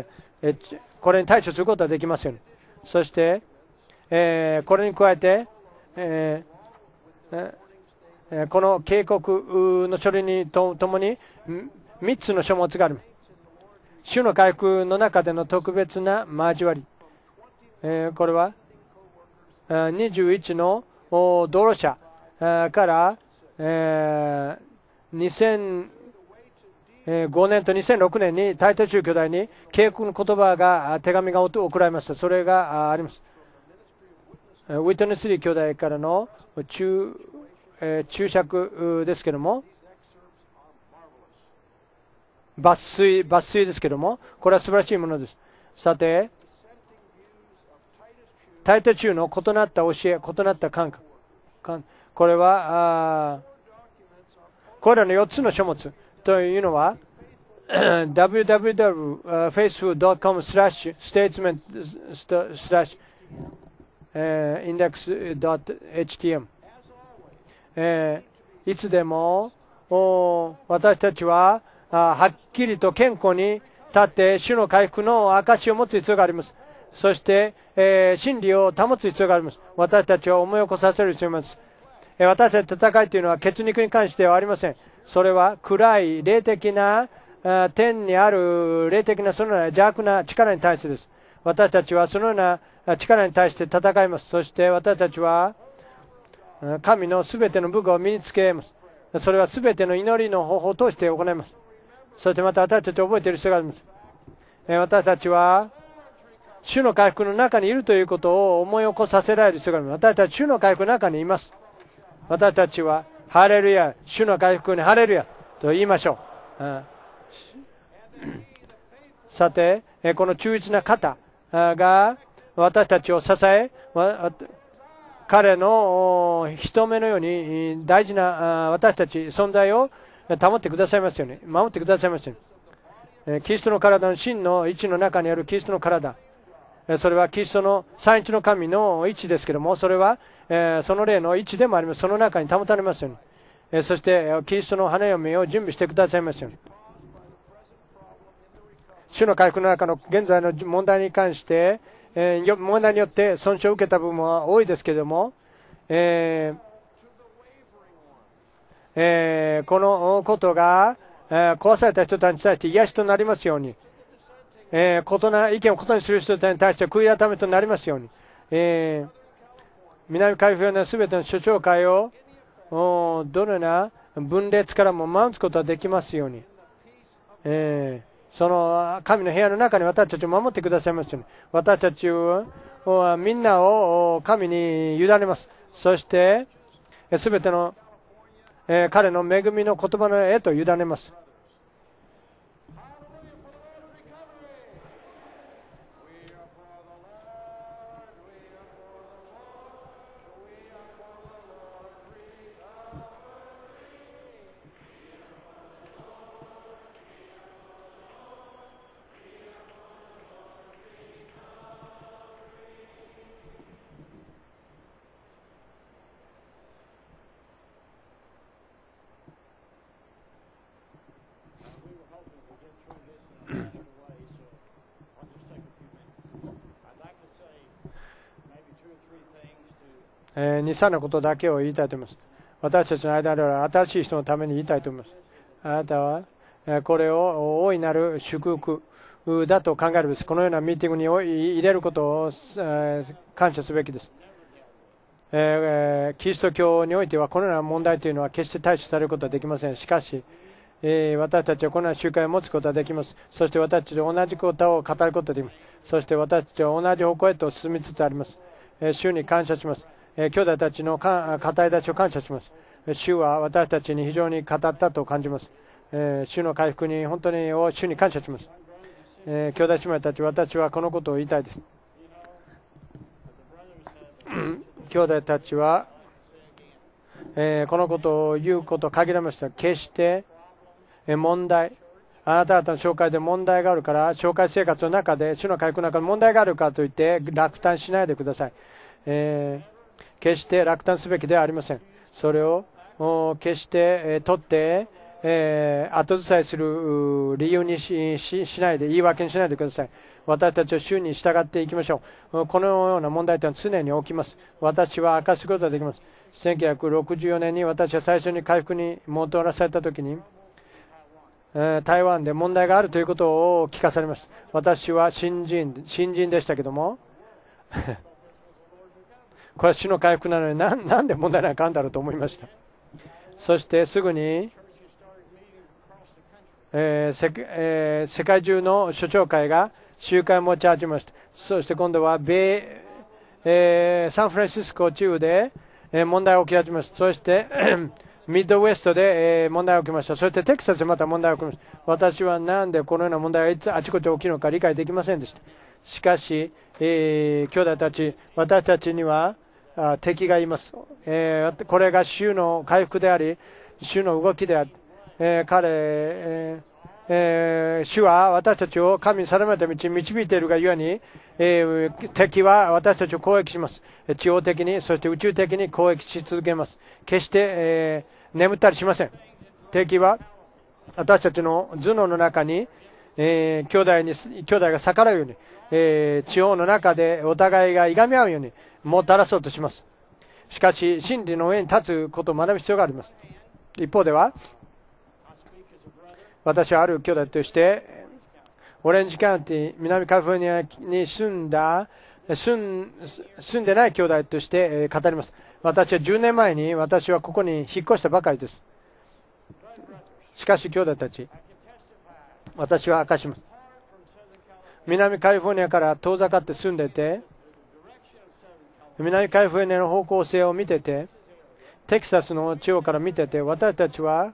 これに対処することができますように、そして、これに加えて、この警告の書類にともに3つの書物がある。主の回復の中での特別な交わり、これは21の道路者から2005年と2006年にタイトル宗教大に警告の言葉が手紙が送られました。それがあります。ウィトネスリー兄弟からの注釈ですけども、抜粋ですけども、これは素晴らしいものです。さて、タイト中の異なった教え、異なった感覚、これはこれらの4つの書物というのはwww.facebook.com/statement-index.htm、いつでも私たちははっきりと健康に立って主の回復の証を持つ必要があります。 そして、真理を保つ必要があります。私たちを思い起こさせる必要があります。私たちの戦いというのは血肉に関してはありません。それは暗い霊的な天にある霊的なそのような邪悪な力に対してです。私たちはそのような力に対して戦います。そして私たちは神のすべての武具を身につけます。それはすべての祈りの方法を通して行います。そしてまた私たちを覚えている必要があります。私たちは主の回復の中にいるということを思い起こさせられる必要があります。私たちは主の回復の中にいます。私たちはハレルヤ、主の回復にハレルヤと言いましょう。さて、この忠実な方が私たちを支え、彼の人目のように大事な私たち存在を保ってくださいますように、守ってくださいますように。キリストの体の真の位置の中にあるキリストの体、それはキリストの三一の神の位置ですけれども、それはその霊の位置でもあります。その中に保たれますように。そしてキリストの花嫁を準備してくださいますように。主の回復の中の現在の問題に関して、問題によって損傷を受けた部分は多いですけれども、このことが壊された人たちに対して癒しとなりますように、意見を異にする人たちに対して悔い改めとなりますように、南海フのすべての諸教会をどのような分裂からも守ることができますように、その神の部屋の中に私たちを守ってくださいますように。私たちはみんなを神に委ねます。そしてすべての彼の恵みの言葉のへと委ねます。2、3のことだけを言いたいと思います。私たちの間では新しい人のために言いたいと思います。あなたはこれを大いなる祝福だと考えるべきです。このようなミーティングに入れることを感謝すべきです。キリスト教においてはこのような問題というのは決して対処されることはできません。しかし、私たちはこのような集会を持つことができます。そして私たちと同じことを語ることができます。そして私たちは同じ方向へと進みつつあります。主に感謝します。兄弟たちの語り出しを感謝します。主は私たちに非常に語ったと感じます。主の回復に本当に主に感謝します。兄弟姉妹たち、私はこのことを言いたいです。兄弟たちは、このことを言うことを限られました。決して問題、あなた方の紹介で問題があるから、紹介生活の中で主の回復の中で問題があるからといって落胆しないでください。決して落胆すべきではありません。それを決して取って後ずさりする理由に しないで、言い訳にしないでください。私たちは主に従っていきましょう。このような問題というのは常に起きます。私は明かすことができます。1964年に私は最初に回復に戻らされたときに、台湾で問題があるということを聞かされました。私は新人でしたけどもこれは主の回復なのになんで問題なんかあるんだろうと思いました。そしてすぐに、世界中の諸教会が集会を持ち始めました。そして今度はサンフランシスコ中で問題が起き始めました。そしてミッドウェストで問題が起きました。そしてテキサスでまた問題が起きました。私はなんでこのような問題がいつあちこち起きるのか理解できませんでした。しかし、兄弟たち、私たちには敵がいます。これが主の回復であり、主の動きである。主は私たちを神に定めた道に導いているがゆえに、敵は私たちを攻撃します。地方的に、そして宇宙的に攻撃し続けます。決して、眠ったりしません。敵は私たちの頭脳の中に兄弟が逆らうように、地方の中でお互いがいがみ合うようにもたらそうとします。しかし、真理の上に立つことを学ぶ必要があります。一方では、私はある兄弟として、オレンジカウンティ、南カリフォルニアに住んでない兄弟として語ります。私は10年前に私はここに引っ越したばかりです。しかし兄弟たち、私は明かします。南カリフォルニアから遠ざかって住んでいて、南カリフォルニアの方向性を見てて、テキサスの地方から見てて、私たちは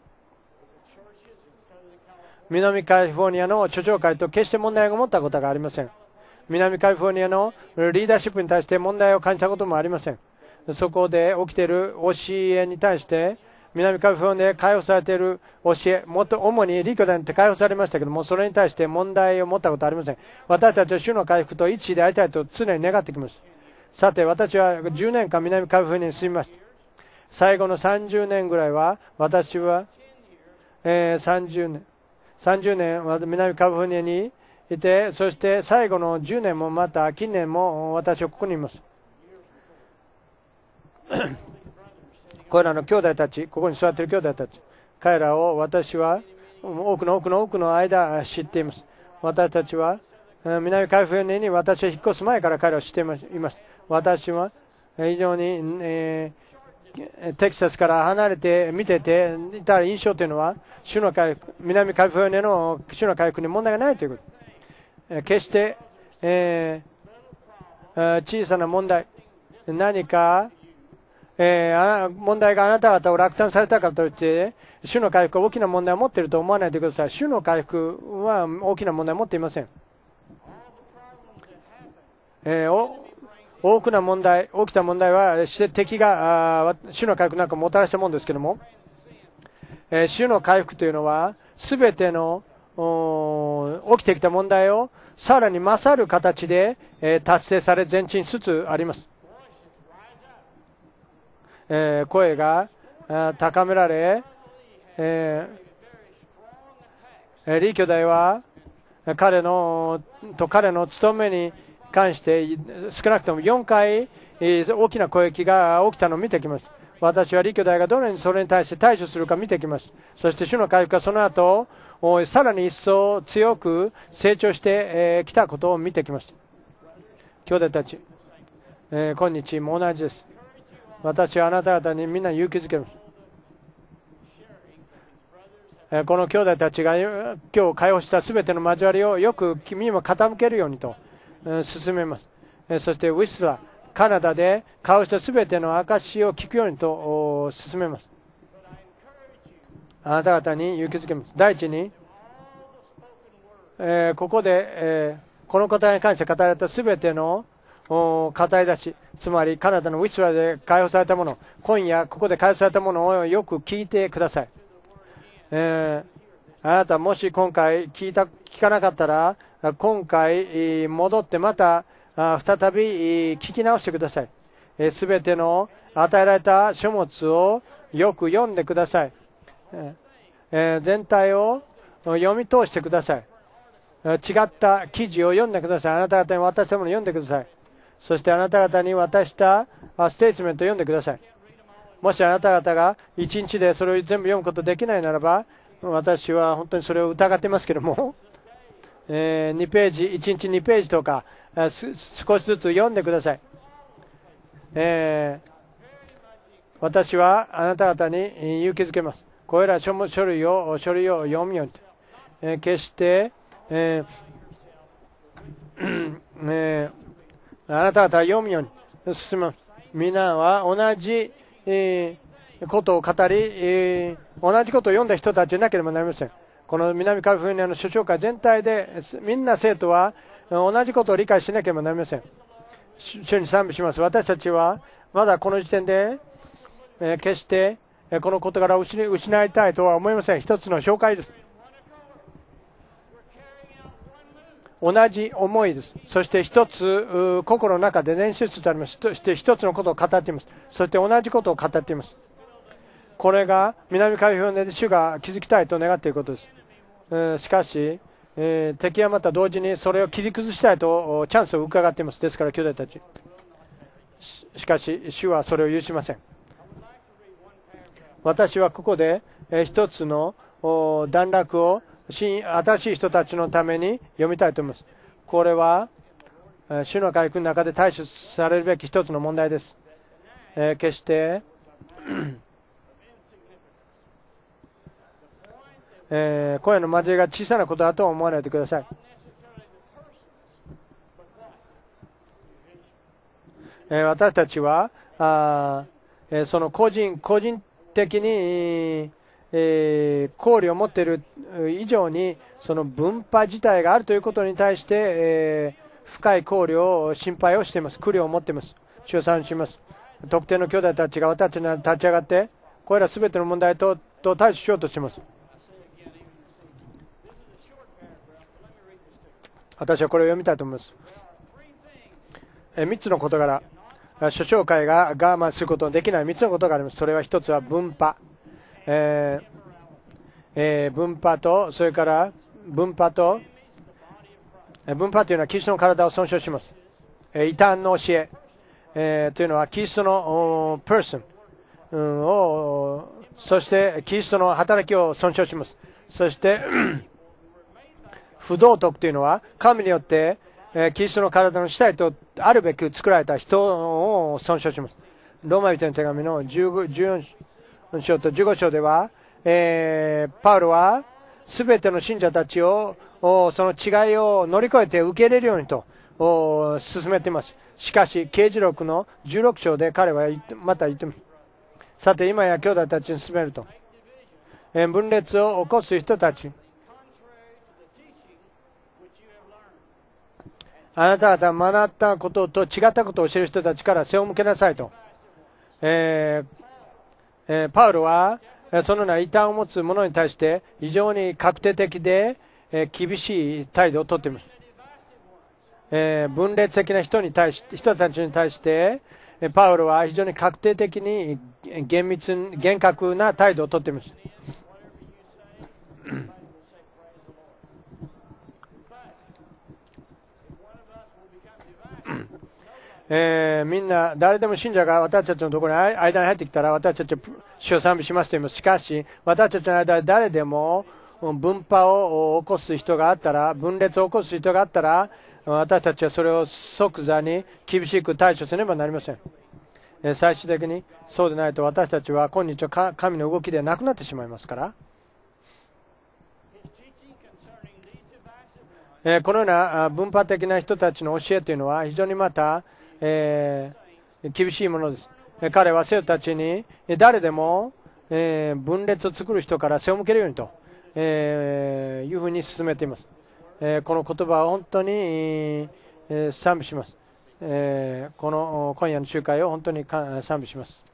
南カリフォルニアの諸教会と決して問題を持ったことがありません。南カリフォルニアのリーダーシップに対して問題を感じたこともありません。そこで起きている教えに対して、南カリフォルニアで解放されている教え、もっと主にリコダに解放されましたけども、それに対して問題を持ったことはありません。私たちは主の回復と一致でありたいと常に願ってきました。さて、私は10年間南カリフォルニアに住みました。最後の30年ぐらいは、私は、30年は南カリフォルニアにいて、そして最後の10年もまた近年も私はここにいます。これらの兄弟たち、ここに座っている兄弟たち、彼らを私は多くの間知っています。私たちは南カリフォルニアに私は引っ越す前から彼らを知っています。私は非常に、テキサスから離れて見てていた印象というのは、南カリフォルニアの主の回復に問題がないということ。決して、小さな問題、何か、問題があなた方を落胆されたからといって、主の回復は大きな問題を持っていると思わないでください。主の回復は大きな問題を持っていません。大きな問題、起きた問題は敵が主の回復なんかもたらしたものですけども、主の回復というのはすべての起きてきた問題をさらに勝る形で達成され前進しつつあります。声が高められ、リー兄弟は彼の務めに関して少なくとも4回大きな攻撃が起きたのを見てきました。私はリー兄弟がどのようにそれに対して対処するか見てきました。そして主の回復はその後さらに一層強く成長してきたことを見てきました。兄弟たち、今日も同じです。私はあなた方にみんな勇気づけます。この兄弟たちが今日解放したすべての交わりをよく君にも傾けるようにと進めます。そしてウィスラー、カナダで解放したすべての証を聞くようにと進めます。あなた方に勇気づけます。第一に、ここで、この答えに関して語られたすべての語り出し、つまりカナダのウィスラーで解放されたもの、今夜ここで解放されたものをよく聞いてください。あなたもし今回聞かなかったら、今回戻ってまた再び聞き直してください。すべての与えられた書物をよく読んでください。全体を読み通してください。違った記事を読んでください。あなた方に渡したものを読んでください。そしてあなた方に渡したステートメントを読んでください。もしあなた方が1日でそれを全部読むことできないならば、私は本当にそれを疑ってますけども、2ページ、1日2ページとか少しずつ読んでください。私はあなた方に勇気づけます。これら書類を読むように、決して、あなた方は読むように進みます。皆は同じ、ことを語り、同じことを読んだ人たちでなければなりません。この南カリフォルニアの諸教会全体でみんな生徒は同じことを理解しなければなりません。主に賛美します。私たちはまだこの時点で、決してこの事柄を失いたいとは思いません。一つの紹介です。同じ思いです。そして一つ心の中で練習しつつあります。そして一つのことを語っています。そして同じことを語っています。これが南カリフォルニアで主が築きたいと願っていることです。しかし敵はまた同時にそれを切り崩したいとチャンスを伺っています。ですから兄弟たち、しかし主はそれを許しません。私はここで一つの段落を新しい人たちのために読みたいと思います。これは主の回復の中で対処されるべき一つの問題です。決して今夜の交わりが小さなことだとは思わないでください。私たちはその個人的に考慮を持っている以上にその分派自体があるということに対して深い考慮を心配をしています。苦慮を持っています。主を賛美します。特定の兄弟たちが私たちに立ち上がってこれらすべての問題と対処しようとしています。私はこれを読みたいと思います。3つの事柄、諸教会が我慢することのできない3つのことがあります。それは1つは分派、分派とそれから分派というのはキリストの体を損傷します。異端の教え、というのはキリストのパーソンをそしてキリストの働きを損傷します。そして不道徳というのは神によってキリストの体の主体とあるべく作られた人を損傷します。ローマ人の手紙の14章と15章では、パウロはすべての信者たちをその違いを乗り越えて受け入れるようにと進めています。しかし啓示録の16章で彼はまた言っています。さて今や兄弟たちに進めると、分裂を起こす人たち、あなた方が学ったことと違ったことを教える人たちから背を向けなさいと、パウロはそのような異端を持つ者に対して非常に確定的で厳しい態度をとっています。分裂的な人たちに対してパウロは非常に確定的に厳格な態度をとっています。みんな誰でも信者が私たちのところに間に入ってきたら私たちは主を賛美しますと言います。しかし私たちの間で誰でも分派を起こす人があったら、分裂を起こす人があったら、私たちはそれを即座に厳しく対処せねばなりません。最終的にそうでないと私たちは今日は神の動きでなくなってしまいますから、このような分派的な人たちの教えというのは非常にまた厳しいものです。彼は生徒たちに誰でも分裂を作る人から背を向けるようにというふうに進めています。この言葉を本当に賛美します。この今夜の集会を本当に賛美します。